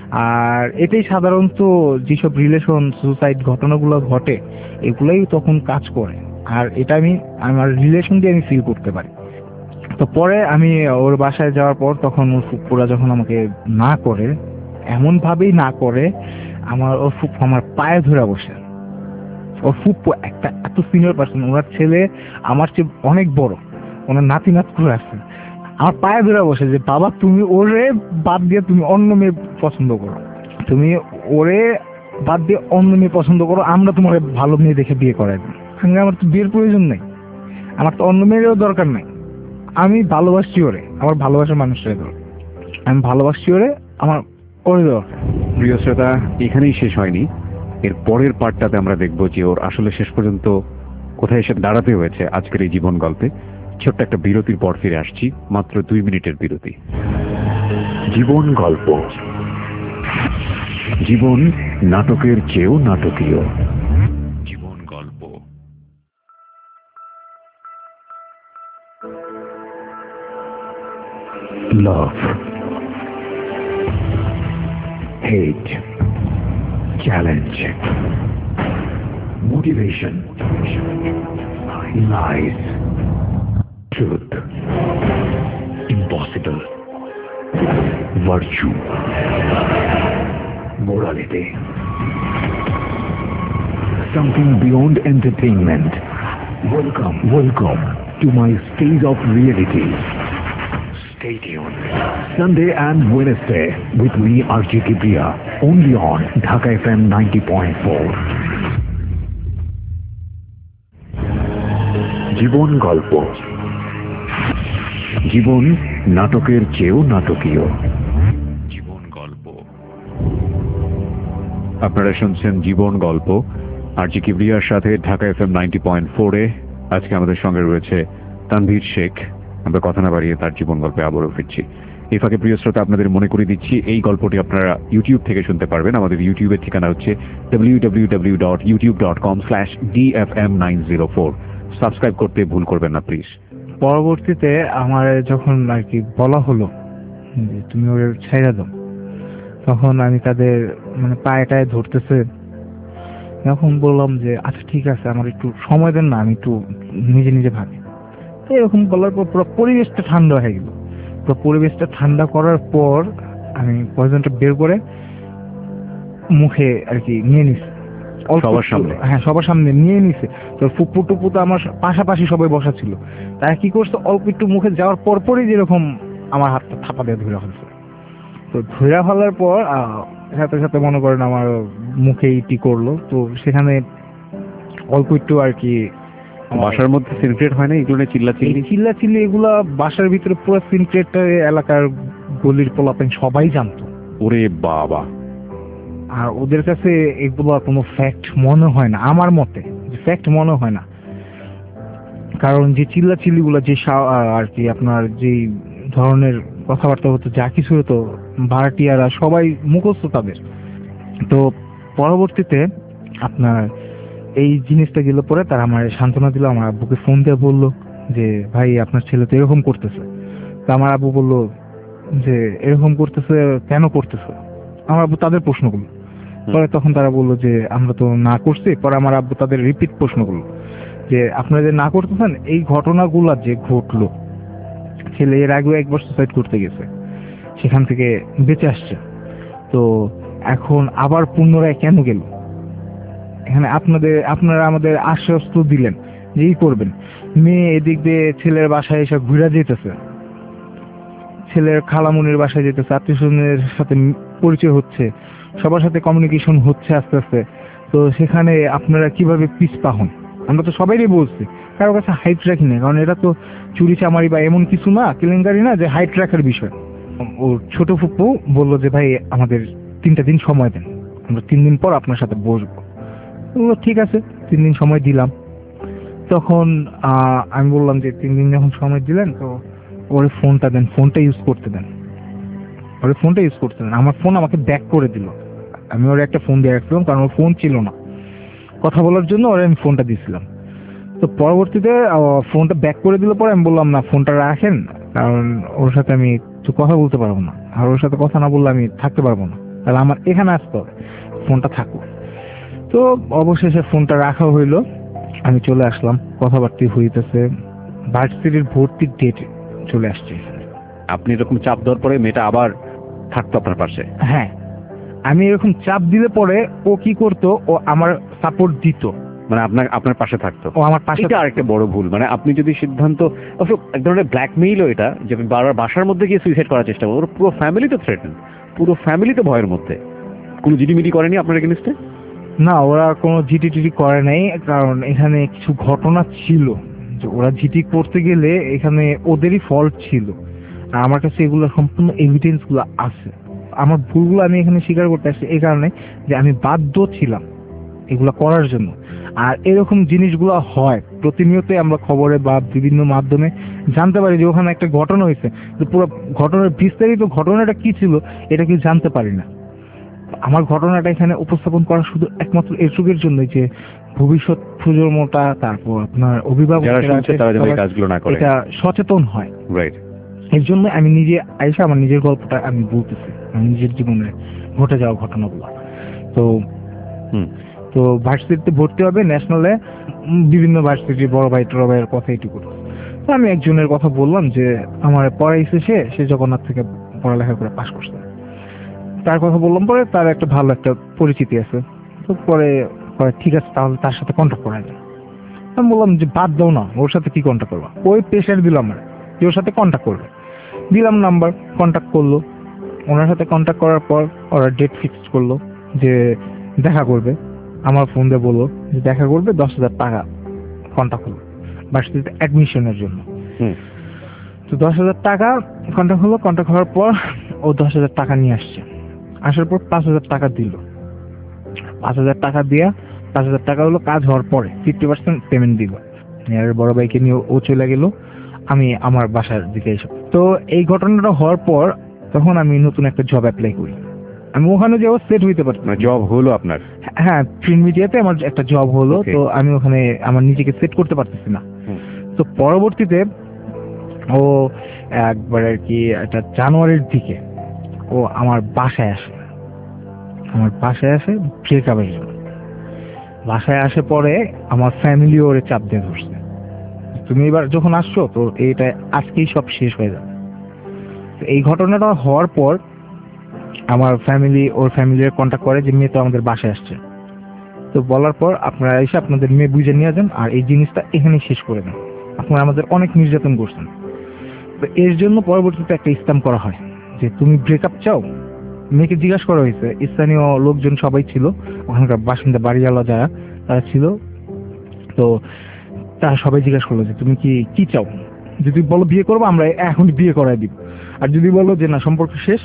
Speaker 3: আর এটাই সাধারণত যেসব রিলেশন সুসাইড ঘটনাগুলো ঘটে এগুলাই তখন কাজ করে। আর এটা আমি আমার রিলেশন দিয়ে আমি ফিল করতে পারি। তো পরে আমি ওর বাসায় যাওয়ার পর তখন ওর ফুপ্পুরা যখন আমাকে না করে, এমন ভাবেই না করে, ওর ফুপ্পু আমার পায়ে ধরে বসে। ওর ফুপ্পু একটা এত সিনিয়র পার্সন, ওনার ছেলে আমার চেয়ে অনেক বড়, ওনার নাতি করে আসছে, আমার পায়ে ধরে বসে যে বাবা তুমি ওরে বাদ দিয়ে তুমি অন্য মেয়ে পছন্দ করো, তুমি ওরে বাদ দিয়ে অন্য মেয়ে পছন্দ করো, আমরা তোমার ভালো মেয়ে দেখে বিয়ে করাই দেব। আমার তো বিয়ের প্রয়োজন নেই, আমার তো অন্য মেয়েরও দরকার নাই, আমি ভালোবাসছি ওরে, আমার ভালোবাসার মানুষটাই দরকার, আমি ভালোবাসছি ওরে, আমার ওরে দরকার।
Speaker 2: প্রিয় শ্রোতা, এখানেই শেষ হয়নি। এর পরের পার্টটাতে আমরা দেখব যে ওর আসলে শেষ পর্যন্ত কোথায় এসে দাঁড়াতে হয়েছে আজকের এই জীবন গল্পে। ছোট্ট একটা বিরতির পর ফিরে আসছি, মাত্র 2 মিনিটের বিরতি। জীবন গল্প, জীবন নাটকের চেয়েও নাটকীয়। জীবন গল্প। লাভ, hate, challenge, motivation, lies, truth, impossible, virtue, morality, something beyond entertainment. Welcome to my stage of reality. Stay tuned. Sunday and Wednesday with me, RJ Kibriya, only on Dhaka FM 90.4. জীবন গল্প, জীবন নাটকের চেয়েও নাটকীয়। জীবন গল্প। আপনারা শুনছেন জীবন গল্প RJ কিবরিয়ার সাথে ঢাকা FM 90.4-এ। আজকে আমাদের সঙ্গে রয়েছে তানভীর শেখ। আমরা কথা না বাড়িয়ে তার জীবন গল্পে আবারও ফিরছি। এই ফাঁকে প্রিয় শ্রোতা, আপনাদের মনে করে দিচ্ছি এই গল্পটি আপনারা ইউটিউব থেকে শুনতে পারবেন। আমাদের ইউটিউবের ঠিকানা হচ্ছে www.youtube.com/dfm904। সাবস্ক্রাইব করতে ভুল করবেন না প্লিজ।
Speaker 3: পরবর্তীতে আমার যখন আর কি বলা হলো যে তুমি ওর ছেড়ে দাও, তখন আমি তাদের পায়েটায় ধরতেছে, তখন বললাম যে আচ্ছা ঠিক আছে, আমার একটু সময় দেন না, আমি একটু নিজে নিজে ভাবি। এরকম বলার পর পুরো পরিবেশটা ঠান্ডা হয়ে গেল। পুরো পরিবেশটা ঠান্ডা করার পর আমি পয়জনটা বের করে মুখে আর কি নিয়ে নিছি,
Speaker 2: সবার সামনে।
Speaker 3: হ্যাঁ, সবার সামনে নিয়ে নিছে। তো ফুপ্পু টুপ্পু তো আমার পাশাপাশি সবাই বসা ছিল, তারা কি করছে, অল্প একটু মুখে যাওয়ার পরপরই যেরকম আমার হাতটা থাপা দিয়ে ধরে ফেলছে। তো ধরে ফেলার পর সাথে সাথে মনে করেন আমার মুখে ইটি করলো। তো সেখানে অল্প একটু আর কি
Speaker 2: বাসার মধ্যে সিনক্রেট হয় না এগুলো
Speaker 3: চিল্লাচিল্লি, এগুলা বাসার ভিতরে পুরো সিনক্রেট, এলাকার গলির পোলাপেন সবাই জানতো।
Speaker 2: ওরে বাবা!
Speaker 3: আর ওদের কাছে এগুলো কোনো ফ্যাক্ট মনে হয় না, আমার মতে ফ্যাক্ট মনে হয় না। কারণ যে চিল্লাচিল্লিগুলো, যে আর কি আপনার যে ধরনের কথাবার্তা হতো, যা কিছু হতো, ভাড়াটিয়ারা সবাই মুখস্থ তাদের। তো পরবর্তীতে আপনার এই জিনিসটা গেল পরে তারা আমার সান্ত্বনা দিল। আমার আব্বুকে ফোন দিয়ে বললো যে ভাই আপনার ছেলে তো এরকম করতেছে। তো আমার আব্বু বললো যে এরকম করতেছে কেন করতেছে, আমার আব্বু তাদের প্রশ্ন করলো। পরে তখন তারা বললো যে আমরা তো না করছি। পরে আমার আব্বু তাদের রিপিট প্রশ্ন করলো যে আপনারা যে না করতেছেন, এই ঘটনাগুলা যে ঘটলো, ছেলে এর আগেও একবার সুসাইড করতে গেছে, সেখান থেকে বেঁচে আসছে, তো এখন আবার পুনরায় কেন গেল? এখানে আপনারা আমাদের আশ্বস্ত দিলেন যে এই করবেন। মেয়ে এদিক দিয়ে ছেলের বাসায় এসে ঘুরে যেতেছে, ছেলের খালামুনির বাসায় যেতেছে, আত্মীয় স্বজনের সাথে পরিচয় হচ্ছে, সবার সাথে কমিউনিকেশন হচ্ছে আস্তে আস্তে। তো সেখানে আপনারা কিভাবে পিছপা হন? আমরা তো সবাইই বলছি, কারো কাছে হাইট রাখি না, কারণ এটা তো চুরি চামারি বা এমন কিছু না, কেলেঙ্কারি না যে হাইট রাখার বিষয়। ও ছোট ফুপু বললো যে ভাই আমাদের 3টা দিন সময় দেন, আমরা 3 দিন পর আপনার সাথে বসবো। ঠিক আছে, 3 দিন সময় দিলাম। তখন আমি বললাম যে 3 দিন যখন সময় দিলেন, তো ওরে ফোনটা দেন, ফোনটা ইউজ করতে দেন, ওরে ফোনটা ইউজ করতে দেন। আমার ফোন আমাকে ব্যাক করে দিল। আমি ওর একটা ফোন দিয়ে রাখছিলাম, কারণ ওর ফোন ছিল না কথা বলার জন্য, ওরে আমি ফোনটা দিয়েছিলাম। তো পরবর্তীতে ফোনটা ব্যাক করে দিল। পরে আমি বললাম না, ফোনটা রাখেন, কারণ ওর সাথে আমি তো কথা বলতে পারবো না, আর ওর সাথে কথা না বললে আমি থাকতে পারবো না, তাহলে আমার এখানে আসতে হবে, ফোনটা থাকুক। তো অবশেষে ফোনটা রাখা হইলো, আমি চলে আসলাম, কথাবার্তা হইতেছে, ভার্সিটির ভর্তির ডেট চলে আসছে।
Speaker 2: আপনি এরকম চাপ দেওয়ার পরে মেয়েটা আবার থাকতো আপনার পাশে?
Speaker 3: হ্যাঁ, আমি এরকম চাপ দিলে পরে ও কি করতো, ও আমার সাপোর্ট দিত,
Speaker 2: মানে আপনার পাশে থাকতো।
Speaker 3: ও আমার পাশে।
Speaker 2: এটা আরেকটা বড় ভুল, মানে আপনি যদি সিদ্ধান্ত, অবশ্য এক ধরনের ব্ল্যাকমেইলও এটা, যে আমি বারবার বাসার মধ্যে গিয়ে সুইসাইড করার চেষ্টা করবো, ওর পুরো ফ্যামিলি তো থ্রেটেন, পুরো ফ্যামিলি তো ভয়ের মধ্যে। কোনো জিডিমিডি করেনি আপনার এগেনস্টে?
Speaker 3: না, ওরা কোনো জিটি টিটি করে নাই, কারণ এখানে কিছু ঘটনা ছিল যে ওরা জিটি করতে গেলে এখানে ওদেরই ফল্ট ছিল, আর আমার কাছে এগুলো সম্পূর্ণ এভিডেন্স গুলো আছে। আমার ভুলগুলো আমি এখানে স্বীকার করতে আসছি এই কারণে যে আমি বাধ্য ছিলাম এগুলো করার জন্য। আর এরকম জিনিসগুলো হয় প্রতিনিয়তই, আমরা খবরে বা বিভিন্ন মাধ্যমে জানতে পারি যে ওখানে একটা ঘটনা হয়েছে, যে পুরো ঘটনার বিস্তারিত ঘটনাটা কি ছিল এটা কি জানতে পারি না। আমার ঘটনাটা এখানে উপস্থাপন করা শুধু একমাত্র এটুকুর জন্য যে ভবিষ্যৎ প্রজন্মটা, তারপর আপনার
Speaker 2: যারা শুনছে তারা যেন এই
Speaker 3: অভিভাবক
Speaker 2: কাজগুলো না করে,
Speaker 3: এটা সচেতন হয়।
Speaker 2: রাইট।
Speaker 3: এর জন্য আমি নিজে আইসা আমার নিজের গল্পটা আমি বলতেছি, আমার নিজের জীবনে ঘটে যাওয়া ঘটনাগুলো। তো তো ভার্সিটিতে ভর্তি হবে ন্যাশনালে, বিভিন্ন ভার্সিটির বড় ভাই টড় ভাইয়ের কথা এটুকু। তো আমি একজনের কথা বললাম যে আমার পড়াইছে, সে জগন্নাথ থেকে পড়ালেখা করে পাশ করছে, তার কথা বললাম। পরে তার একটা ভালো একটা পরিচিতি আছে, তো পরে ঠিক আছে তাহলে তার সাথে কন্ট্যাক্ট করা যায়। আমি বললাম যে বাদ দাও না, ওর সাথে কি কন্ট্যাক্ট করবো, ওই প্রেশার দিল আমার যে ওর সাথে কন্ট্যাক্ট করবে। দিলাম নাম্বার, কন্ট্যাক্ট করলো, ওনার সাথে কন্ট্যাক্ট করার পর ওরা ডেট ফিক্সড করলো যে দেখা করবে। আমার ফোন দিয়ে বললো যে দেখা করবে, 10,000 টাকা কন্ট্যাক্ট হলো ভার্সিটিতে অ্যাডমিশনের জন্য। তো 10,000 টাকা কন্ট্যাক্ট হলো, কন্ট্যাক্ট হওয়ার পর ও 10,000 টাকা নিয়ে আসছে, আসার পর 5,000 টাকা দিল। 5,000 টাকা দিয়া 5,000 টাকা হলো কাজ হওয়ার পরে 50% পেমেন্ট দিল। আর বড় ভাইকে নিয়ে ও চলে গেল, আমি আমার বাসার দিকে এসে। তো এই ঘটনাটা হওয়ার পর তখন আমি নতুন একটা জব অ্যাপ্লাই করি। আমি ওখানে যেও সেট হইতে পারছি।
Speaker 2: জব হলো আপনার?
Speaker 3: হ্যাঁ, প্রিন্ট মিডিয়াতে আমার একটা জব হলো। তো আমি ওখানে আমার নিজেকে সেট করতে পারতেছি না। তো পরবর্তীতে ও একবার আর কি একটা জানুয়ারির দিকে ও আমার বাসায় আসে, ব্রেকআপের জন্য। বাসায় আসে পরে আমার ফ্যামিলি ওরে চাপ দিয়ে ধরছে, তুমি এবার যখন আসছো তো এইটা আজকেই সব শেষ হয়ে যাবে। এই ঘটনাটা হওয়ার পর আমার ওর ফ্যামিলির কন্ট্যাক্ট করে যে মেয়ে তো আমাদের বাসায় আসছে, তো বলার পর আপনারা এসে আপনাদের মেয়ে বুঝে নিয়ে যান আর এই জিনিসটা এখানেই শেষ করে দেন, আপনারা আমাদের অনেক নির্যাতন করছেন। তো এর জন্য পরবর্তীতে একটা ইসলাম করা হয় যে তুমি ব্রেকআপ চাও। মেয়েকে জিজ্ঞাসা করা হয়েছে, স্থানীয় লোকজন সবাই ছিল, ওখানকার বাসিন্দা বাড়িওয়ালা যারা তারা ছিল, তো তারা সবাই জিজ্ঞাসা করলো যে তুমি কি চাও। যদি বলো বিয়ে করবো, আমরা এখন বিয়ে করাই দিব, আর যদি বলো যে না সম্পর্ক শেষ।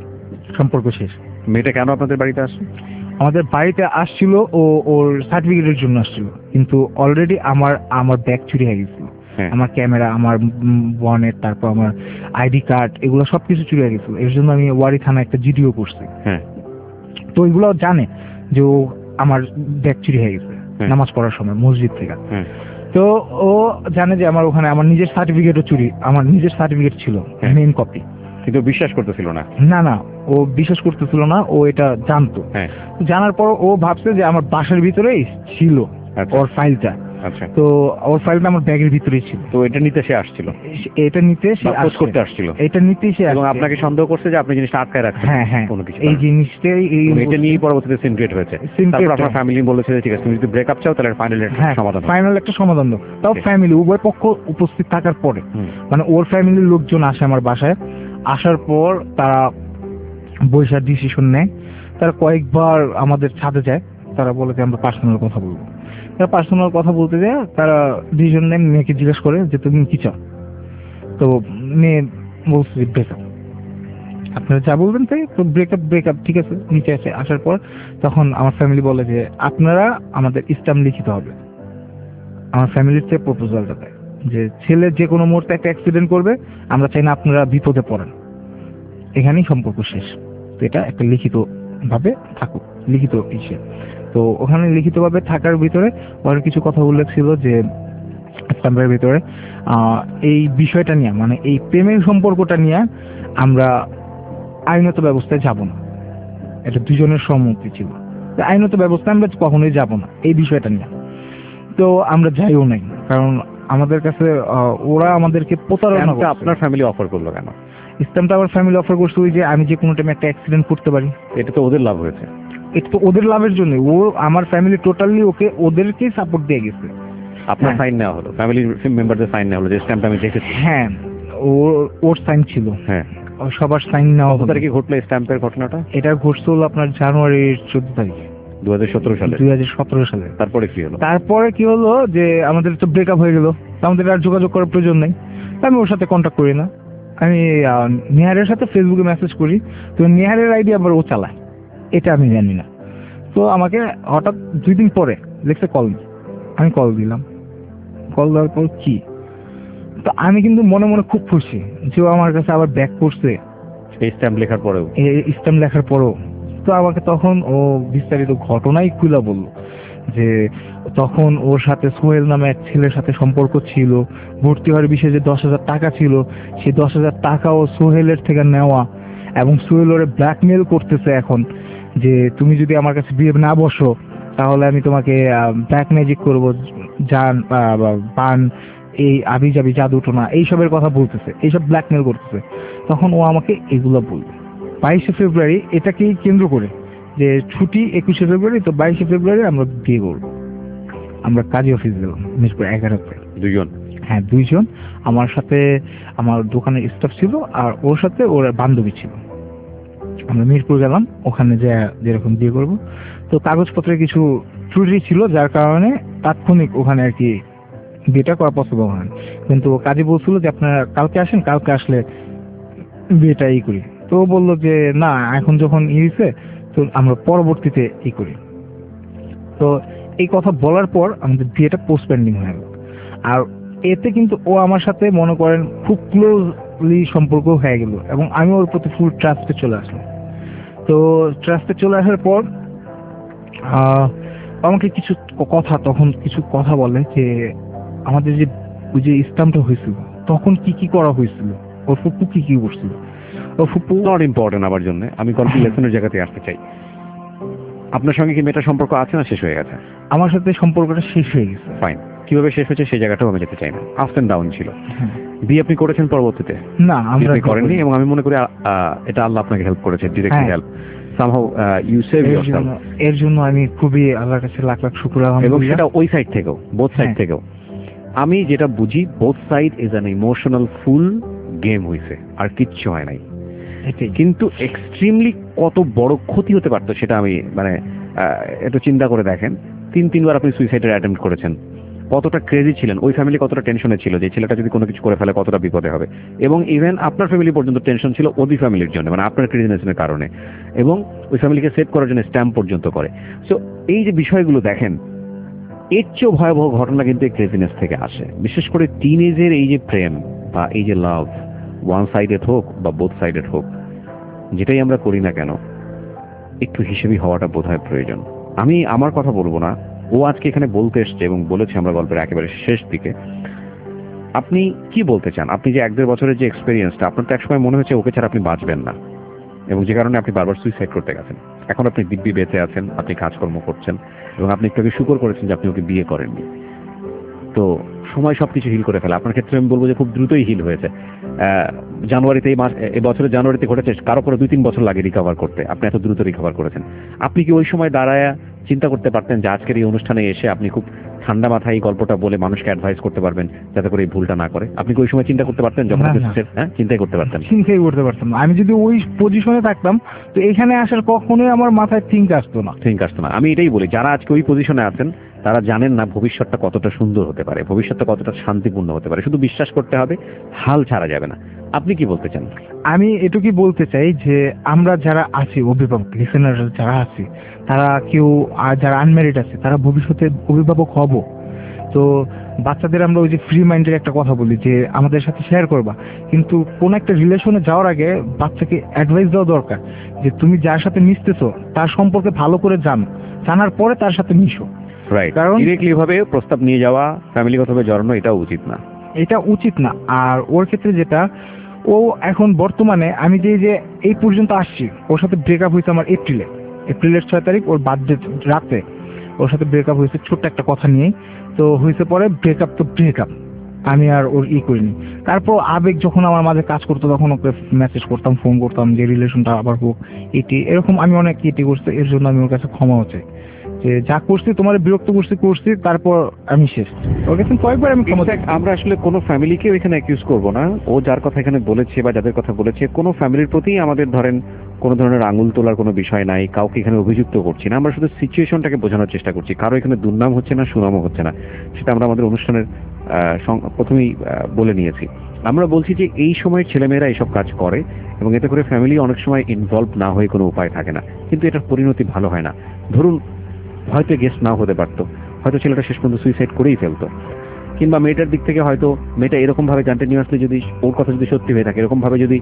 Speaker 2: মেয়েটা কেন আপনাদের বাড়িতে আসে?
Speaker 3: আমাদের বাড়িতে আসছিল ও ওর সার্টিফিকেটের জন্য আসছিল, কিন্তু অলরেডি আমার ব্যাগ চুরি হয়ে গেছিল, আমার ক্যামেরা, আমার বোনের, তারপর আমার আইডি কার্ড, এগুলো সবকিছু চুরি হয়ে গেছিল। এর জন্য আমি ওয়ারি থানা একটা জিডিও করছি। তো এগুলো জানে যে ও আমার ব্যাগ চুরি হয়ে গেছে নামাজ পড়ার সময় মসজিদ থেকে। তো ও জানে যে আমার ওখানে আমার নিজের সার্টিফিকেটও চুরি, আমার নিজের সার্টিফিকেট ছিল মেইন কপি,
Speaker 2: কিন্তু বিশ্বাস করতেছিল না।
Speaker 3: না, ও বিশ্বাস করতেছিল না, ও এটা জানতো। জানার পর ও ভাবছে যে আমার বাসার ভিতরেই ছিল ওর ফাইলটা। তো ওর ফাইলটা আমার ব্যাগের ভিতরেই ছিল।
Speaker 2: তো এটা নিতে সে আসছিল,
Speaker 3: এটা নিতে সে
Speaker 2: খোঁজ করতে আসছিল,
Speaker 3: এটা নিতেই সে
Speaker 2: এবং আপনাকে সন্দেহ করছে যে আপনি জিনিসটা আটকায় রাখছেন।
Speaker 3: হ্যাঁ,
Speaker 2: কোনো কিছু
Speaker 3: এই জিনিসটাই,
Speaker 2: এটা নিয়ে পরবর্তীতে সিন ক্রিয়েট হয়েছে। তারপর আপনার ফ্যামিলি বলেছে যে ঠিক আছে তুমি যদি ব্রেকআপ চাও তাহলে ফাইনাল একটা সমাধান দাও। তাও ফ্যামিলি উভয় পক্ষ উপস্থিত থাকার পরে, মানে ওর ফ্যামিলির লোকজন আসে আমার বাসায়। আসার পর তারা বৈশাখ ডিসিশন নেয়। তারা কয়েকবার আমাদের ছাদে যায়, তারা বলে যে আমরা পার্সোনাল কথা বলবো। তারা পার্সোনাল কথা বলতে যায়, তারা ডিসিশন নেয়, মেয়েকে জিজ্ঞেস করে যে তুমি কি চাও। তো মেয়ে বলছে ব্রেকআপ, আপনারা যা বলবেন তাই। তো ব্রেকআপ ঠিক আছে, নিচে আসে। আসার পর তখন আমার ফ্যামিলি বলে যে আপনারা আমাদের ইসলাম লিখিত হবে। আমার ফ্যামিলির থেকে প্রপোজালটা দেয় যে ছেলে যে কোনো মুহূর্তে একটা অ্যাক্সিডেন্ট করবে, আমরা চাই না আপনারা বিপদে পড়েন, এখানেই সম্পর্ক শেষ। তো এটা একটা লিখিত ভাবে থাকুক, লিখিত ইসে। তো ওখানে লিখিত ভাবে থাকার ভিতরে ওর কিছু কথা উল্লেখ ছিল যে ইসলামের ভিতরে এই বিষয়টা নিয়ে, মানে এই প্রেমের সম্পর্কটা নিয়ে আমরা আইনত ব্যবস্থায় যাব না।
Speaker 3: এটা দুজনের সম্মতি ছিল। তো আইনত ব্যবস্থা আমরা কখনোই যাব না এই বিষয়টা নিয়ে। তো আমরা যাইও নাই, কারণ আমাদের কাছে ওরা আমাদেরকে প্রতারণা করছে।
Speaker 2: আপনার ফ্যামিলি অফার করলো কেন?
Speaker 3: ইসলামটা আমার ফ্যামিলি অফার করছে ওই যে আমি যে কোনো টাইমে একটা অ্যাক্সিডেন্ট করতে পারি।
Speaker 2: এটা তো ওদের লাভ হয়েছে।
Speaker 3: এটা তো ওদের লাভের জন্য, ও আমার ফ্যামিলি টোটালি ওদেরকেই সাপোর্ট দিয়ে গেছে।
Speaker 2: আপনার সাইন নেওয়া হলো, ফ্যামিলির মেম্বারদের সাইন নেওয়া হলো, যে স্ট্যাম্পটা আমি দেখেছি।
Speaker 3: হ্যাঁ, ওর সাইন ছিল।
Speaker 2: হ্যাঁ,
Speaker 3: সবার সাইন নেওয়া
Speaker 2: কত তারিখে ঘটলো স্ট্যাম্পের ঘটনাটা?
Speaker 3: এটা ঘটছে হলো আপনার জানুয়ারির 14 তারিখ
Speaker 2: 2017 সালে।
Speaker 3: 2017 সালে।
Speaker 2: তারপরে কি হলো?
Speaker 3: তারপরে কি হলো যে আমাদের তো ব্রেকআপ হয়ে গেল, আমাদের আর যোগাযোগ করার প্রয়োজন নেই। আমি ওর সাথে কন্ট্যাক্ট করি না। আমি নেহারের সাথে ফেসবুকে মেসেজ করি, তো নেহারের আইডি আবার ও চালায়, এটা আমি জানি না। তো আমাকে হঠাৎ 2 দিন পরে লিখছে কল। আমি কল দিলাম, কল দেওয়ার পর কি, তো আমি কিন্তু মনে মনে খুব খুশি যে ও আমার কাছে আবার ব্যাক করছে
Speaker 2: এই স্ট্যাম্প লেখার পরেও।
Speaker 3: স্ট্যাম্প লেখার পরেও। তো আমাকে তখন ও বিস্তারিত ঘটনাই খুলে বলল যে তখন ওর সাথে সোহেল নামে এক ছেলের সাথে সম্পর্ক ছিল, ভর্তি হওয়ার বিষয়ে যে 10,000 টাকা ছিল, সেই 10,000 টাকাও সোহেলের থেকে নেওয়া, এবং সোহেল ওরে ব্ল্যাকমেল করতেছে এখন যে তুমি যদি আমার কাছে বিয়ে না বসো তাহলে আমি তোমাকে ব্ল্যাক ম্যাজিক করবো, জান বান, এই আবি যাবি জাদু টোনা এইসবের কথা বলতেছে, এইসব ব্ল্যাকমেল করতেছে। তখন ও আমাকে এগুলো বলবে 22শে ফেব্রুয়ারি, এটাকেই কেন্দ্র করে যে ছুটি 21শে ফেব্রুয়ারি, তো 22শে ফেব্রুয়ারি আমরা বিয়ে করবো। আমরা কাজী অফিস গেলাম মিরপুর 11-তে।
Speaker 2: 2 জন?
Speaker 3: হ্যাঁ, 2 জন। আমার সাথে আমার দোকানের স্টাফ ছিল, আর ওর সাথে ওর বান্ধবী ছিল। আমরা মিরপুর গেলাম, ওখানে যে যেরকম বিয়ে করবো। তো কাগজপত্রে কিছু ত্রুটি ছিল, যার কারণে তাৎক্ষণিক ওখানে আর কি বিয়েটা করা পসিবল হয়। কিন্তু কাজী বলছিল যে আপনারা কালকে আসেন, কালকে আসলে বিয়েটা করি। তো ও বললো যে না, এখন যখন হয়েছে তো আমরা পরবর্তীতে করি। তো এই কথা বলার পর আমাদের বিয়েটা পোস্টপেন্ডিং হয়ে গেল। আর এতে কিন্তু ও আমার সাথে মনে করেন খুব ক্লোজলি সম্পর্ক হয়ে গেল, এবং আমি ওর প্রতি ফুল ট্রাস্টে চলে আসলাম। তো ট্রাস্টে চলে আসার পর আমাকে কিছু কথা বলে যে আমাদের যে ওই যে ইসলামটা হয়েছিল তখন কি কি করা হয়েছিল, ওর ফুপু কি কি করছিল। ও ফুপু
Speaker 2: নট ইম্পর্টেন্ট আমার জন্য, আমি গল্প লেসনের জায়গাতে আসতে চাই। আপনার সঙ্গে কি মেয়েটার সম্পর্ক আছে না শেষ হয়ে গেছে?
Speaker 3: আমার সাথে সম্পর্কটা শেষ হয়ে গেছে।
Speaker 2: ফাইন, কিভাবে শেষ হয়েছে সেই জায়গাটাও আমি যেতে চাই না। আপস এন্ড ডাউন ছিল। বিয়ে আপনি করেছেন পরবর্তীতে?
Speaker 3: না, আমরা
Speaker 2: করেননি, এবং আমি মনে করি এটা আল্লাহ আপনাকে হেল্প করেছে, directly help somehow you save yourself.
Speaker 3: এর জন্য আমি খুবই আল্লাহর কাছে লাখ লাখ শুকর,
Speaker 2: এবং সেটা ওই সাইড থেকেও, বোথ সাইড থেকেও। আমি যেটা বুঝি, both side is an emotional full game হয়েছে, আর কিচ্ছু হয় নাই। কিন্তু এক্সট্রিমলি কত বড় ক্ষতি হতে পারতো সেটা আমি মানে একটু চিন্তা করে দেখেন। 3-3 বার আপনি সুইসাইডের অ্যাটেম্প্ট করেছেন, কতটা ক্রেজি ছিলেন, ওই ফ্যামিলি কতটা টেনশনে ছিল যে ছেলেটা যদি কোনো কিছু করে ফেলে কতটা বিপদে হবে, এবং ইভেন আপনার ফ্যামিলি পর্যন্ত টেনশন ছিল ওই ফ্যামিলির জন্য, মানে আপনার ক্রেজিনেসের কারণে, এবং ওই ফ্যামিলিকে সেভ করার জন্য স্ট্যাম্প পর্যন্ত করে। সো এই যে বিষয়গুলো দেখেন, এর চেয়েও ভয়াবহ ঘটনা কিন্তু এই ক্রেজিনেস থেকে আসে। বিশেষ করে টিনেজের এই যে প্রেম বা এই যে লাভ, ওয়ান সাইডেড হোক বা বোথ সাইডেড হোক, যেটাই আমরা করি না কেন একটু হিসেবি হওয়াটা বোধহয় প্রয়োজন। আমি আমার কথা বলবো না, ও আজকে এখানে বলতে এসছে এবং বলেছে আমরা গল্পের একেবারে শেষ দিকে। আপনি কি বলতে চান? আপনি যে 1-1.5 বছরের যে এক্সপেরিয়েন্সটা, আপনার তো একসময় মনে হচ্ছে ওকে ছাড়া আপনি বাঁচবেন না, এবং যে কারণে আপনি বারবার সুইসাইড করতে গেছেন। এখন আপনি দিব্যি বেঁচে আছেন, আপনি কাজকর্ম করছেন, এবং আপনি একটু আগে শুকর করেছেন যে আপনি ওকে বিয়ে করেননি। তো সময় সবকিছু হিল করে ফেলে। আপনার ক্ষেত্রে আমি বলবো যে খুব দ্রুতই হিল হয়েছে। জানুয়ারিতে এই বছরের জানুয়ারিতে ঘটেছে, কারো পরে 2-3 বছর লাগে রিকভার করতে, আপনি এত দ্রুত রিকভার করেছেন। আপনি কি ওই সময় দাঁড়ায় চিন্তা করতে পারতেন যে আজকের এই অনুষ্ঠানে এসে আপনি খুব ঠান্ডা মাথায় এই গল্পটা বলে মানুষকে অ্যাডভাইস করতে পারবেন যাতে করে এই ভুলটা না করে? আপনি কি ওই সময় চিন্তা করতে পারতেন যখন চিন্তাই করতে পারতেন?
Speaker 3: চিন্তাই করতে পারতাম না। আমি যদি ওই পজিশনে থাকতাম তো এখানে আসার কখনোই আমার মাথায় থিঙ্ক আসতো না।
Speaker 2: আমি এটাই বলি, যারা আজকে ওই পজিশনে আছেন তারা জানেন না ভবিষ্যৎটা কতটা সুন্দর হতে পারে, ভবিষ্যৎটা কতটা শান্তিপূর্ণ হতে পারে। শুধু বিশ্বাস করতে হবে, হাল ছাড়া যাবে না। আপনি কি বলতে চান?
Speaker 3: আমি এটুকুই বলতে চাই যে আমরা যারা আছি, অভিভাবক লিসেনার যারা আছি, তারা কেউ যারা আনম্যারিড আছে তারা ভবিষ্যতে অভিভাবক হব। তো বাচ্চাদের আমরা ওই যে ফ্রি মাইন্ডের একটা কথা বলি যে আমাদের সাথে শেয়ার করবা, কিন্তু কোন একটা রিলেশনে যাওয়ার আগে বাচ্চাকে অ্যাডভাইস দেওয়া দরকার যে তুমি যার সাথে মিশতেছো তার সম্পর্কে ভালো করে জানার পরে তার সাথে মিশো।
Speaker 2: রাইট, কারণ ডিরেক্টলি ভাবে প্রস্তাব নিয়ে যাওয়া, ফ্যামিলিগতভাবে জড়ানো, এটা উচিত না।
Speaker 3: আর ওর ক্ষেত্রে যেটা, ও এখন বর্তমানে আমি যে এই পর্যন্ত আসছি, ওর সাথে ব্রেকআপ হয়েছে আমার এপ্রিলের 6 তারিখ, ওর বার্থডে রাতে ওর সাথে ব্রেকআপ হয়েছে ছোট্ট একটা কথা নিয়েই। তো হয়েছে পরে ব্রেকআপ তো ব্রেকআপ, আমি আর ওর করিনি। তারপর আবেগ যখন আমার মাঝে কাজ করতো তখন ওকে মেসেজ করতাম, ফোন করতাম যে রিলেশনটা আবার হোক, এরকম আমি অনেক করছি। এর জন্য আমি ওর কাছে ক্ষমাও চাই যে যা করছি তোমার বিরক্ত করছি, তারপর আমি শেষ। ওর কাছে কয়েকবার আমি ক্ষমা চাই।
Speaker 2: Infact, আমরা আসলে কোনো ফ্যামিলিকে এখানে অ্যাকিউজ করব না। ও যার কথা এখানে বলেছে বা যাদের কথা বলেছে, কোনো ফ্যামিলির প্রতি আমাদের ধরেন কোনো ধরনের আঙুল তোলার কোনো বিষয় নাই, কাউকে এখানে অভিযুক্ত করছি না। আমরা শুধু সিচুয়েশনটাকে বোঝানোর চেষ্টা করছি। কারো এখানে দুর্নাম হচ্ছে না, সুনামও হচ্ছে না, সেটা আমরা আমাদের অনুষ্ঠানের প্রথমেই বলে নিয়েছি। আমরা বলছি যে এই সময়ের ছেলেমেয়েরা এইসব কাজ করে এবং এতে করে ফ্যামিলি অনেক সময় ইনভলভ না হয়ে কোনো উপায় থাকে না, কিন্তু এটার পরিণতি ভালো হয় না। ধরুন হয়তো গেস্ট নাও হতে পারতো, হয়তো ছেলেটা শেষ পর্যন্ত সুইসাইড করেই ফেলতো, কিংবা মেয়েটার দিক থেকে হয়তো মেয়েটা এরকম ভাবে কন্টিনিউয়াসলি যদি ওর কথা যদি সত্যি হয়ে থাকে, এরকম ভাবে যদি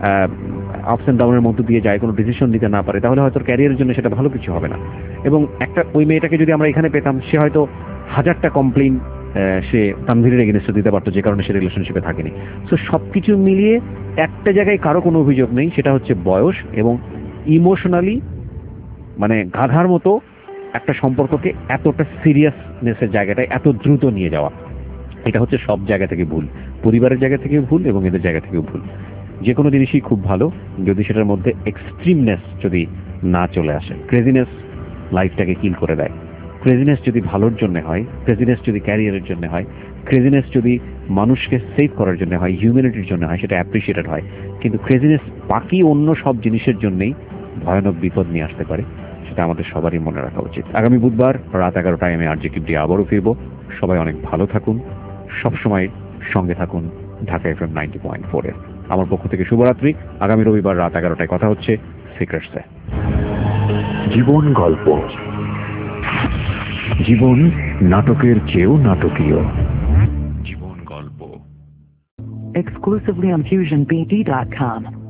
Speaker 2: আপস এন্ড ডাউনের মধ্যে দিয়ে যায়, কোনো ডিসিশন নিতে না পারে, তাহলে হয়তো ক্যারিয়ারের জন্য সেটা ভালো কিছু হবে না। এবং ওই মেয়েটাকে যদি আমরা এখানে পেতাম, সে হয়তো 1000টা কমপ্লেইন সে তানভীরের এগেইনস্টে দিতে পারতো, যে কারণে সে রিলেশনশিপে থাকেনি। সো সবকিছু মিলিয়ে একটা জায়গায় কারো কোনো অভিযোগ নেই, সেটা হচ্ছে বয়স এবং ইমোশনালি মানে গাধার মতো একটা সম্পর্ককে এতটা সিরিয়াসনেসের জায়গাটায় এত দ্রুত নিয়ে যাওয়া, এটা হচ্ছে সব জায়গা থেকে ভুল। পরিবারের জায়গা থেকে ভুল এবং এদের জায়গা থেকেও ভুল। যে কোনো জিনিসই খুব ভালো যদি সেটার মধ্যে এক্সট্রিমনেস যদি না চলে আসে। ক্রেজিনেস লাইফটাকে কিল করে দেয়। ক্রেজিনেস যদি ভালোর জন্য হয়, ক্রেজিনেস যদি ক্যারিয়ারের জন্য হয়, ক্রেজিনেস যদি মানুষকে সেভ করার জন্য হয়, হিউম্যানিটির জন্য হয়, সেটা অ্যাপ্রিসিয়েটেড হয়। কিন্তু ক্রেজিনেস বাকি অন্য সব জিনিসের জন্যই ভয়ানক বিপদ নিয়ে আসতে পারে, সেটা আমাদের সবারই মনে রাখা উচিত। আগামী বুধবার রাত 11টায় আমি আরজে কিপ দিয়ে আবারও ফিরবো। সবাই অনেক ভালো থাকুন, সবসময় সঙ্গে থাকুন ঢাকা FM 90.4 এর। আমার পক্ষ থেকে শুভরাত্রি। আগামী রবিবার রাত 11টায় কথা হচ্ছে সিক্রেটসে।
Speaker 4: জীবন গল্প,
Speaker 2: জীবন নাটকের চেয়েও নাটকীয়। জীবন গল্প
Speaker 1: Exclusively on FusionBD.com.